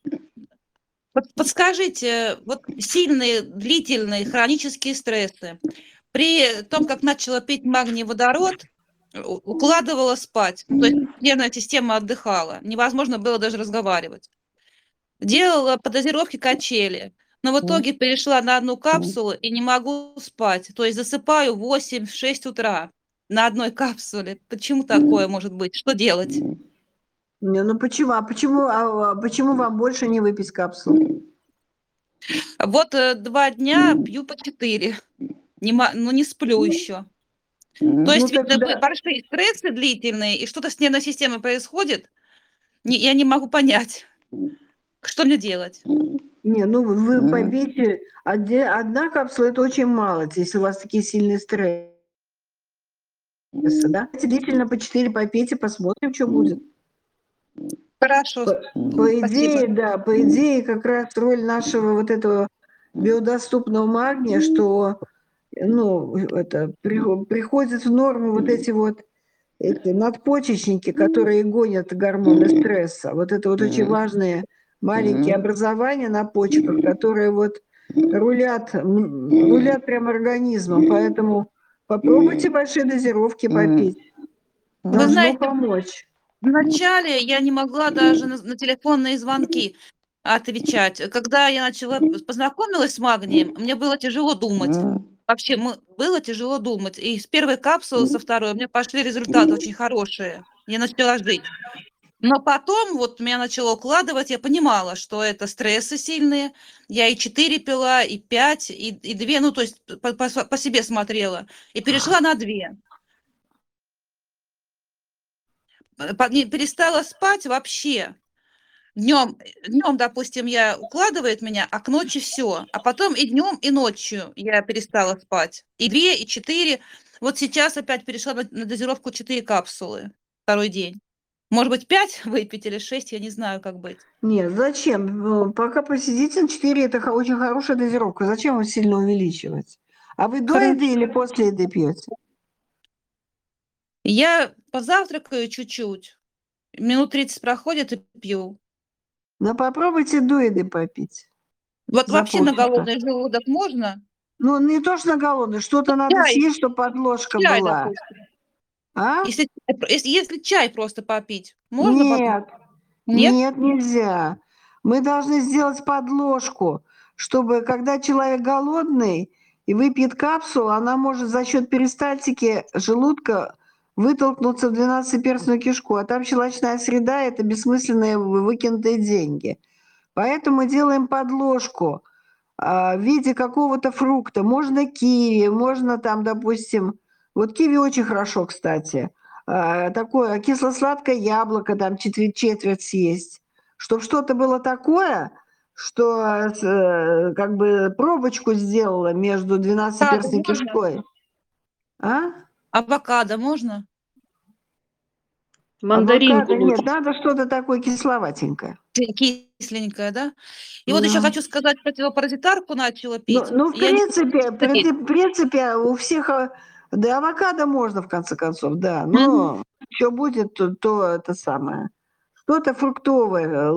Подскажите, вот сильные, длительные хронические стрессы. При том, как начала пить магний водород, укладывала спать. То есть нервная система отдыхала. Невозможно было даже разговаривать. Делала по дозировке качели. Но в итоге перешла на одну капсулу и не могу спать. То есть засыпаю в 8-6 утра на одной капсуле. Почему такое может быть? Что делать? Не, ну почему? Почему вам больше не выпить капсулу? Вот 2 дня пью по 4. Ну, не сплю еще. То есть, видно, большие стрессы длительные, и что-то с нервной системой происходит, я не могу понять, что мне делать. Не, ну вы попейте, одна капсула это очень мало, если у вас такие сильные стрессы, да? Длительно по 4 попейте, посмотрим, что будет. Хорошо. По идее, да, по идее, как раз роль нашего вот этого биодоступного магния, что, ну, это приходят в норму вот эти вот надпочечники, которые гонят гормоны стресса. Вот это вот очень важные маленькие образования на почках, которые вот рулят прям организмом. Поэтому попробуйте большие дозировки попить. Вы знаете, помочь. вначале я не могла даже на телефонные звонки отвечать. Когда я познакомилась с магнием, мне было тяжело думать. Вообще, было тяжело думать. И с первой капсулы, со второй, у меня пошли результаты очень хорошие. Я начала жить. Но потом вот меня начало укладывать, я понимала, что это стрессы сильные. Я и 4 пила, и 5, и 2, ну, то есть по себе смотрела. И перешла на 2. Перестала спать вообще. Днем, допустим, укладывает меня, а к ночи все. А потом и днем, и ночью я перестала спать. И 2, и 4. Вот сейчас опять перешла на дозировку 4 капсулы второй день. Может быть, 5 выпить или 6, я не знаю, как быть. Нет, зачем? Пока посидите на 4, это очень хорошая дозировка. Зачем его сильно увеличивать? А вы до Хорошо. еды или после еды пьете? Я позавтракаю чуть-чуть, минут 30 проходит и пью. Но попробуйте до еды попить. Вот За вообще на полчаса. голодный желудок можно? Ну, не то, что на голодный, что-то надо Чай. съесть, чтобы подложка Чай, была. допустим. А? Если чай просто попить, можно? Нет, Нет? нет, нельзя. Мы должны сделать подложку, чтобы, когда человек голодный и выпьет капсулу, она может за счет перистальтики желудка вытолкнуться в 12-перстную кишку, а там щелочная среда – это бессмысленные выкинутые деньги. Поэтому делаем подложку в виде какого-то фрукта. Можно киви, можно там, допустим, вот киви очень хорошо, кстати, такое кисло-сладкое яблоко, там четверть съесть, чтобы что-то было такое, что как бы пробочку сделала между 12-перстной Можно? кишкой. А? Авокадо можно? Мандаринку Авокадо лучше. нет, надо что-то такое кисловатенькое. Кисленькое, да? И вот еще Да. хочу сказать, противопаразитарку начала пить. Ну, в Я не- принципе, у всех, да, авокадо можно, в конце концов, да, но что будет, то это самое. Что-то фруктовое,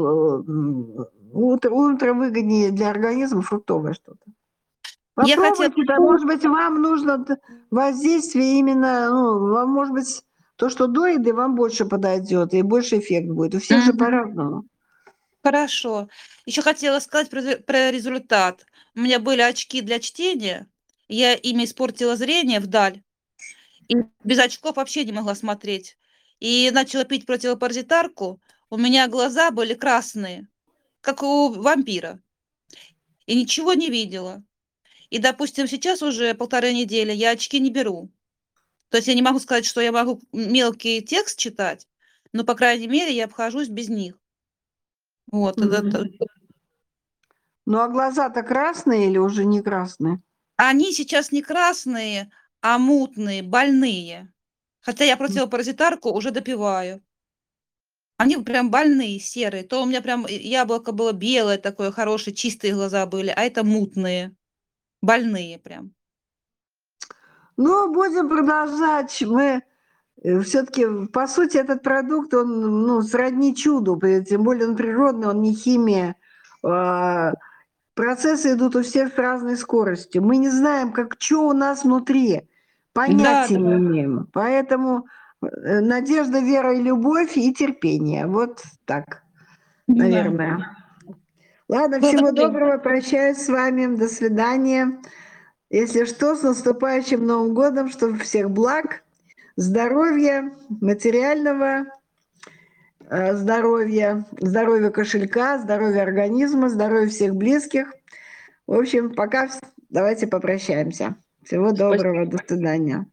ультра выгоднее для организма фруктовое что-то. Я хотела- Попробуйте, да, может быть, вам нужно воздействие именно, ну, вам, может быть, то, что до еды вам больше подойдет и больше эффект будет. У всех же по-разному. Хорошо. Еще хотела сказать про результат. У меня были очки для чтения, я ими испортила зрение вдаль, и без очков вообще не могла смотреть. И начала пить противопаразитарку, у меня глаза были красные, как у вампира, и ничего не видела. И, допустим, сейчас уже 1,5 недели я очки не беру. То есть я не могу сказать, что я могу мелкий текст читать, но, по крайней мере, я обхожусь без них. Вот, Ну, а глаза-то красные или уже не красные? Они сейчас не красные, а мутные, больные. Хотя я противопаразитарку уже допиваю. Они прям больные, серые. То у меня прям яблоко было белое такое, хорошее, чистые глаза были, а это мутные, больные прям. Ну, будем продолжать. Мы все-таки, по сути, этот продукт, он, ну, сродни чуду, тем более он природный, он не химия. Процессы идут у всех с разной скоростью. Мы не знаем, что у нас внутри, понятия не имеем. Поэтому надежда, вера и любовь, и терпение. Вот так, наверное. Ладно, всего доброго, прощаюсь с вами, до свидания. Если что, с наступающим Новым годом, чтобы всех благ, здоровья, материального здоровья, здоровья кошелька, здоровья организма, здоровья всех близких. В общем, пока давайте попрощаемся. Всего доброго, до свидания.